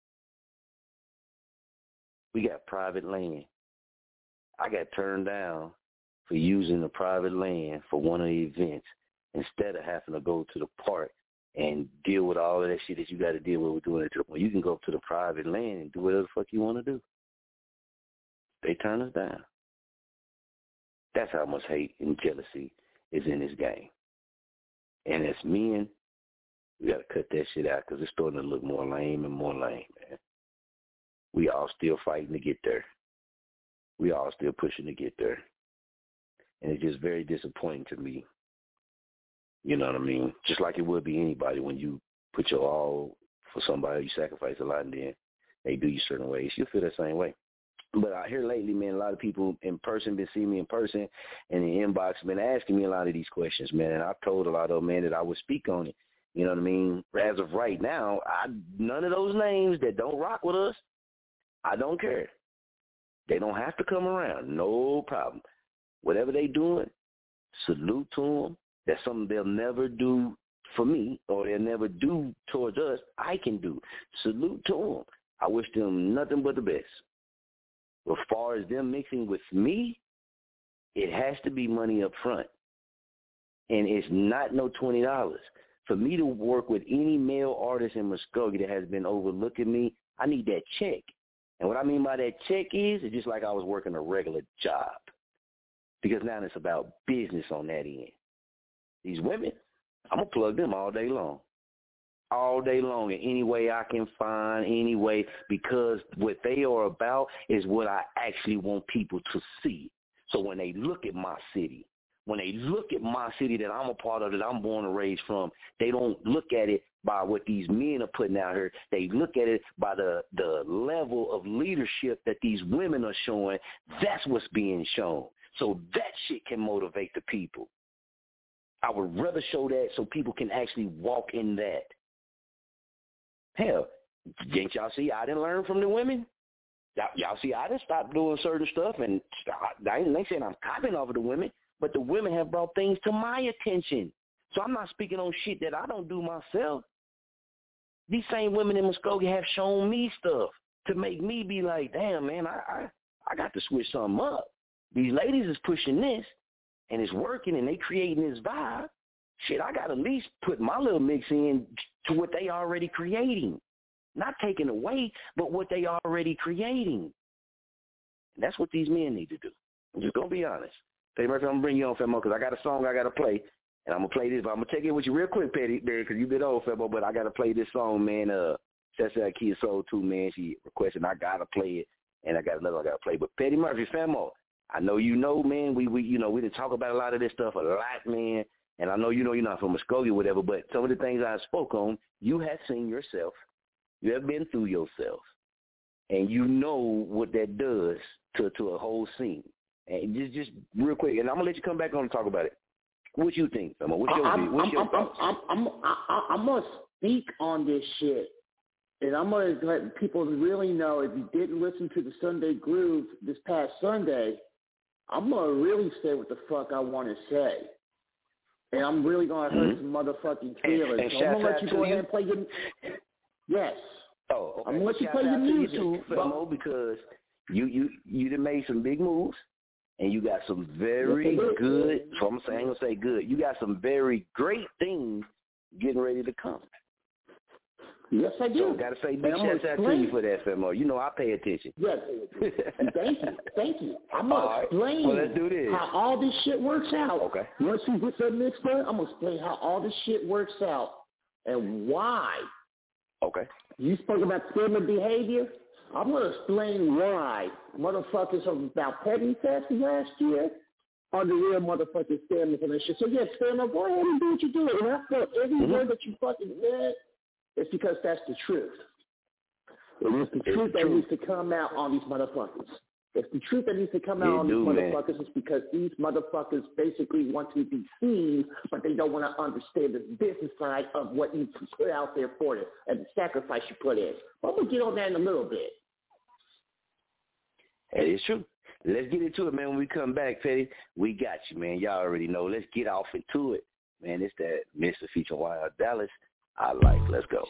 We got private land. I got turned down for using the private land for one of the events instead of having to go to the park and deal with all of that shit that you got to deal with doing it. Well, you can go to the private land and do whatever the fuck you want to do. They turn us down. That's how much hate and jealousy is in this game. And as men, we got to cut that shit out because it's starting to look more lame and more lame, man. we all still fighting to get there. We all still pushing to get there. And it's just very disappointing to me. You know what I mean? Just like it would be anybody when you put your all for somebody, you sacrifice a lot, and then they do you certain ways. You'll feel the same way. But out here lately, man, a lot of people in person been seeing me in person, and the inbox been asking me a lot of these questions, man. And I've told a lot of them, man, that I would speak on it. You know what I mean? As of right now, none of those names that don't rock with us, I don't care. They don't have to come around. No problem. Whatever they doing, salute to them. That's something they'll never do for me or they'll never do towards us. I can do. Salute to them. I wish them nothing but the best. As far as them mixing with me, it has to be money up front. And it's not no $20. For me to work with any male artist in Muskogee that has been overlooking me, I need that check. And what I mean by that check is, it's just like I was working a regular job. Because now it's about business on that end. These women, I'm going to plug them all day long. All day long in any way I can find, any way, because what they are about is what I actually want people to see. So when they look at my city, that I'm a part of, that I'm born and raised from, they don't look at it by what these men are putting out here. They look at it by the level of leadership that these women are showing. That's what's being shown. So that shit can motivate the people. I would rather show that so people can actually walk in that. Hell, didn't y'all see I didn't learn from the women? Y'all see I didn't stop doing certain stuff, and I ain't saying I'm copying off of the women, but the women have brought things to my attention. So I'm not speaking on shit that I don't do myself. These same women in Muskogee have shown me stuff to make me be like, damn, man, I got to switch something up. These ladies is pushing this, and it's working, and they creating this vibe. Shit, I got to at least put my little mix in to what they already creating. Not taking away, but what they already creating. And that's what these men need to do. I'm just going to be honest. Petty Murphy, I'm going to bring you on, Femo, because I got a song I got to play, and I'm going to play this. But I'm going to take it with you real quick, Petty, because you've been old, Femo, but I got to play this song, man. That's that Kid Soul too, man. She requested, I got to play it, and I got another I got to play. But Petty Murphy, Femo, I know you know, man, we didn't talk about a lot of this stuff a lot, man. And I know you know you're not from Muskogee or whatever, but some of the things I spoke on, you have seen yourself. You have been through yourself. And you know what that does to a whole scene. And just real quick, and I'm going to let you come back on and talk about it. What you think, Femo? What's your thoughts? I'm going to speak on this shit. And I'm going to let people really know, if you didn't listen to the Sunday Groove this past Sunday, I'm going to really say what the fuck I want to say. And I'm really going to hurt some motherfucking feelings. And so I'm going to let you go ahead and play your... Yes. Oh, okay. I'm going to let you play your music. You too, Femo, because you done made some big moves, and you got some very good, so I'm going to say good, you got some very great things getting ready to come. Yes, I do. So got to say big shout out to you for that, Femo. You know I pay attention. Yes. Thank you. I'm going to explain let's do this. how all this shit works out. Okay. Once we get that mixed in, I'm going to explain how all this shit works out and why. Okay. You spoke about scamming behavior. I'm going to explain why motherfuckers are about petty theft last year are the real motherfucking scammers and that shit. So, yeah, Spammer, go ahead and do what you do. And I felt every word that you fucking read, it's because that's the truth. It is the truth that needs to come out on these motherfuckers. It's the truth that needs to come out on these motherfuckers. It's because these motherfuckers basically want to be seen, but they don't want to understand the business side of what you put out there for them and the sacrifice you put in. But we'll get on that in a little bit. That is true. Let's get into it, man. When we come back, Petty, we got you, man. Y'all already know. Let's get off into it. Man, it's that Mr. Feature Wild Dallas I like. Let's go.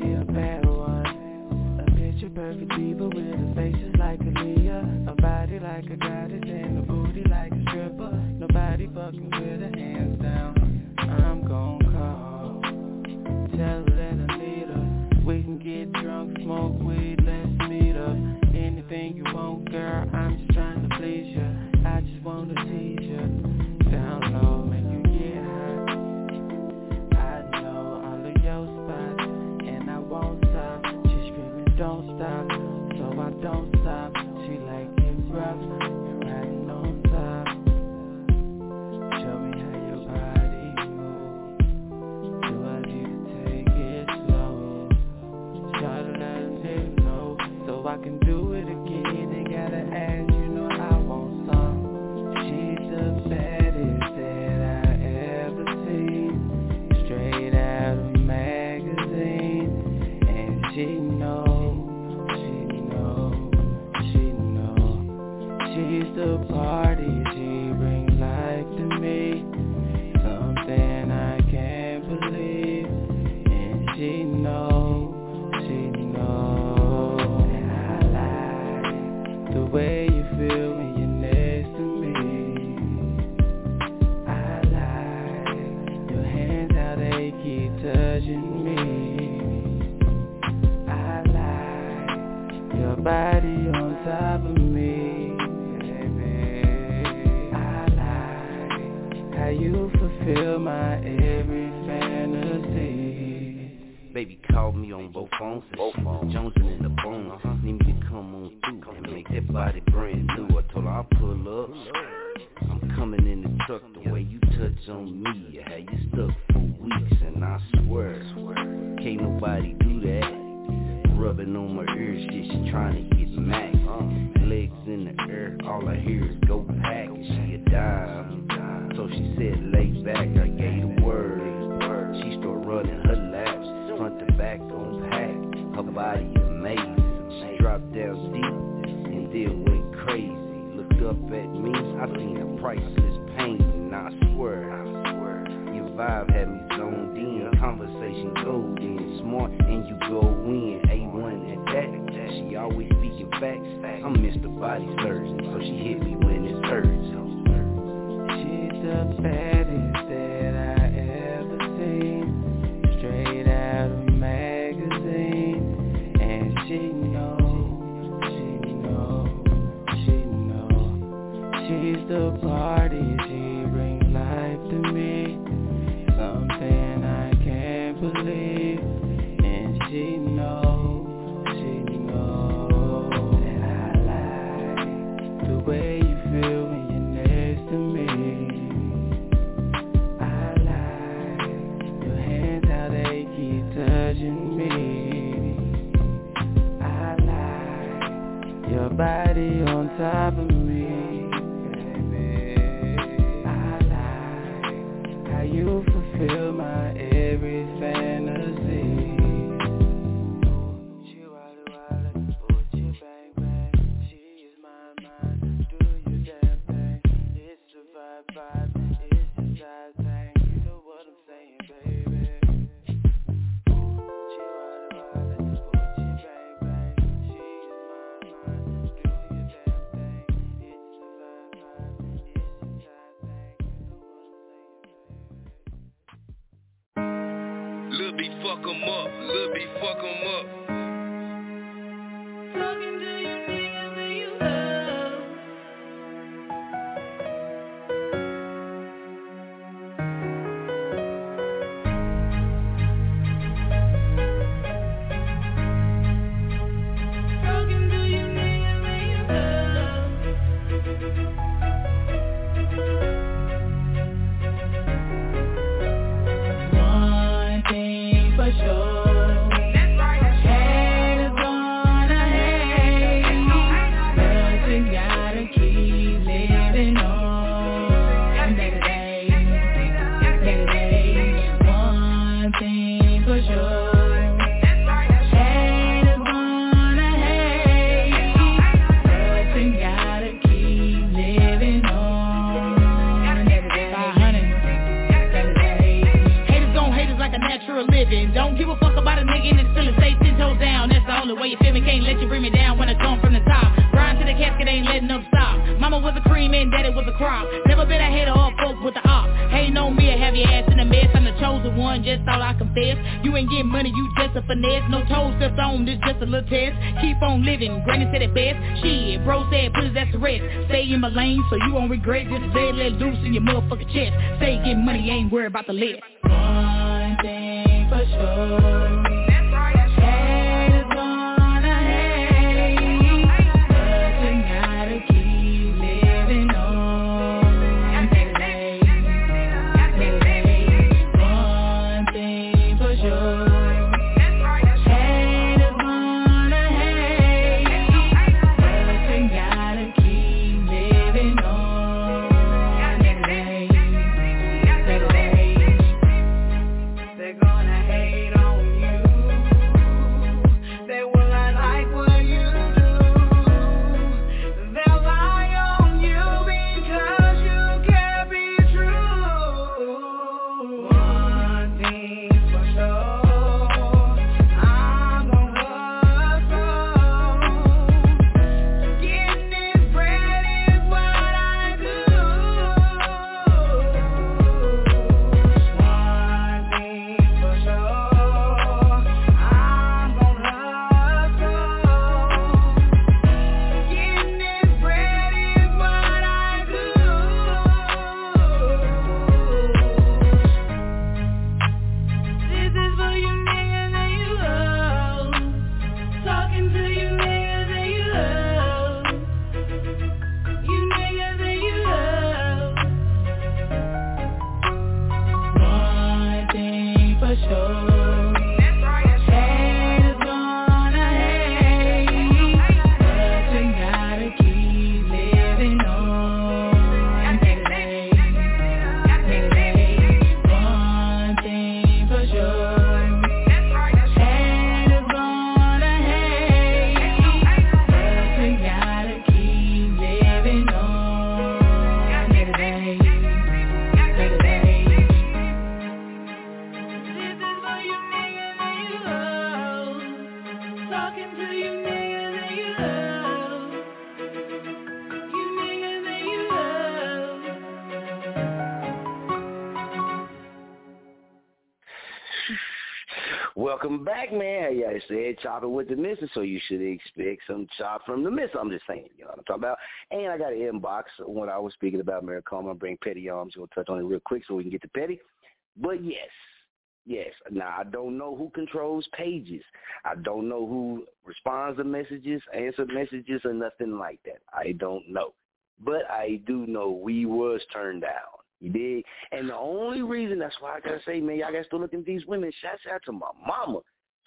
Perfect diva with a face just like Aaliyah, a body like like I got it in the booty like a stripper. Nobody fucking with her hands down. I'm gon' call, tell her that I need her. We can get drunk, smoke weed, let's meet up. Anything you want, girl, I'm just trying to please you. I just wanna tease you. Down low, make you get high. I know all of your spots, and I won't stop. She's screaming, don't stop, so I don't stop. She like it rough, and riding on top. Show me how your body moves. Do I need to take it slow? Try to let a nigga know, so I can do it again. They gotta ask, you know I want some. She's the baddest that I ever seen, straight out of a magazine. And she knows, she's the party, she brings life to me, something I can't believe. And she knows, and I like the way you feel when you're next to me. I like your hands, how they keep touching me. I like your body on top of me, baby. I like how you fulfill my every fantasy. Baby called me on both phones, Jonesing in the bone. Need me to come on through and make that body brand new. I told her I'll pull up. I'm coming in the truck the way you touch on me. How you stuck for weeks, and I swear, can't nobody do that. Rubbing on my ears, shit, she trying to get max. Legs in the air, all I hear is go pack. And she a dime, so she said lay back. I gave the word. She started running her laps, front to back on pack. Her body amazing. She dropped down deep and then went crazy. Looked up at me, I seen a priceless pain, and I swear, your vibe had me zoned in. Conversation gold in, smart and you go in. A1 at that, she always speaking facts. I'm Mr. Body Surgeon, so she hit me when it's urgent. She's the baddest that I ever seen, straight out of a magazine. And she knows, she's the party, she brings life to me, something I can't believe. And she knows, and I like the way you feel when you're next to me. I like your hands, how they keep touching me. I like your body on top of me, baby. I like how you fulfill my every fantasy. She wildin', she bang bang. She is my, do your damn thing. It's the vibe, it's the side thing. You know what I'm saying, baby. She wildin', she bang bang. She is my, do your damn thing. It's the vibe, it's the side thing. You know what I'm saying, baby. Lil' B fuck 'em up, Lil' B fuck 'em up. Talking to your nigga that you love. Talking to your nigga that you love. One thing for sure, That's right. me, can't let you bring me down when I come from the top. Grind to the casket, ain't letting up stop. Mama was a cream and daddy was a crop. Never been a hater or folk with the op. Hating on me or have your ass in a mess. I'm the chosen one, just thought I confess. You ain't getting money, you just a finesse. No toes stepped on, this just a little test. Keep on living, granny said it best. Shit, bro said put his ass to rest. Stay in my lane so you won't regret. Just let loose in your motherfucking chest. Stay getting money, ain't worried about the list. One thing for sure. Welcome back, man. Yeah, I said chopping with the missus, so you should expect some chop from the miss. I'm just saying, you know what I'm talking about. And I got an inbox when I was speaking about Maricoma. Bring petty arms. We'll touch on it real quick so we can get to petty. But yes. Now, I don't know who controls pages. I don't know who responds to messages, answers messages, or nothing like that. I don't know. But I do know we was turned down. You dig? And the only reason, that's why I got to say, man, y'all got to still look at these women. Shouts out to my mama.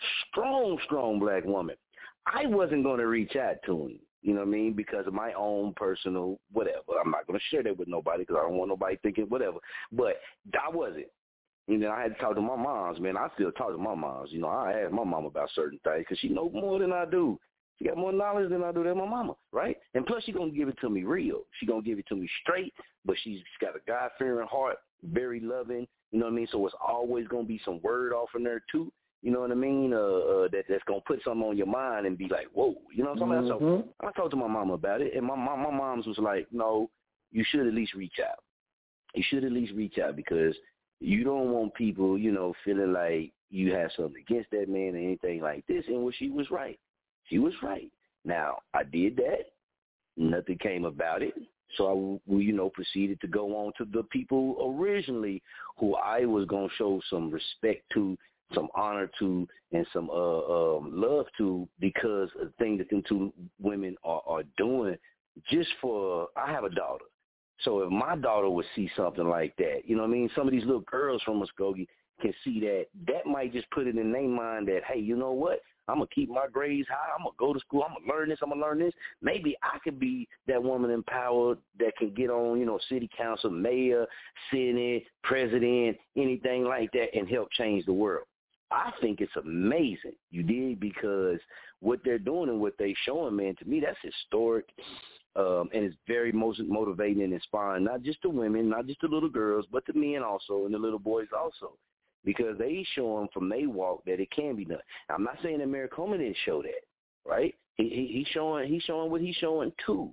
Strong black woman. I wasn't going to reach out to him, you know what I mean, because of my own personal whatever. I'm not going to share that with nobody because I don't want nobody thinking whatever. But I wasn't. You know, I had to talk to my moms, man. I still talk to my moms. You know, I ask my mom about certain things because she knows more than I do. She got more knowledge than I do than my mama, right? And plus, she's going to give it to me real. She's going to give it to me straight, but she's got a God-fearing heart, very loving, you know what I mean? So it's always going to be some word off in there, too, you know what I mean, that's going to put something on your mind and be like, whoa, you know what I'm talking about? So I talked to my mama about it, and my mom's was like, no, you should at least reach out. You should at least reach out because you don't want people, you know, feeling like you have something against that man or anything like this. And well, she was right. She was right. Now, I did that. Nothing came about it. So I, you know, proceeded to go on to the people originally who I was going to show some respect to, some honor to, and some love to because of the thing that them two women are doing just for, I have a daughter. So if my daughter would see something like that, you know what I mean, some of these little girls from Muskogee can see that might just put it in their mind that, hey, you know what? I'm going to keep my grades high. I'm going to go to school. I'm going to learn this. I'm going to learn this. Maybe I could be that woman empowered that can get on, you know, city council, mayor, senate, president, anything like that and help change the world. I think it's amazing, you dig, because what they're doing and what they're showing, man, to me, that's historic. And it's very motivating and inspiring, not just the women, not just the little girls, but the men also and the little boys also. Because they show them from their walk that it can be done. I'm not saying that Maricoma didn't show that, right? He's showing what he's showing too.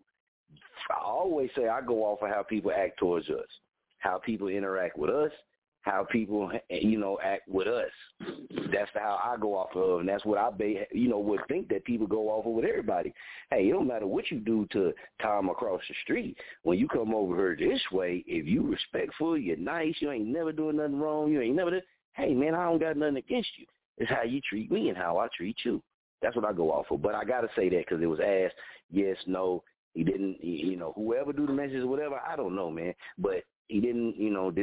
I always say I go off of how people act towards us, how people interact with us, how people, act with us. That's how I go off of, and that's what I, would think that people go off of with everybody. Hey, it don't matter what you do to Tom across the street. When you come over here this way, if you respectful, you're nice, you ain't never doing nothing wrong, you ain't never, hey, man, I don't got nothing against you. It's how you treat me and how I treat you. That's what I go off of. But I got to say that because it was asked, yes, no, he didn't, whoever do the message or whatever, I don't know, man. But he didn't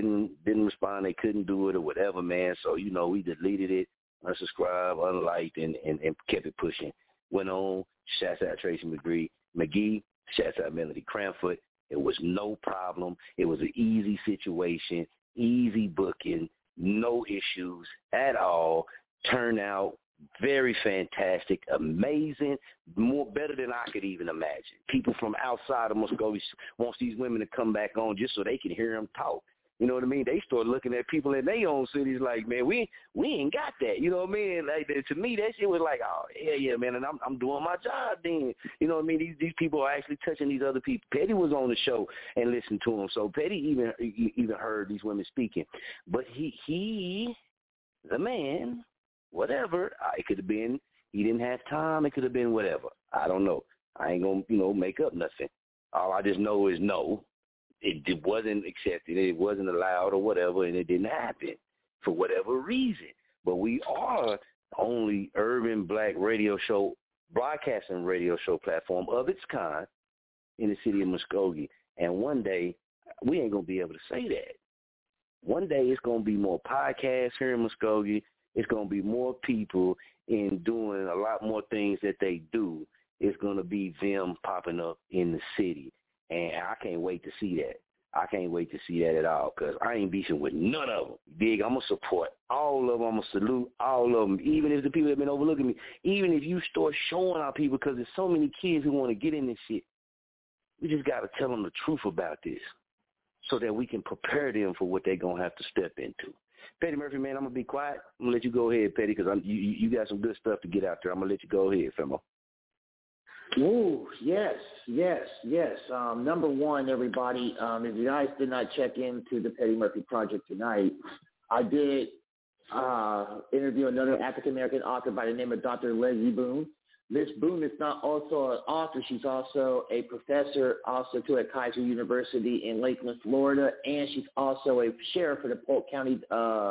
respond. They couldn't do it or whatever, man. So, we deleted it, unsubscribed, unliked, and kept it pushing. Went on, shouts out Tracy McGee, shouts out Melody Cranford. It was no problem. It was an easy situation, easy booking, no issues at all. Turnout, very fantastic, amazing, better than I could even imagine. People from outside of Muskogee wants these women to come back on just so they can hear them talk. You know what I mean? They start looking at people in their own cities like, man, we ain't got that. You know what I mean? Like, to me, that shit was like, oh, yeah, man, and I'm doing my job then. You know what I mean? These people are actually touching these other people. Petty was on the show and listened to him, so Petty even heard these women speaking. But he the man, whatever, it could have been he didn't have time. It could have been whatever. I don't know. I ain't going to, make up nothing. All I just know is no. It wasn't accepted. It wasn't allowed or whatever, and it didn't happen for whatever reason. But we are the only urban black broadcasting radio show platform of its kind in the city of Muskogee. And one day, we ain't going to be able to say that. One day, it's going to be more podcasts here in Muskogee. It's going to be more people in doing a lot more things that they do. It's going to be them popping up in the city. And I can't wait to see that. I can't wait to see that at all because I ain't beefing with none of them. Big, I'm going to support all of them. I'm going to salute all of them, even if the people that have been overlooking me. Even if you start showing our people, because there's so many kids who want to get in this shit. We just got to tell them the truth about this so that we can prepare them for what they're going to have to step into. Petty Murphy, man, I'm going to be quiet. I'm going to let you go ahead, Petty, because you got some good stuff to get out there. I'm going to let you go ahead, Femo. Ooh, yes. Number one, everybody, if you guys did not check into the Petty Murphy Project tonight, I did interview another African-American author by the name of Dr. Leslie Boone. Miss Boone is not also an author. She's also a professor too at Kaiser University in Lakeland, Florida, and she's also a sheriff for the Polk County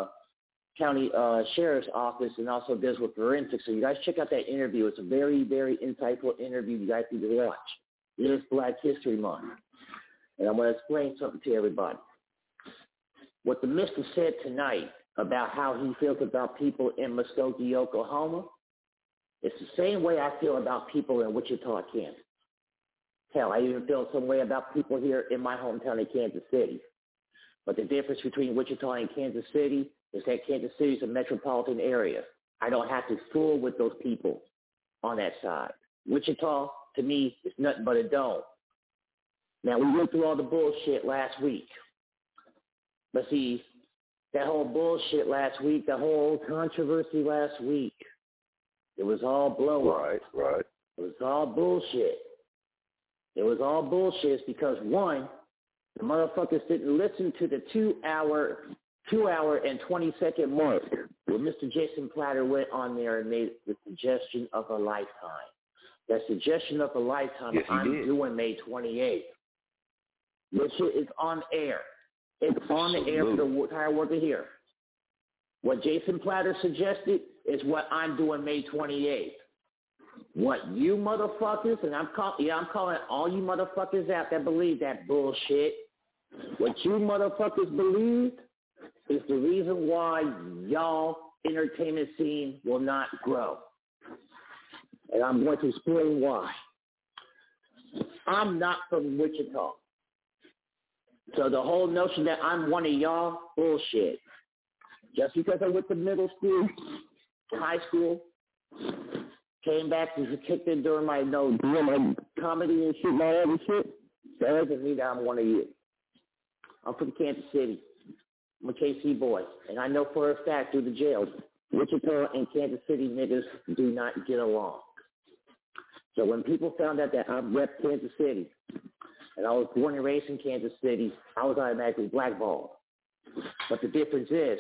Sheriff's Office and also deals with forensics. So you guys check out that interview. It's a very, very insightful interview you guys need to watch. It is Black History Month. And I'm going to explain something to everybody. What the Mr. said tonight about how he feels about people in Muskogee, Oklahoma, it's the same way I feel about people in Wichita, Kansas. Hell, I even feel some way about people here in my hometown in Kansas City. But the difference between Wichita and Kansas City is that Kansas City is a metropolitan area. I don't have to fool with those people on that side. Wichita, to me, is nothing but a dome. Now, we went through all the bullshit last week. But see, that whole bullshit last week, the whole controversy last week, it was all blow up. Right. It was all bullshit. It was all bullshit because, one, the motherfuckers didn't listen to the 2 hour and 20-second mark where Mr. Jason Platter went on there and made the suggestion of a lifetime. That suggestion of a lifetime, yes, I'm doing May 28th. This shit is on air. It's on the air for the entire world to hear. What Jason Platter suggested is what I'm doing May 28th. What you motherfuckers, and I'm calling all you motherfuckers out that believe that bullshit, what you motherfuckers believe is the reason why y'all entertainment scene will not grow. And I'm going to explain why. I'm not from Wichita. So the whole notion that I'm one of y'all, bullshit. Just because I went to middle school, high school, came back and kicked in during my comedy and shit, my other shit, that doesn't mean that I'm one of you. I'm from Kansas City. I'm a KC boy. And I know for a fact through the jails, Wichita and Kansas City niggas do not get along. So when people found out that I rep Kansas City, and I was born and raised in Kansas City, I was automatically blackballed. But the difference is,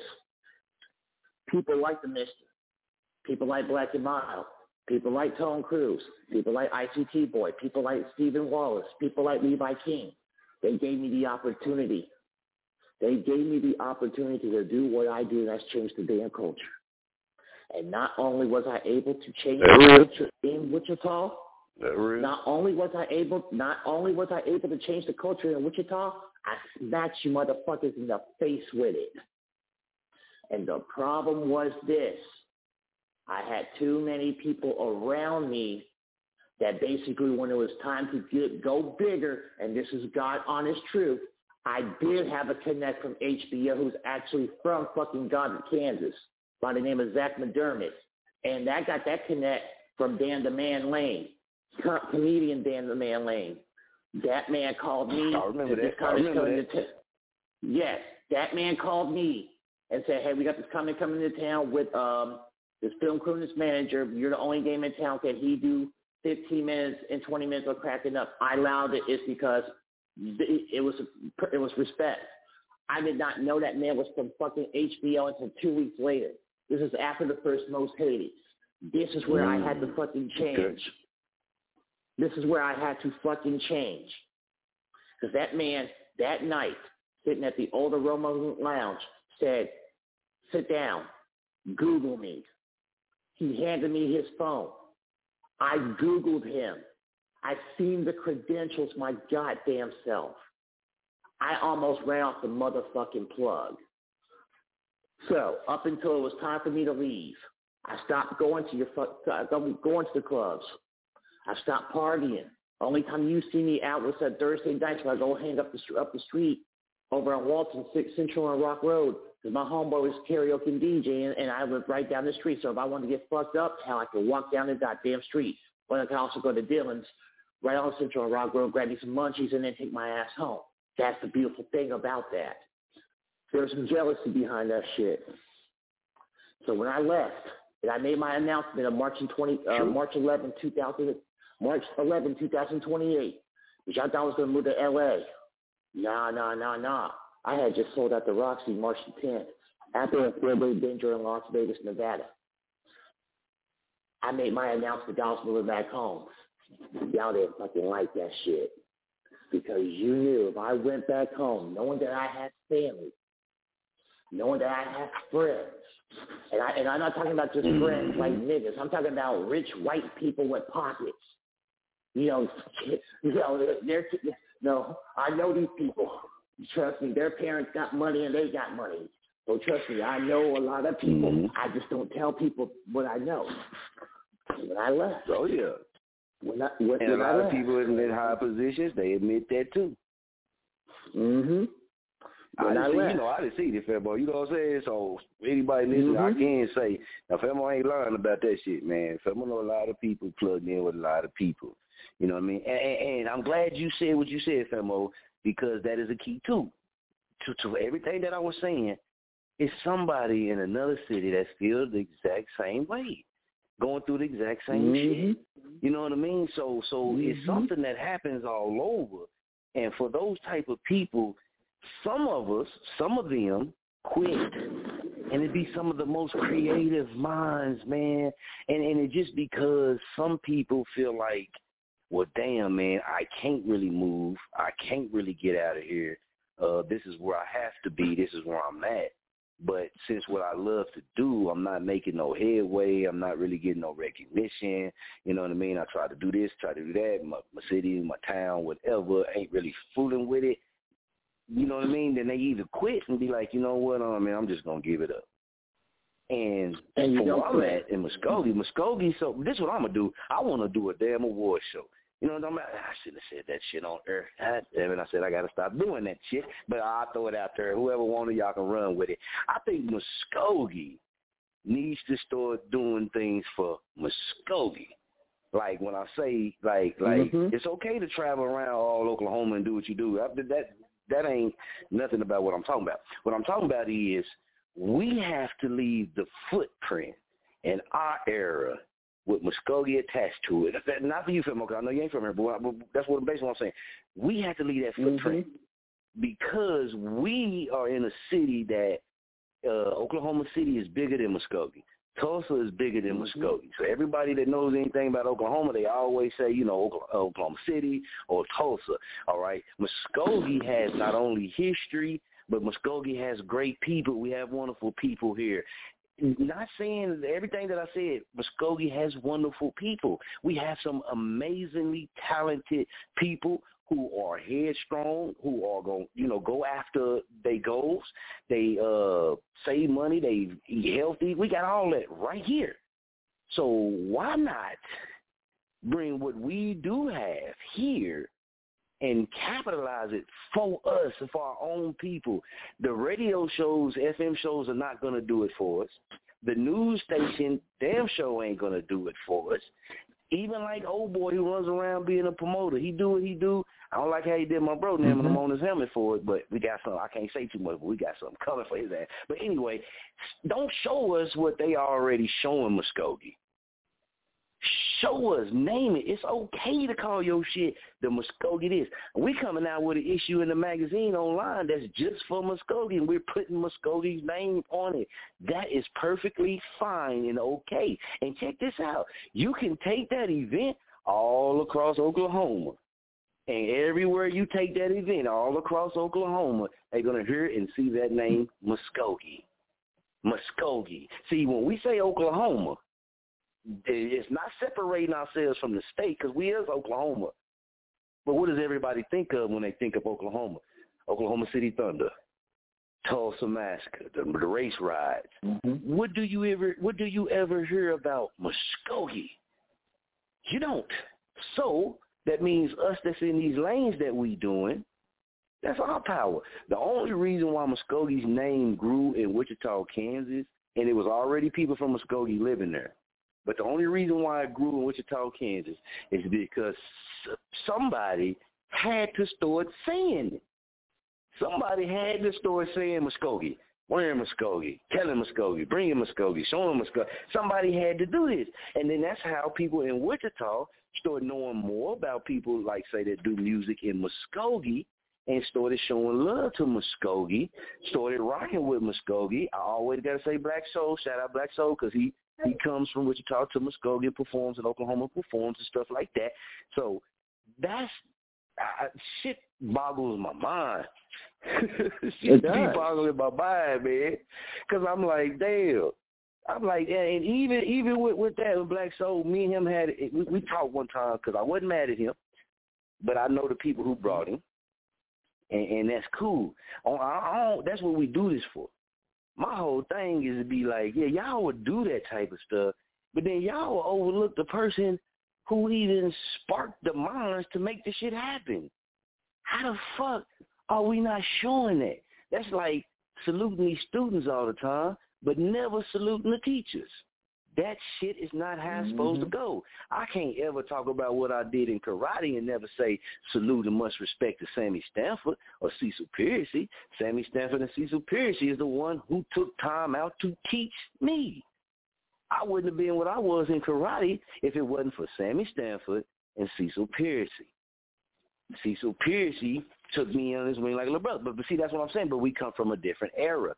people like the Mister, people like Black and Mild, people like Tone Cruz, people like ICT Boy, people like Stephen Wallace, people like Levi King. They gave me the opportunity. They gave me the opportunity to do what I do, and that's change the damn culture. And not only was I able to change the culture in Wichita, not only was I able to change the culture in Wichita, I smacked you motherfuckers in the face with it. And the problem was this. I had too many people around me that basically when it was time to go bigger, and this is God honest truth, I did have a connect from HBO who's actually from fucking Goddard, Kansas, by the name of Zach McDermott. And I got that connect from Dan the Man Lane, comedian Dan the Man Lane. That man called me. I remember that. Yes, that man called me and said, hey, we got this comic coming into town with this film crew and this manager. You're the only game in town. Can he do 15 minutes and 20 minutes of cracking up? I allowed it. It's because it was respect. I did not know that man was from fucking HBO until 2 weeks later. This is after the first Most Hated. This is where I had to fucking change. This is where I had to fucking change. Because that man, that night, sitting at the old Aroma Lounge, said, sit down, Google me. He handed me his phone. I Googled him. I seen the credentials my goddamn self. I almost ran off the motherfucking plug. So up until it was time for me to leave, I stopped going to the clubs. I stopped partying. Only time you see me out was that Thursday nights when I go hang up the street over on Walton, 6 Central and Rock Road, because my homeboy was karaoke and DJing, and I lived right down the street. So if I wanted to get fucked up, hell, I could walk down the goddamn street. Or I could also go to Dillon's, right on Central and Rock Road, grab me some munchies, and then take my ass home. That's the beautiful thing about that. There's some jealousy behind that shit. So when I left, and I made my announcement on March 11, 2028, which I thought I was going to move to L.A. Nah. I had just sold out the Roxy March 10th after a 4-day binge in Las Vegas, Nevada. I made my announcement that I was moving back home. Y'all didn't fucking like that shit. Because you knew if I went back home, knowing that I had family, knowing that I had friends, and I'm not talking about just friends like niggas. I'm talking about rich white people with pockets. I know these people. Trust me, their parents got money and they got money. So trust me, I know a lot of people. I just don't tell people what I know. When I left. Oh, yeah. When a lot of people in high positions, they admit that too. Mm-hmm. I didn't see this, Famo. You know what I'm saying? So anybody listening, I can say, now Famo ain't lying about that shit, man. Famo know a lot of people plugged in with a lot of people. You know what I mean? And I'm glad you said what you said, Famo, because that is a key too. To everything that I was saying, is somebody in another city that feels the exact same way, going through the exact same shit. You know what I mean? So it's something that happens all over. And for those type of people, some of them quit. And it be some of the most creative minds, man. And it just because some people feel like, well, damn, man, I can't really move. I can't really get out of here. This is where I have to be. This is where I'm at. But since what I love to do, I'm not making no headway. I'm not really getting no recognition. You know what I mean? I try to do this, try to do that. My city, my town, whatever, ain't really fooling with it. You know what I mean? Then they either quit and be like, you know what, man, I'm just going to give it up. And from where I'm at in Muskogee, so this is what I'm going to do. I want to do a damn award show. You know what I'm saying? I shouldn't have said that shit on air. I said I got to stop doing that shit. But I'll throw it out there. Whoever wanted, y'all can run with it. I think Muskogee needs to start doing things for Muskogee. Like when I say, it's okay to travel around all Oklahoma and do what you do. That ain't nothing about what I'm talking about. What I'm talking about is we have to leave the footprint in our era with Muskogee attached to it. Not for you, Phil, I know you ain't from here, but that's what basically what I'm saying. We have to leave that footprint because we are in a city that Oklahoma City is bigger than Muskogee. Tulsa is bigger than Muskogee. So everybody that knows anything about Oklahoma, they always say, Oklahoma City or Tulsa, all right? Muskogee has not only history, but Muskogee has great people. We have wonderful people here. Not saying everything that I said, Muskogee has wonderful people. We have some amazingly talented people who are headstrong, who are going to go after their goals. They save money. They eat healthy. We got all that right here. So why not bring what we do have here and capitalize it for us and for our own people? The radio shows, FM shows are not going to do it for us. The news station, damn show ain't going to do it for us. Even like old boy who runs around being a promoter, he do what he do. I don't like how he did my bro name and I'm on his helmet for it, but we got something. I can't say too much, but we got something coming for his ass. But anyway, don't show us what they already showing Muskogee. Show us, name it. It's okay to call your shit the Muskogee this. We coming out with an issue in the magazine online that's just for Muskogee, and we're putting Muskogee's name on it. That is perfectly fine and okay. And check this out. You can take that event all across Oklahoma. And everywhere you take that event all across Oklahoma, they're going to hear and see that name, Muskogee. Muskogee. See, when we say Oklahoma, it's not separating ourselves from the state because we is Oklahoma. But what does everybody think of when they think of Oklahoma? Oklahoma City Thunder, Tulsa Massacre, the race rides. What do you ever hear about Muskogee? You don't. So that means us that's in these lanes that we doing, that's our power. The only reason why Muskogee's name grew in Wichita, Kansas, and it was already people from Muskogee living there, but the only reason why it grew in Wichita, Kansas is because somebody had to start saying it. Somebody had to start saying Muskogee, wearing Muskogee, telling Muskogee, bringing Muskogee, showing Muskogee. Somebody had to do this. And then that's how people in Wichita started knowing more about people, like, say, that do music in Muskogee, and started showing love to Muskogee, started rocking with Muskogee. I always got to say Black Soul. Shout out Black Soul because he comes from Wichita to Muskogee, performs in Oklahoma, performs and stuff like that. So that's shit boggles my mind. Shit keep boggling my mind, man. Because I'm like, damn. I'm like, and even with that, with Black Soul, me and him we talked one time because I wasn't mad at him, but I know the people who brought him, and that's cool. That's what we do this for. My whole thing is to be like, yeah, y'all would do that type of stuff, but then y'all will overlook the person who even sparked the minds to make the shit happen. How the fuck are we not showing that? That's like saluting these students all the time, but never saluting the teachers. That shit is not how it's supposed to go. I can't ever talk about what I did in karate and never say salute and much respect to Sammy Stanford or Cecil Piercy. Sammy Stanford and Cecil Piercy is the one who took time out to teach me. I wouldn't have been what I was in karate if it wasn't for Sammy Stanford and Cecil Piercy. Cecil Piercy took me on his wing like a little brother. But see, that's what I'm saying. But we come from a different era.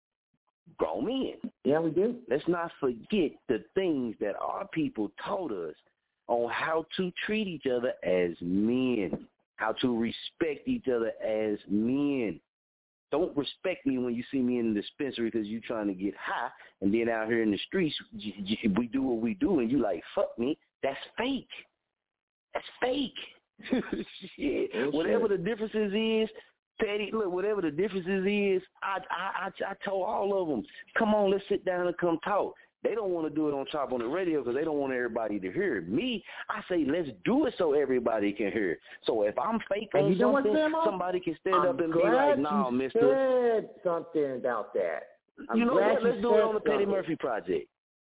Grown men. Yeah, we do. Let's not forget the things that our people taught us on how to treat each other as men, how to respect each other as men. Don't respect me when you see me in the dispensary because you're trying to get high, and then out here in the streets, we do what we do, and you like, fuck me. That's fake. That's fake. Shit. Whatever the differences is, Teddy, look, whatever the differences is, I told all of them, come on, let's sit down and come talk. They don't want to do it on top on the radio because they don't want everybody to hear it. Me, I say let's do it so everybody can hear it. So if I'm fake on something, somebody can stand up and be like, "No, mister." Said something about that. You know what? Let's do it on the Petty Murphy Project.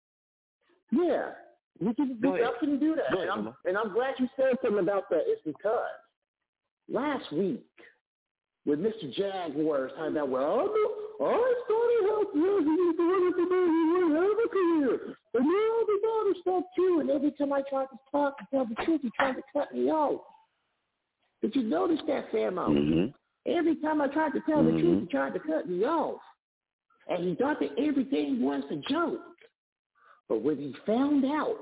Yeah, we can definitely do that. And I'm glad you said something about that. It's because last week with Mr. Jaguar talking about, well, I started out as a career, and now the daughter stuff too, and every time I tried to talk and tell the truth, he tried to cut me off. Did you notice that, Famo? Mm-hmm. Every time I tried to tell the truth, he tried to cut me off. And he thought that everything was a joke. But when he found out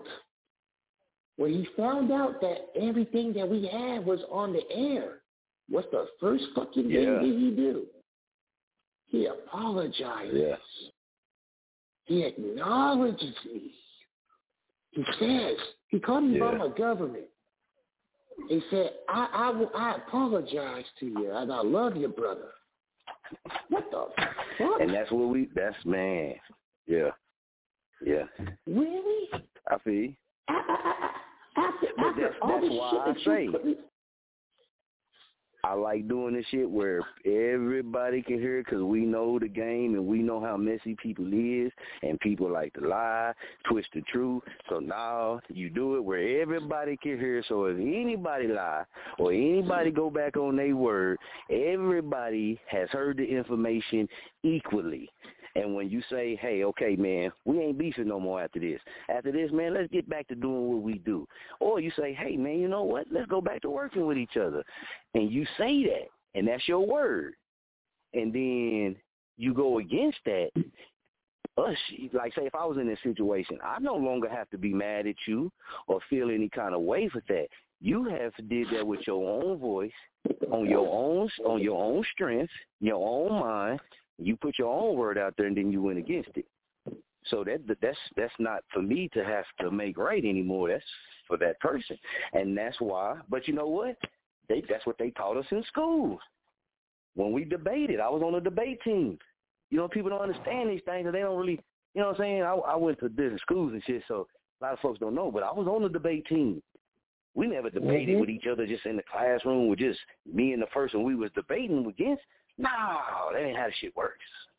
that everything that we had was on the air, what's the first fucking thing that he do? He apologizes. Yes. He acknowledges me. He says, he called me by my government. He said, I apologize to you, and I love you, brother. What the fuck? And that's what man. Yeah. Yeah. Really? I feel you. After all that's the why shit I say I like doing this shit where everybody can hear it because we know the game and we know how messy people is and people like to lie, twist the truth. So now you do it where everybody can hear it. So if anybody lie or anybody go back on their word, everybody has heard the information equally. And when you say, hey, okay, man, we ain't beefing no more after this. After this, man, let's get back to doing what we do. Or you say, hey, man, you know what? Let's go back to working with each other. And you say that, and that's your word. And then you go against that. Like, say, if I was in this situation, I no longer have to be mad at you or feel any kind of way for that. You have did that with your own voice, on your own strength, your own mind. You put your own word out there, and then you went against it. So that's not for me to have to make right anymore. That's for that person, and that's why. But you know what? That's what they taught us in school. When we debated, I was on the debate team. You know, people don't understand these things, and they don't really. You know what I'm saying? I went to different schools and shit, so a lot of folks don't know. But I was on the debate team. We never debated with each other just in the classroom with just me and the person we was debating against. No, that ain't how the shit works.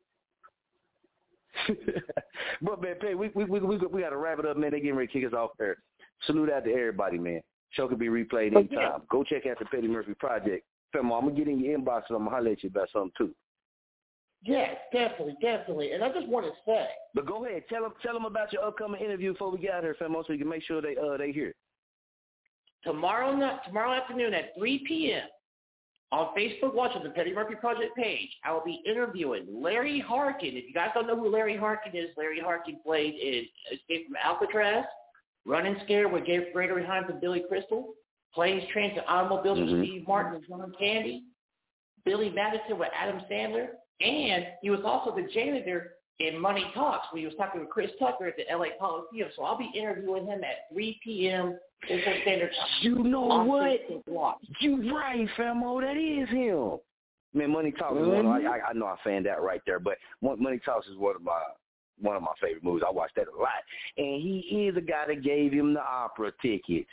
But man, Pay, we got to wrap it up, man. They getting ready to kick us off there. Salute out to everybody, man. Show can be replayed anytime. Go check out the Petty Murphy Project. Femo, I'm gonna get in your inbox and I'm gonna holler at you about something too. Yes, definitely. And I just want to say. But go ahead, tell them about your upcoming interview before we get out here, Femo, so you can make sure they hear it. Tomorrow afternoon at 3 p.m. on Facebook Watch on the Petty Murphy Project page, I will be interviewing Larry Harkin. If you guys don't know who Larry Harkin is, Larry Harkin played in Escape from Alcatraz, Running Scared with Gregory Hines and Billy Crystal, Planes, Trains, and Automobiles with Steve Martin and John Candy, Billy Madison with Adam Sandler, and he was also the janitor in Money Talks when he was talking with Chris Tucker at the LA Coliseum. So I'll be interviewing him at 3 p.m. Central Standard Time. You know what? You right, Famo. That is him. Man, Money Talks is one. I know I found that right there, but Money Talks is one of my favorite movies. I watch that a lot. And he is the guy that gave him the opera tickets.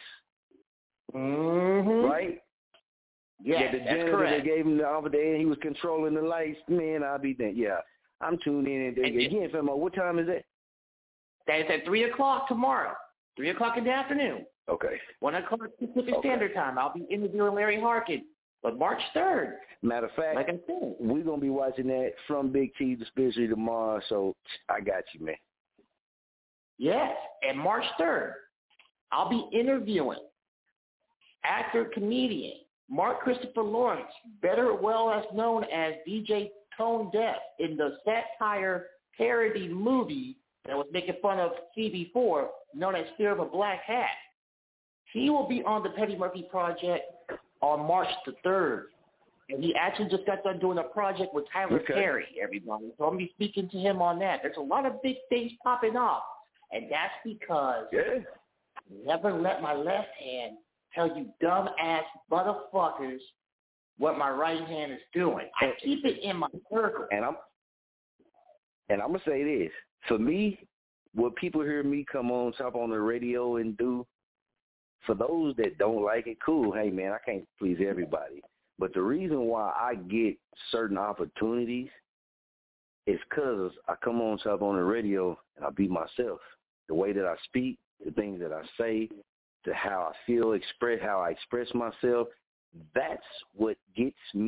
Right? Yeah, the janitor that gave him the opera there, and he was controlling the lights. Man, I'll be there. Yeah, I'm tuned in. And again, Famo, what time is that? That is at 3 o'clock tomorrow. 3 o'clock in the afternoon. Okay. 1 o'clock Pacific Standard Time. I'll be interviewing Larry Harkin. But March 3rd. Matter of fact, like I said, we're going to be watching that from Big T dispensary tomorrow, so I got you, man. Yes, and March 3rd, I'll be interviewing actor, comedian, Mark Christopher Lawrence, better well as known as DJ Tone Deaf, in the satire parody movie that was making fun of CB4, known as Fear of a Black Hat. He will be on the Petty Murphy Project on March the 3rd. And he actually just got done doing a project with Tyler Perry, everybody. So I'm going to be speaking to him on that. There's a lot of big things popping off. And that's because I never let my left hand tell you dumb-ass motherfuckers what my right hand is doing. I keep it in my circle. And I'm going to say this. For me, what people hear me come on top on the radio and do, for those that don't like it, cool. Hey, man, I can't please everybody. But the reason why I get certain opportunities is because I come on top on the radio and I be myself. The way that I speak, the things that I say, to how I feel, how I express myself, that's what gets me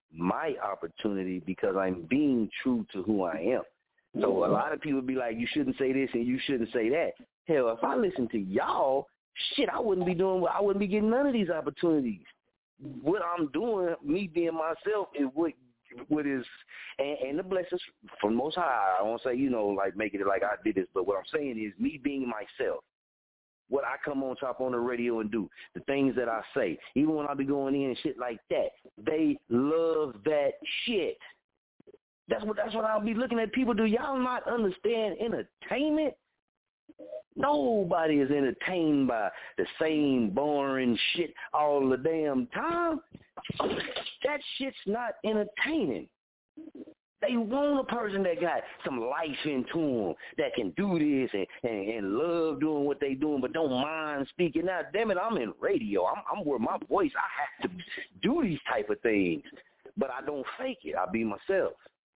my opportunity because I'm being true to who I am. So a lot of people be like, you shouldn't say this and you shouldn't say that. Hell, if I listen to y'all, shit, I wouldn't be getting none of these opportunities. What I'm doing, me being myself, is what is, and the blessings from Most High. I won't say, like making it like I did this, but what I'm saying is me being myself. What I come on top on the radio and do, the things that I say, even when I be going in and shit like that, they love that shit. That's what I'll be looking at people do. Y'all not understand entertainment? Nobody is entertained by the same boring shit all the damn time. That shit's not entertaining. They want a person that got some life into them, that can do this and love doing what they doing, but don't mind speaking out. Damn it, I'm in radio. I'm where my voice, I have to do these type of things, but I don't fake it. I be myself.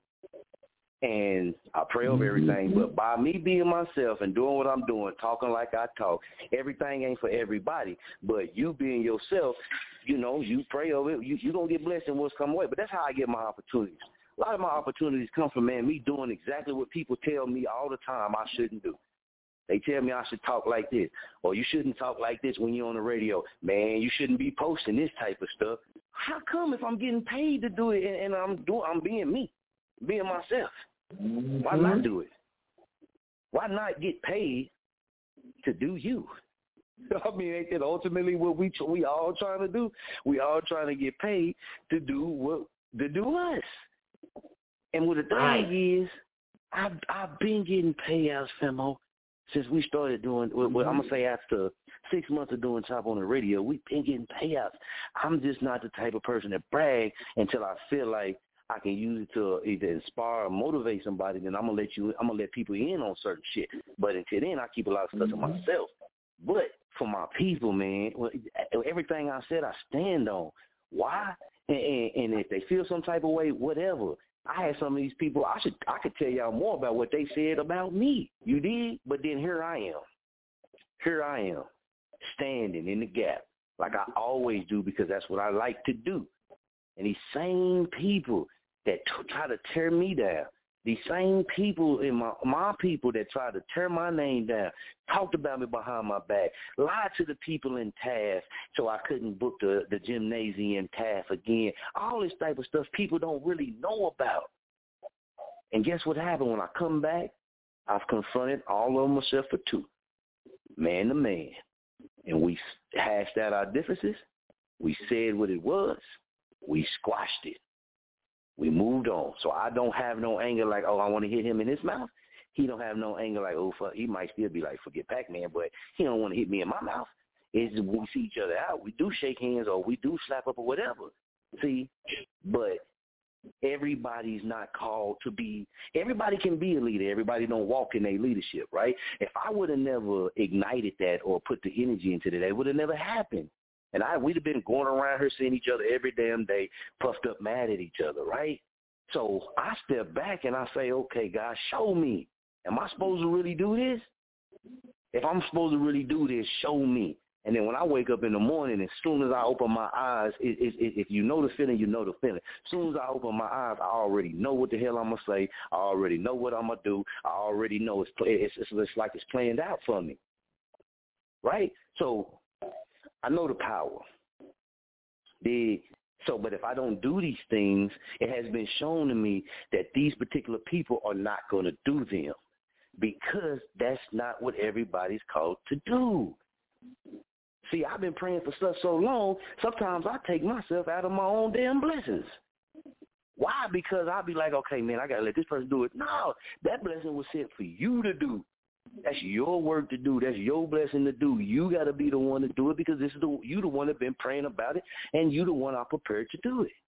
And I pray over everything, but by me being myself and doing what I'm doing, talking like I talk, everything ain't for everybody. But you being yourself, you pray over it, you're going to get blessed in what's come away. But that's how I get my opportunities. A lot of my opportunities come from, me doing exactly what people tell me all the time I shouldn't do. They tell me I should talk like this, or you shouldn't talk like this when you're on the radio. Man, you shouldn't be posting this type of stuff. How come if I'm getting paid to do it and I'm being me, being myself? Why not do it? Why not get paid to do you? I mean, ain't that ultimately what we all trying to do? We all trying to get paid to do us. And what the thing is, I've been getting payouts, Femo, since we started doing. Well, I'm gonna say after 6 months of doing Top on the Radio, we've been getting payouts. I'm just not the type of person that brag until I feel like I can use it to either inspire or motivate somebody. Then I'm gonna let people in on certain shit. But until then, I keep a lot of stuff to myself. But for my people, man, everything I said, I stand on. Why? And if they feel some type of way, whatever. I had some of these people. I could tell y'all more about what they said about me. You did, but then here I am, standing in the gap like I always do because that's what I like to do. And these same people that try to tear me down, these same people in my people that try to tear my name down, talked about me behind my back, lied to the people in Taft so I couldn't book the gymnasium Taft again. All this type of stuff people don't really know about. And guess what happened? When I come back, I've confronted all of them except for two, man to man. And we hashed out our differences. We said what it was. We squashed it. We moved on. So I don't have no anger like, I want to hit him in his mouth. He don't have no anger like, fuck. He might still be like, forget Pac-Man, but he don't want to hit me in my mouth. It's when we see each other out, we do shake hands or we do slap up or whatever. See? But everybody's not called to be, everybody can be a leader. Everybody don't walk in their leadership, right? If I would have never ignited that or put the energy into that, it would have never happened. And we'd have been going around here seeing each other every damn day, puffed up mad at each other, right? So I step back and I say, okay, God, show me. Am I supposed to really do this? If I'm supposed to really do this, show me. And then when I wake up in the morning, as soon as I open my eyes, if you know the feeling, you know the feeling. As soon as I open my eyes, I already know what the hell I'm going to say. I already know what I'm going to do. I already know it's like it's planned out for me, right? So I know the power. But if I don't do these things, it has been shown to me that these particular people are not going to do them because that's not what everybody's called to do. See, I've been praying for stuff so long, sometimes I take myself out of my own damn blessings. Why? Because I'll be like, okay, man, I got to let this person do it. No, that blessing was sent for you to do. That's your work to do. That's your blessing to do. You got to be the one to do it because you the one that been praying about it, and you the one I prepared to do it.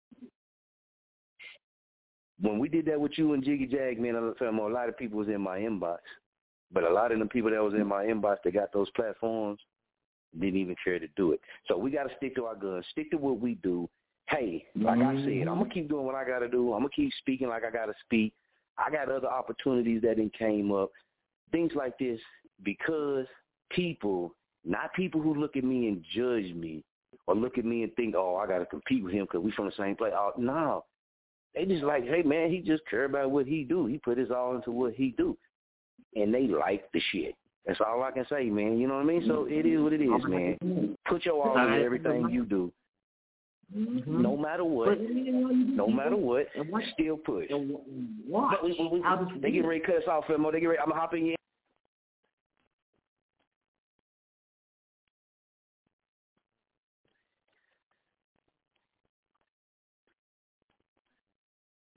When we did that with you and Jiggy Jag, man, a lot of people was in my inbox. But a lot of the people that was in my inbox that got those platforms didn't even care to do it. So we got to stick to our guns, stick to what we do. Hey, like I said, I'm going to keep doing what I got to do. I'm going to keep speaking like I got to speak. I got other opportunities that didn't came up. Things like this because people, not people who look at me and judge me or look at me and think, oh, I got to compete with him because we from the same place. Oh, no. They just like, hey, man, he just care about what he do. He put his all into what he do. And they like the shit. That's all I can say, man. You know what I mean? So it is what it is, man. Put your all into everything you do. Mm-hmm. No matter what, still push. Watch. They get ready to cut us off, Femo. I'm going to hop in